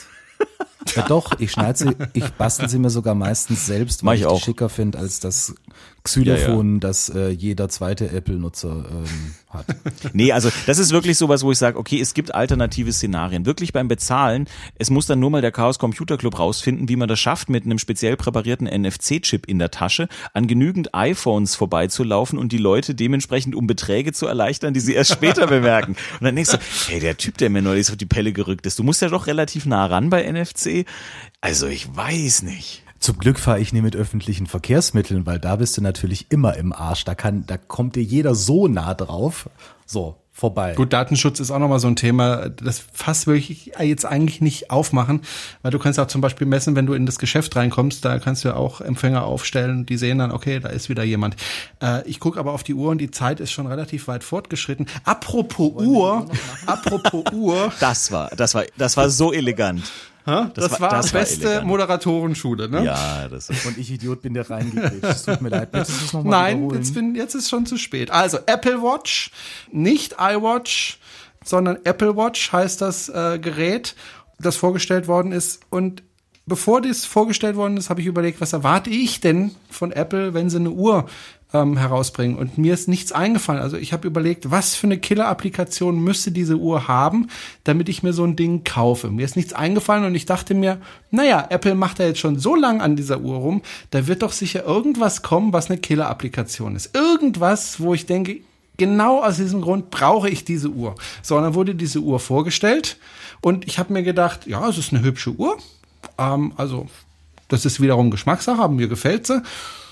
Ja doch, ich schneide sie, ich bastel sie mir sogar meistens selbst, Mach weil ich ich auch. die schicker finde als das Xylophon, Ja, ja. das äh, jeder zweite Apple-Nutzer ähm, hat. Nee, also das ist wirklich sowas, wo ich sage, okay, es gibt alternative Szenarien. Wirklich beim Bezahlen, es muss dann nur mal der Chaos Computer Club rausfinden, wie man das schafft, mit einem speziell präparierten N F C-Chip in der Tasche an genügend iPhones vorbeizulaufen und die Leute dementsprechend um Beträge zu erleichtern, die sie erst später bemerken. Und dann denkst du, hey, der Typ, der mir neulich auf die Pelle gerückt ist, du musst ja doch relativ nah ran bei N F C. Also ich weiß nicht. Zum Glück fahre ich nie mit öffentlichen Verkehrsmitteln, weil da bist du natürlich immer im Arsch. Da kann, da kommt dir jeder so nah drauf. So, vorbei. Gut, Datenschutz ist auch nochmal so ein Thema, das Fass will ich jetzt eigentlich nicht aufmachen, weil du kannst auch zum Beispiel messen, wenn du in das Geschäft reinkommst, da kannst du ja auch Empfänger aufstellen, die sehen dann, okay, da ist wieder jemand. Äh, ich gucke aber auf die Uhr und die Zeit ist schon relativ weit fortgeschritten. Apropos Uhr, apropos Uhr. Das war, das war, das war so elegant. Das, das war, war- das war beste elegant. Moderatorenschule, ne? Ja, das ist. Und ich Idiot bin der reingekriegt. Es tut mir leid. Möchtest du es noch mal Nein, wiederholen? jetzt, bin, jetzt ist schon zu spät. Also Apple Watch, nicht iWatch, sondern Apple Watch heißt das äh, Gerät, das vorgestellt worden ist. Und bevor das vorgestellt worden ist, habe ich überlegt, was erwarte ich denn von Apple, wenn sie eine Uhr ähm, herausbringen? Und mir ist nichts eingefallen. Also ich habe überlegt, was für eine Killer-Applikation müsste diese Uhr haben, damit ich mir so ein Ding kaufe. Mir ist nichts eingefallen und ich dachte mir, naja, Apple macht ja jetzt schon so lang an dieser Uhr rum, da wird doch sicher irgendwas kommen, was eine Killer-Applikation ist. Irgendwas, wo ich denke, genau aus diesem Grund brauche ich diese Uhr. So, und dann wurde diese Uhr vorgestellt und ich habe mir gedacht, ja, es ist eine hübsche Uhr. Ähm, also, das ist wiederum Geschmackssache, aber mir gefällt sie.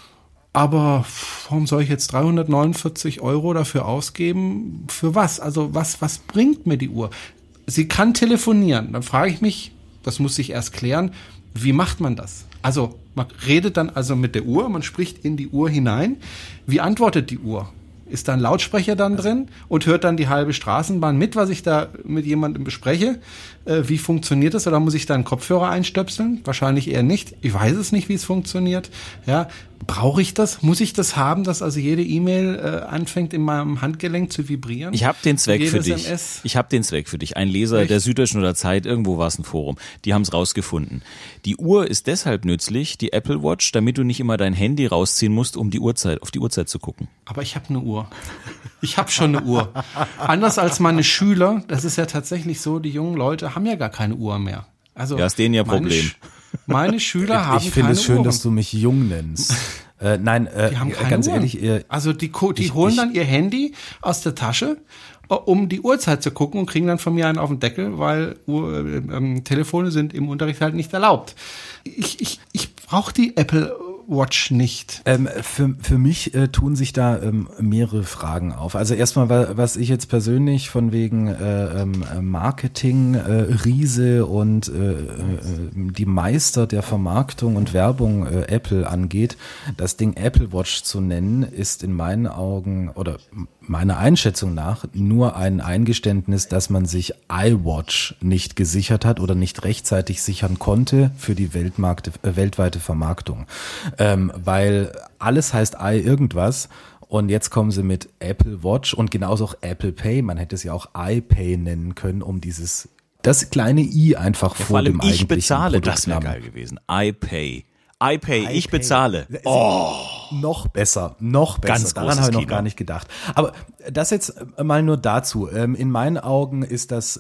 Aber warum soll ich jetzt dreihundertneunundvierzig Euro dafür ausgeben? Für was? Also, was, was bringt mir die Uhr? Sie kann telefonieren. Dann frage ich mich, das muss ich erst klären, wie macht man das? Also, man redet dann also mit der Uhr, man spricht in die Uhr hinein. Wie antwortet die Uhr? Ist da ein Lautsprecher dann drin und hört dann die halbe Straßenbahn mit, was ich da mit jemandem bespreche? Äh, wie funktioniert das? Oder muss ich da einen Kopfhörer einstöpseln? Wahrscheinlich eher nicht. Ich weiß es nicht, wie es funktioniert. Ja, brauche ich das? Muss ich das haben, dass also jede E-Mail äh, anfängt in meinem Handgelenk zu vibrieren? Ich habe den Zweck für Jedes dich. M S? Ich habe den Zweck für dich. Ein Leser Echt? der Süddeutschen oder Zeit, irgendwo war es ein Forum, die haben es rausgefunden. Die Uhr ist deshalb nützlich, die Apple Watch, damit du nicht immer dein Handy rausziehen musst, um die Uhrzeit, auf die Uhrzeit zu gucken. Aber ich habe eine Uhr. Ich habe schon eine Uhr. Anders als meine Schüler, das ist ja tatsächlich so, die jungen Leute haben ja gar keine Uhr mehr. Also Ja, ist denen ja meine Problem. Sch- Meine Schüler haben Ich finde keine es schön, Uhren. dass du mich jung nennst. äh, nein, äh, Die haben keine ganz Uhren. ehrlich, ihr, also die, ko- die ich- holen ich- dann ihr Handy aus der Tasche, äh, um die Uhrzeit zu gucken und kriegen dann von mir einen auf den Deckel, weil Uhr, äh, ähm, Telefone sind im Unterricht halt nicht erlaubt. Ich, ich, ich brauche die Apple Watch nicht. Ähm, für, für mich äh, tun sich da ähm, mehrere Fragen auf. Also erstmal, wa- was ich jetzt persönlich von wegen äh, ähm, Marketing, äh, Riese und äh, äh, die Meister der Vermarktung und Werbung äh, Apple angeht, das Ding Apple Watch zu nennen, ist in meinen Augen oder meiner Einschätzung nach nur ein Eingeständnis, dass man sich iWatch nicht gesichert hat oder nicht rechtzeitig sichern konnte für die Weltmarkt, äh, weltweite Vermarktung. Ähm, weil alles heißt i irgendwas und jetzt kommen sie mit Apple Watch und genauso auch Apple Pay. Man hätte es ja auch iPay nennen können, um dieses das kleine i einfach Ja, vor vor allem dem ich eigentlichen bezahle, das wäre Produktnamen. geil gewesen. iPay. iPay, ich iPay. bezahle. Oh. Noch besser, noch besser. Ganz Daran großes habe ich noch Kino. gar nicht gedacht. Aber das jetzt mal nur dazu. Ähm, in meinen Augen ist das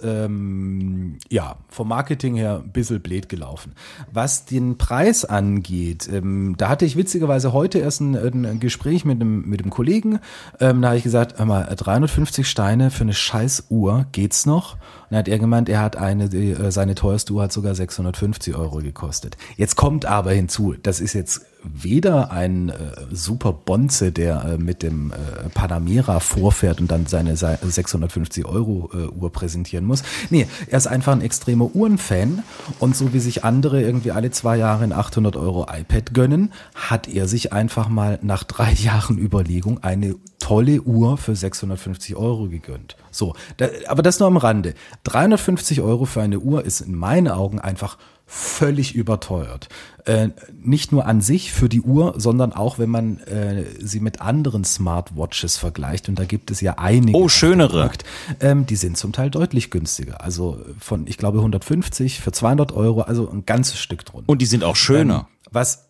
ähm, ja vom Marketing her ein bisschen blöd gelaufen. Was den Preis angeht, ähm, da hatte ich witzigerweise heute erst ein, ein Gespräch mit einem mit einem Kollegen. Ähm, da habe ich gesagt, hör mal, dreihundertfünfzig Steine für eine scheiß Uhr, geht's noch? Und dann hat er gemeint, er hat eine, die, äh, seine teuerste Uhr hat sogar sechshundertfünfzig Euro gekostet. Jetzt kommt aber hinzu, das ist jetzt weder ein äh, super Bonze, der äh, mit dem äh, Panamera vorfährt und dann seine se- sechshundertfünfzig Euro äh, Uhr präsentieren muss. Nee, er ist einfach ein extremer Uhrenfan und so wie sich andere irgendwie alle zwei Jahre ein achthundert Euro iPad gönnen, hat er sich einfach mal nach drei Jahren Überlegung eine tolle Uhr für sechshundertfünfzig Euro gegönnt. So, da, aber das nur am Rande. dreihundertfünfzig Euro für eine Uhr ist in meinen Augen einfach völlig überteuert. Äh, nicht nur an sich für die Uhr, sondern auch, wenn man äh, sie mit anderen Smartwatches vergleicht. Und da gibt es ja einige. Oh, auf dem schönere. Markt. Ähm, die sind zum Teil deutlich günstiger. Also von, ich glaube, hundertfünfzig für zweihundert Euro, also ein ganzes Stück drunter. Und die sind auch schöner. Ähm, was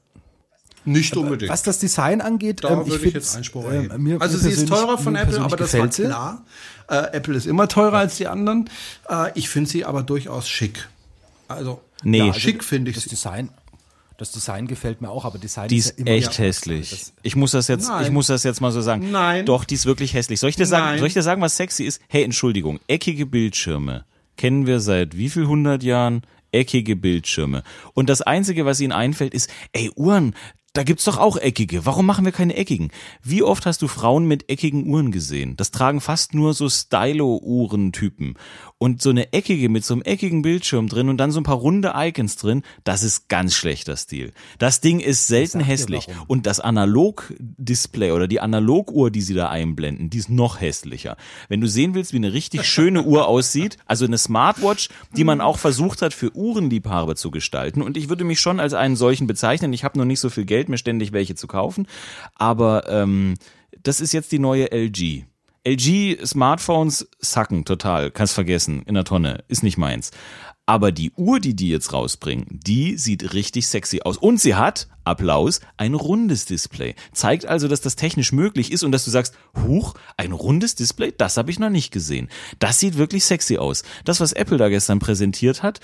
Nicht unbedingt. was das Design angeht, Da ähm, würde ich, find, jetzt Einspruch ähm, erheben. mir- also mir sie ist persönlich- teurer von mir Apple, persönlich aber das war gefällt sie. klar. Äh, Apple ist immer teurer als die anderen. Äh, ich finde sie aber durchaus schick. Also Nee. ja, Also schick finde ich Das sie. Design, das Design gefällt mir auch, aber Design Die ist ist ja immer echt ja, hässlich. das- Ich muss das jetzt, Nein. ich muss das jetzt mal so sagen. Nein. Doch, die ist wirklich hässlich. Soll ich dir sagen, Nein. soll ich dir sagen, was sexy ist? Hey, Entschuldigung, eckige Bildschirme kennen wir seit wie viel hundert Jahren? Eckige Bildschirme. Und das Einzige, was ihnen einfällt, ist, ey, Uhren, da gibt's doch auch eckige. Warum machen wir keine eckigen? Wie oft hast du Frauen mit eckigen Uhren gesehen? Das tragen fast nur so Stylo-Uhrentypen. Und so eine eckige mit so einem eckigen Bildschirm drin und dann so ein paar runde Icons drin, das ist ganz schlechter Stil. Das Ding ist selten sag dir hässlich. warum. Und das Analog-Display oder die Analoguhr, die sie da einblenden, die ist noch hässlicher. Wenn du sehen willst, wie eine richtig schöne Uhr aussieht, also eine Smartwatch, die man auch versucht hat, für Uhrenliebhaber zu gestalten. Und ich würde mich schon als einen solchen bezeichnen. Ich habe noch nicht so viel Geld, mir ständig welche zu kaufen. Aber ähm, das ist jetzt die neue L G. L G Smartphones sacken total, kannst vergessen, in der Tonne, ist nicht meins. Aber die Uhr, die die jetzt rausbringen, die sieht richtig sexy aus. Und sie hat, Applaus, ein rundes Display. Zeigt also, dass das technisch möglich ist und dass du sagst, huch, ein rundes Display, das habe ich noch nicht gesehen. Das sieht wirklich sexy aus. Das, was Apple da gestern präsentiert hat,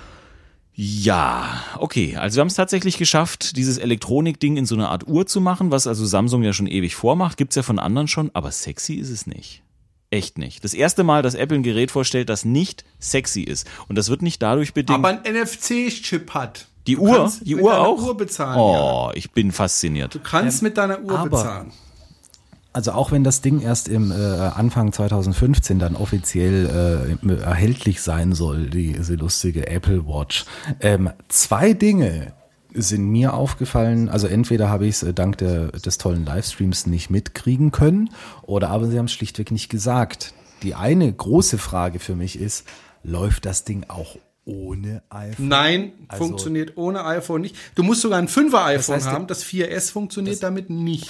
ja, okay. Also wir haben es tatsächlich geschafft, dieses Elektronik-Ding in so eine Art Uhr zu machen, was also Samsung ja schon ewig vormacht. Gibt's ja von anderen schon, aber sexy ist es nicht. Echt nicht. Das erste Mal, dass Apple ein Gerät vorstellt, das nicht sexy ist. Und das wird nicht dadurch bedingt. Aber ein N F C-Chip hat. die Du Uhr, kannst die mit Uhr deiner auch? Uhr bezahlen, oh, ich bin fasziniert. Du kannst mit deiner Uhr aber- bezahlen. Also auch wenn das Ding erst im äh, Anfang zweitausendfünfzehn dann offiziell äh, erhältlich sein soll, die, diese lustige Apple Watch. Ähm, zwei Dinge sind mir aufgefallen, also entweder habe ich es dank der, des tollen Livestreams nicht mitkriegen können oder aber sie haben es schlichtweg nicht gesagt. Die eine große Frage für mich ist, läuft das Ding auch ohne iPhone? Nein, also, funktioniert ohne iPhone nicht. Du musst sogar ein fünfer iPhone das heißt, haben, das vier S funktioniert das, damit nicht.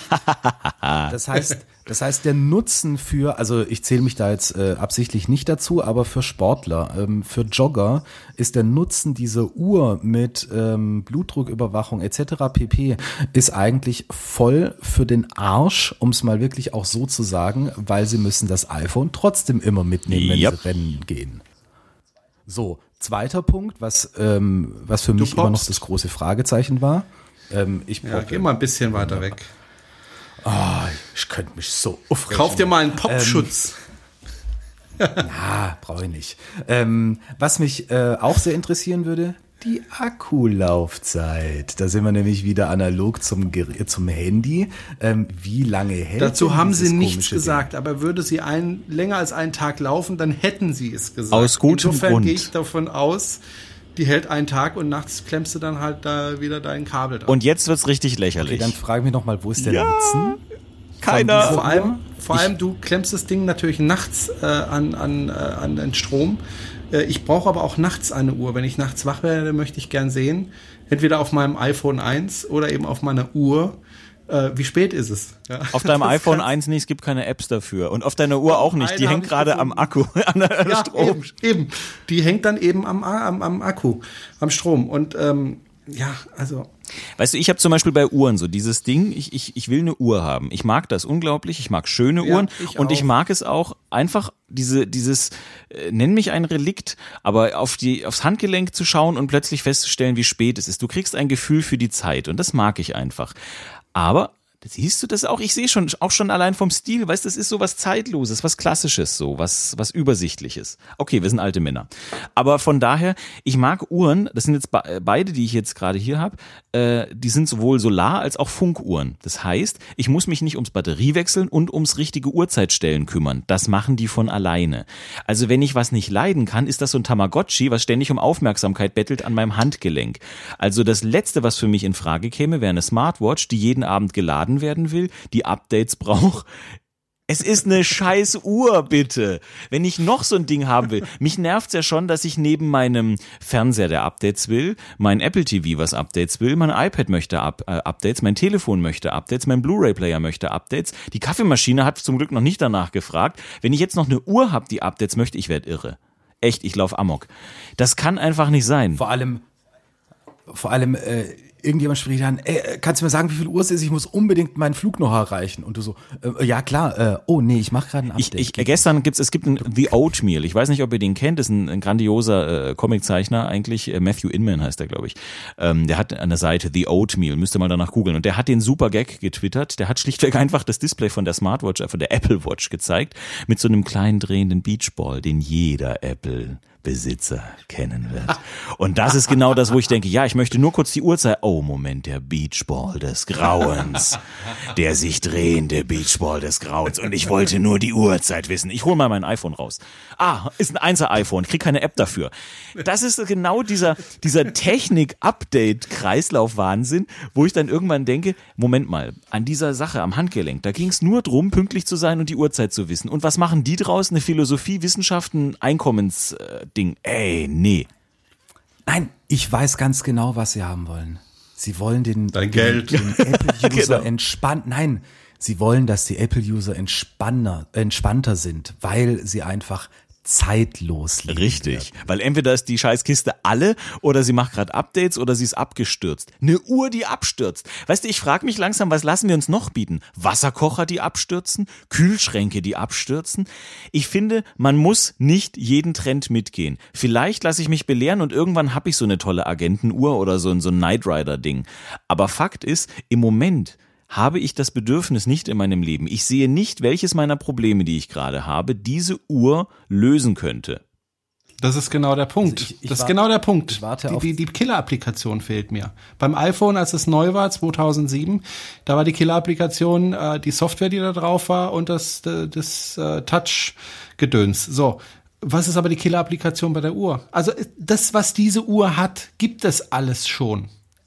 Das heißt, das heißt, der Nutzen für, also ich zähle mich da jetzt äh, absichtlich nicht dazu, aber für Sportler, ähm, für Jogger ist der Nutzen dieser Uhr mit ähm, Blutdrucküberwachung et cetera pp. Ist eigentlich voll für den Arsch, um es mal wirklich auch so zu sagen, weil sie müssen das iPhone trotzdem immer mitnehmen, wenn yep. sie rennen gehen. So, zweiter Punkt, was, ähm, was für mich immer noch das große Fragezeichen war. Ähm, ich ja, geh mal ein bisschen weiter weg. Oh, ich könnte mich so aufregen. Kauf dir mal einen Popschutz. Ähm, na, brauche ich nicht. Ähm, was mich äh, auch sehr interessieren würde, die Akkulaufzeit. Da sind wir nämlich wieder analog zum, zum Handy. Ähm, wie lange hält Dazu haben sie nichts komische gesagt, Ding? aber würde sie ein, länger als einen Tag laufen, dann hätten sie es gesagt. Aus gutem Insofern Grund. gehe ich davon aus, die hält einen Tag und nachts klemmst du dann halt da wieder dein Kabel dran. Und jetzt wird's richtig lächerlich. Okay, dann frage ich mich nochmal, wo ist der Ja, Nutzen? Keiner. Vor allem, vor allem, du klemmst das Ding natürlich nachts äh, an, an, äh, an den Strom. Äh, ich brauche aber auch nachts eine Uhr. Wenn ich nachts wach werde, möchte ich gern sehen, entweder auf meinem iPhone eins oder eben auf meiner Uhr, äh, wie spät ist es. Ja. Auf deinem iPhone eins nicht, es gibt keine Apps dafür. Und auf deiner Uhr auch nicht, die Eine hängt hab ich gerade am gefunden. Akku, an der Ja, Strom. eben, eben. Die hängt dann eben am, am, am Akku, am Strom. Und ähm, ja, also... Weißt du, ich habe zum Beispiel bei Uhren so dieses Ding, ich, ich, ich will eine Uhr haben. Ich mag das unglaublich, ich mag schöne Ja, Uhren ich und auch. ich mag es auch einfach, diese, dieses, äh, nenn mich ein Relikt, aber auf die, aufs Handgelenk zu schauen und plötzlich festzustellen, wie spät es ist. Du kriegst ein Gefühl für die Zeit und das mag ich einfach. Aber siehst du das auch? Ich sehe schon, auch schon allein vom Stil, weißt du, das ist so was Zeitloses, was Klassisches, so was, was Übersichtliches. Okay, wir sind alte Männer. Aber von daher, ich mag Uhren, das sind jetzt be- beide, die ich jetzt gerade hier habe, äh, die sind sowohl Solar- als auch Funkuhren. Das heißt, ich muss mich nicht ums Batteriewechseln und ums richtige Uhrzeitstellen kümmern. Das machen die von alleine. Also wenn ich was nicht leiden kann, ist das so ein Tamagotchi, was ständig um Aufmerksamkeit bettelt an meinem Handgelenk. Also das Letzte, was für mich in Frage käme, wäre eine Smartwatch, die jeden Abend geladen werden will, die Updates braucht. Es ist eine scheiß Uhr, bitte. Wenn ich noch so ein Ding haben will. Mich nervt's ja schon, dass ich neben meinem Fernseher, der Updates will, mein Apple T V, was Updates will, mein iPad möchte Up, äh, Updates, mein Telefon möchte Updates, mein Blu-ray-Player möchte Updates. Die Kaffeemaschine hat zum Glück noch nicht danach gefragt. Wenn ich jetzt noch eine Uhr habe, die Updates möchte, ich werde irre. Echt, ich laufe amok. Das kann einfach nicht sein. Vor allem, vor allem, äh, irgendjemand spricht an, ey, kannst du mir sagen, wie viel Uhr es ist? Ich muss unbedingt meinen Flug noch erreichen. Und du so, äh, ja klar, äh, oh nee, ich mache gerade ein Update. Ich, ich, gestern gibt's, es gibt ein The Oatmeal. Ich weiß nicht, ob ihr den kennt. Das ist ein, ein grandioser äh, Comiczeichner eigentlich. Äh, Matthew Inman heißt der, glaube ich. Ähm, der hat an der Seite The Oatmeal. Müsst ihr mal danach googeln. Und der hat den super Gag getwittert. Der hat schlichtweg einfach das Display von der Smartwatch, äh, von der Apple Watch gezeigt. Mit so einem kleinen drehenden Beachball, den jeder Apple Besitzer kennen wird. Und das ist genau das, wo ich denke, ja, ich möchte nur kurz die Uhrzeit. Oh, Moment, der Beachball des Grauens. Der sich drehende Beachball des Grauens. Und ich wollte nur die Uhrzeit wissen. Ich hole mal mein iPhone raus. Ah, ist ein Einser iPhone. Ich krieg keine App dafür. Das ist genau dieser, dieser Technik-Update-Kreislauf-Wahnsinn, wo ich dann irgendwann denke, Moment mal, an dieser Sache am Handgelenk, da ging es nur drum, pünktlich zu sein und die Uhrzeit zu wissen. Und was machen die draus? Eine Philosophie, Wissenschaften, Einkommens Ding. Ey, nee. Nein, ich weiß ganz genau, was sie haben wollen. Sie wollen den, Dein den, Geld. den Apple-User Genau. entspannt. Nein, sie wollen, dass die Apple-User entspannter, entspannter sind, weil sie einfach zeitlos leben. Richtig, weil entweder ist die Scheißkiste alle oder sie macht gerade Updates oder sie ist abgestürzt. Eine Uhr, die abstürzt. Weißt du, ich frage mich langsam, was lassen wir uns noch bieten? Wasserkocher, die abstürzen? Kühlschränke, die abstürzen? Ich finde, man muss nicht jeden Trend mitgehen. Vielleicht lasse ich mich belehren und irgendwann habe ich so eine tolle Agentenuhr oder so ein, so ein Knight Rider-Ding. Aber Fakt ist, im Moment habe ich das Bedürfnis nicht in meinem Leben. Ich sehe nicht, welches meiner Probleme, die ich gerade habe, diese Uhr lösen könnte. Das ist genau der Punkt. Also ich- ich das ist warte- genau der Punkt. ich warte die, auf- die, die Killer-Applikation fehlt mir. Beim iPhone, als es neu war, zweitausendsieben, da war die Killer-Applikation äh, die Software, die da drauf war und das, das, das äh, Touch-Gedöns. So. Was ist aber die Killer-Applikation bei der Uhr? Also das, was diese Uhr hat, gibt es alles schon.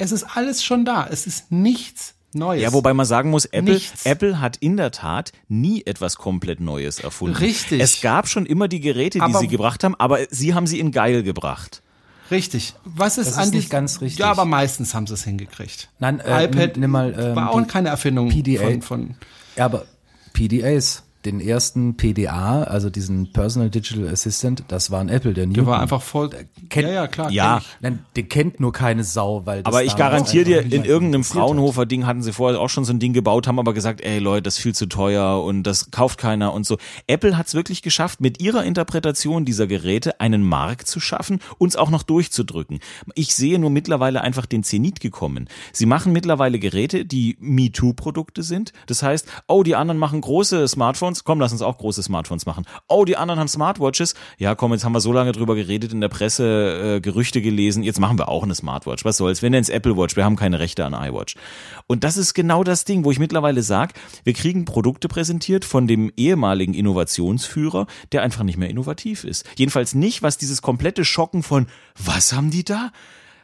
Es ist alles schon da. Es ist nichts Neues. Ja, wobei man sagen muss, Apple, Nichts. Apple hat in der Tat nie etwas komplett Neues erfunden. Richtig. Es gab schon immer die Geräte, die Aber- sie gebracht haben, aber sie haben sie in geil gebracht. Richtig. Was ist Das an ist die- nicht ganz richtig. Ja, aber meistens haben sie es hingekriegt. Nein, äh, iPad nimm- nimm mal, ähm, war auch die keine Erfindung P D A. von, von Ja, aber P D As, den ersten P D A, also diesen Personal Digital Assistant, das war ein Apple, der der Newton. war einfach voll. kennt- ja, ja, klar. Ja. kenn ich. Nein, den kennt nur keine Sau, weil das Aber ich damals garantiere dir, einfach in niemand irgendeinem interessiert hat. Fraunhofer-Ding hatten sie vorher auch schon so ein Ding gebaut, haben aber gesagt, ey Leute, das ist viel zu teuer und das kauft keiner und so. Apple hat es wirklich geschafft, mit ihrer Interpretation dieser Geräte einen Markt zu schaffen, uns auch noch durchzudrücken. Ich sehe nur mittlerweile einfach den Zenit gekommen. Sie machen mittlerweile Geräte, die MeToo-Produkte sind. Das heißt, oh, die anderen machen große Smartphones, komm, lass uns auch große Smartphones machen. Oh, die anderen haben Smartwatches. Ja, komm, jetzt haben wir so lange drüber geredet, in der Presse äh, Gerüchte gelesen, jetzt machen wir auch eine Smartwatch. Was soll's? Wir nennen es Apple Watch, wir haben keine Rechte an iWatch. Und das ist genau das Ding, wo ich mittlerweile sage, wir kriegen Produkte präsentiert von dem ehemaligen Innovationsführer, der einfach nicht mehr innovativ ist. Jedenfalls nicht, was dieses komplette Schocken von, was haben die da?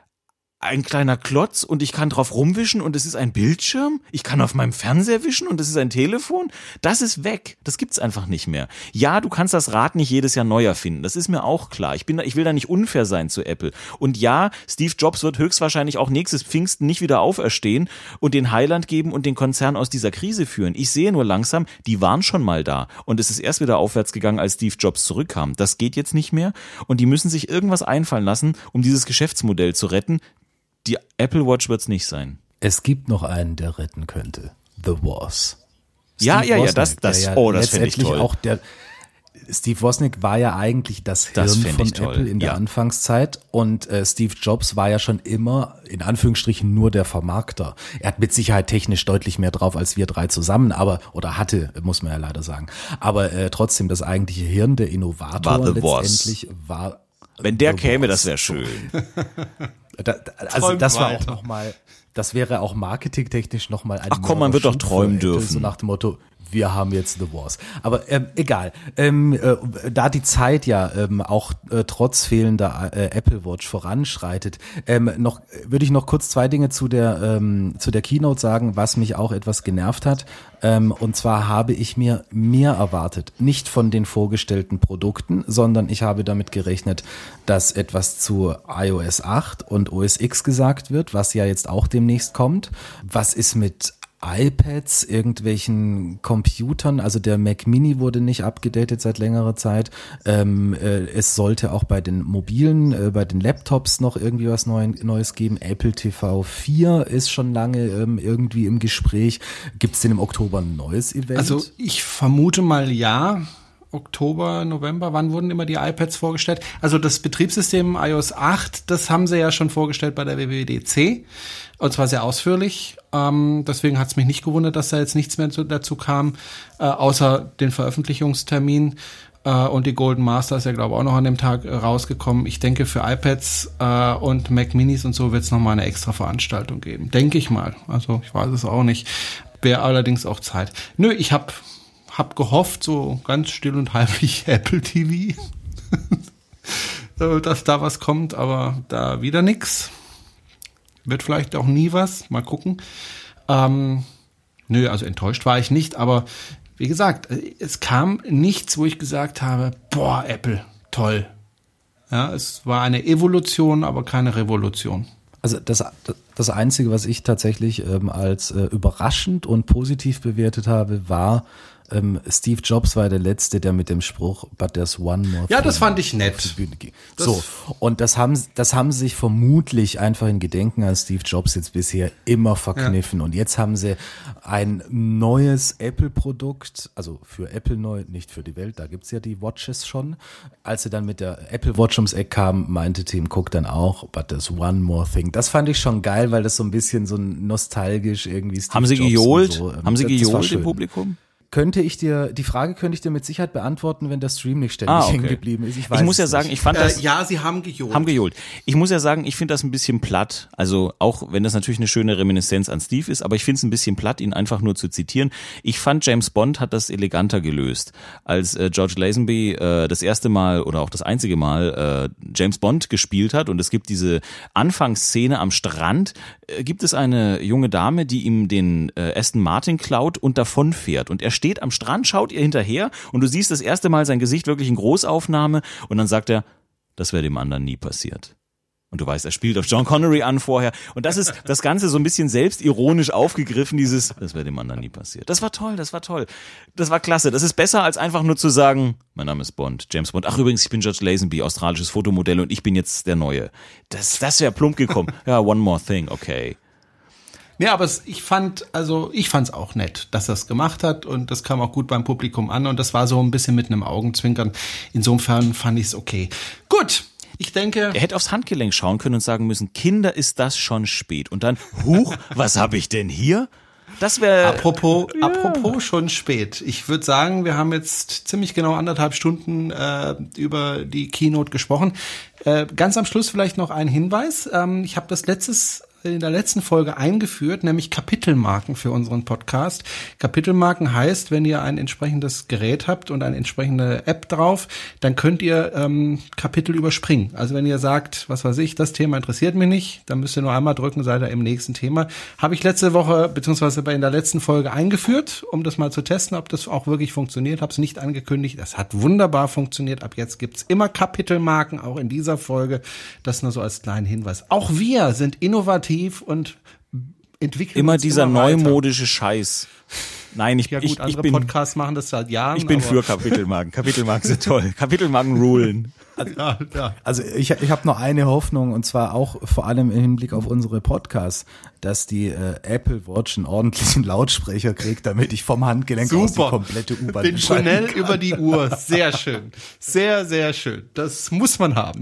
Ein kleiner Klotz und ich kann drauf rumwischen und es ist ein Bildschirm. Ich kann auf meinem Fernseher wischen und es ist ein Telefon. Das ist weg. Das gibt's einfach nicht mehr. Ja, du kannst das Rad nicht jedes Jahr neu erfinden. Das ist mir auch klar. Ich bin da, ich will da nicht unfair sein zu Apple. Und ja, Steve Jobs wird höchstwahrscheinlich auch nächstes Pfingsten nicht wieder auferstehen und den Heiland geben und den Konzern aus dieser Krise führen. Ich sehe nur langsam, die waren schon mal da und es ist erst wieder aufwärts gegangen, als Steve Jobs zurückkam. Das geht jetzt nicht mehr und die müssen sich irgendwas einfallen lassen, um dieses Geschäftsmodell zu retten. Die Apple Watch wird's nicht sein. Es gibt noch einen, der retten könnte. The Woz. Ja, ja, ja, Wozniak, das- das- der ja oh, das fänd ich letztendlich toll. Auch der, Steve Wozniak war ja eigentlich das Das Hirn fänd von ich toll, Apple in der ja. Anfangszeit und äh, Steve Jobs war ja schon immer in Anführungsstrichen nur der Vermarkter. Er hat mit Sicherheit technisch deutlich mehr drauf als wir drei zusammen, aber oder hatte, muss man ja leider sagen. Aber äh, trotzdem das eigentliche Hirn, der Innovator War The Woz. letztendlich war. Wenn der The käme, Woz. das wäre schön. Da, da, also Träumt das war weiter. auch nochmal, das wäre auch marketingtechnisch nochmal ein Ach komm, man wird doch Mörderschub träumen für Apple, dürfen. So nach dem Motto, wir haben jetzt The Wars. Aber ähm, egal. Ähm, äh, da die Zeit ja ähm, auch äh, trotz fehlender äh, Apple Watch voranschreitet, ähm, noch würde ich noch kurz zwei Dinge zu der ähm, zu der Keynote sagen, was mich auch etwas genervt hat. Ähm, und zwar habe ich mir mehr erwartet, nicht von den vorgestellten Produkten, sondern ich habe damit gerechnet, dass etwas zu i O S acht und O S X gesagt wird, was ja jetzt auch demnächst kommt. Was ist mit iPads, irgendwelchen Computern, also der Mac Mini wurde nicht abgedatet seit längerer Zeit. Ähm, äh, es sollte auch bei den mobilen, äh, bei den Laptops noch irgendwie was Neu Neues geben. Apple T V vier ist schon lange ähm, irgendwie im Gespräch. Gibt es denn im Oktober ein neues Event? Also ich vermute mal ja. Oktober, November, wann wurden immer die iPads vorgestellt? Also das Betriebssystem i O S acht, das haben sie ja schon vorgestellt bei der W W D C und zwar sehr ausführlich. Ähm, deswegen hat es mich nicht gewundert, dass da jetzt nichts mehr zu, dazu kam, äh, außer den Veröffentlichungstermin. Äh, und die Golden Master ist ja, glaube ich, auch noch an dem Tag äh, rausgekommen. Ich denke, für iPads äh, und Mac Minis und so wird es nochmal eine extra Veranstaltung geben. Denke ich mal. Also ich weiß es auch nicht. Wäre allerdings auch Zeit. Nö, ich habe hab gehofft, so ganz still und heimlich Apple T V, dass da was kommt, aber da wieder nix. Wird vielleicht auch nie was, mal gucken. Ähm, nö, also enttäuscht war ich nicht, aber wie gesagt, es kam nichts, wo ich gesagt habe, boah, Apple, toll. Ja, es war eine Evolution, aber keine Revolution. Also das, das Einzige, was ich tatsächlich ähm, als äh, überraschend und positiv bewertet habe, war, ähm, Steve Jobs war der Letzte, der mit dem Spruch "But there's one more Ja, thing" das fand ich auf die nett. Bühne ging. Das- So, und das haben, das haben sie sich vermutlich einfach in Gedenken an Steve Jobs jetzt bisher immer verkniffen. Und jetzt haben sie ein neues Apple-Produkt, also für Apple neu, nicht für die Welt, da gibt's ja die Watches schon. Als sie dann mit der Apple Watch ums Eck kam, meinte Tim Cook dann auch, "But there's one more thing." Das fand ich schon geil, weil das so ein bisschen so nostalgisch irgendwie Steve Haben sie Jobs gejohlt? und so, ähm, Haben sie das- das war gejohlt schön. im Publikum? Könnte ich dir, die Frage könnte ich dir mit Sicherheit beantworten, wenn der Stream nicht ständig Ah, okay. hängen geblieben ist. Ich, weiß Ich muss es ja nicht. sagen, ich fand das... Äh, ja, sie haben gejohlt. Haben gejohlt. Ich muss ja sagen, ich finde das ein bisschen platt. Also auch wenn das natürlich eine schöne Reminiszenz an Steve ist, aber ich finde es ein bisschen platt, ihn einfach nur zu zitieren. Ich fand, James Bond hat das eleganter gelöst. Als äh, George Lazenby äh, das erste Mal oder auch das einzige Mal äh, James Bond gespielt hat und es gibt diese Anfangsszene am Strand, gibt es eine junge Dame, die ihm den äh, Aston Martin klaut und davonfährt. Und er steht am Strand, schaut ihr hinterher und du siehst das erste Mal sein Gesicht wirklich in Großaufnahme und dann sagt er, das wäre dem anderen nie passiert. Und du weißt, er spielt auf John Connery an vorher. Und das ist das Ganze so ein bisschen selbstironisch aufgegriffen, dieses, das wäre dem anderen nie passiert. Das war toll, das war toll. Das war klasse. Das ist besser, als einfach nur zu sagen, mein Name ist Bond, James Bond. Ach übrigens, ich bin George Lazenby, australisches Fotomodell und ich bin jetzt der Neue. Das, das wäre plump gekommen. Ja, one more thing, okay. Ja, aber es, ich fand, also ich fand's auch nett, dass er es gemacht hat und das kam auch gut beim Publikum an und das war so ein bisschen mit einem Augenzwinkern. Insofern fand ich es okay. Gut. Ich denke, er hätte aufs Handgelenk schauen können und sagen müssen, Kinder, ist das schon spät. Und dann, huch, was habe ich denn hier? Das wäre. Apropos, ja. apropos schon spät. Ich würde sagen, wir haben jetzt ziemlich genau anderthalb Stunden äh, über die Keynote gesprochen. Äh, ganz am Schluss vielleicht noch ein Hinweis. Ähm, ich habe das letztes in der letzten Folge eingeführt, nämlich Kapitelmarken für unseren Podcast. Kapitelmarken heißt, wenn ihr ein entsprechendes Gerät habt und eine entsprechende App drauf, dann könnt ihr ähm, Kapitel überspringen. Also wenn ihr sagt, was weiß ich, das Thema interessiert mich nicht, dann müsst ihr nur einmal drücken, seid ihr im nächsten Thema. Habe ich letzte Woche, beziehungsweise in der letzten Folge eingeführt, um das mal zu testen, ob das auch wirklich funktioniert. Habe es nicht angekündigt. Das hat wunderbar funktioniert. Ab jetzt gibt's immer Kapitelmarken, auch in dieser Folge. Das nur so als kleinen Hinweis. Auch wir sind innovativ und entwickeln immer uns dieser immer weiter. neumodische Scheiß. Nein, ich, ja gut, ich, andere ich bin Podcasts machen das seit Jahren. Ich bin aber für Kapitelmarken. Kapitelmarken sind toll. Kapitelmarken rulen. ja, ja. Also ich, ich habe noch eine Hoffnung und zwar auch vor allem im Hinblick auf unsere Podcasts, dass die äh, Apple Watch einen ordentlichen Lautsprecher kriegt, damit ich vom Handgelenk Super. aus die komplette U-Bahn Bin schnell kann. über die Uhr. Sehr schön. Sehr, sehr schön. Das muss man haben.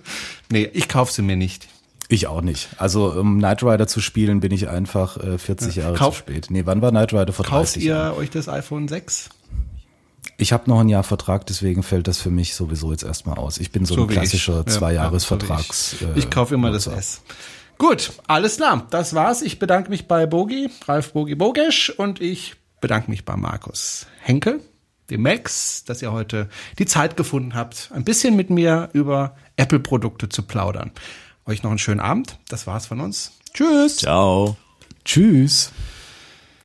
Nee, ich kaufe sie mir nicht. Ich auch nicht. Also um Knight Rider zu spielen, bin ich einfach äh, vierzig Jahre Kauf, zu spät. Nee, wann war Knight Rider? Vor Kauft dreißig ihr Jahren. euch das iPhone sechs? Ich habe noch ein Jahr Vertrag, deswegen fällt das für mich sowieso jetzt erstmal aus. Ich bin so, So ein wie klassischer ich. Ja, Zwei-Jahres-Vertrags. ja, so wie ich ich kaufe immer das S. Gut, alles klar. Das war's. Ich bedanke mich bei Bogi, Ralf Bogi Bogesch und ich bedanke mich bei Markus Henkel, dem Max, dass ihr heute die Zeit gefunden habt, ein bisschen mit mir über Apple-Produkte zu plaudern. Euch noch einen schönen Abend. Das war's von uns. Tschüss. Ciao. Tschüss.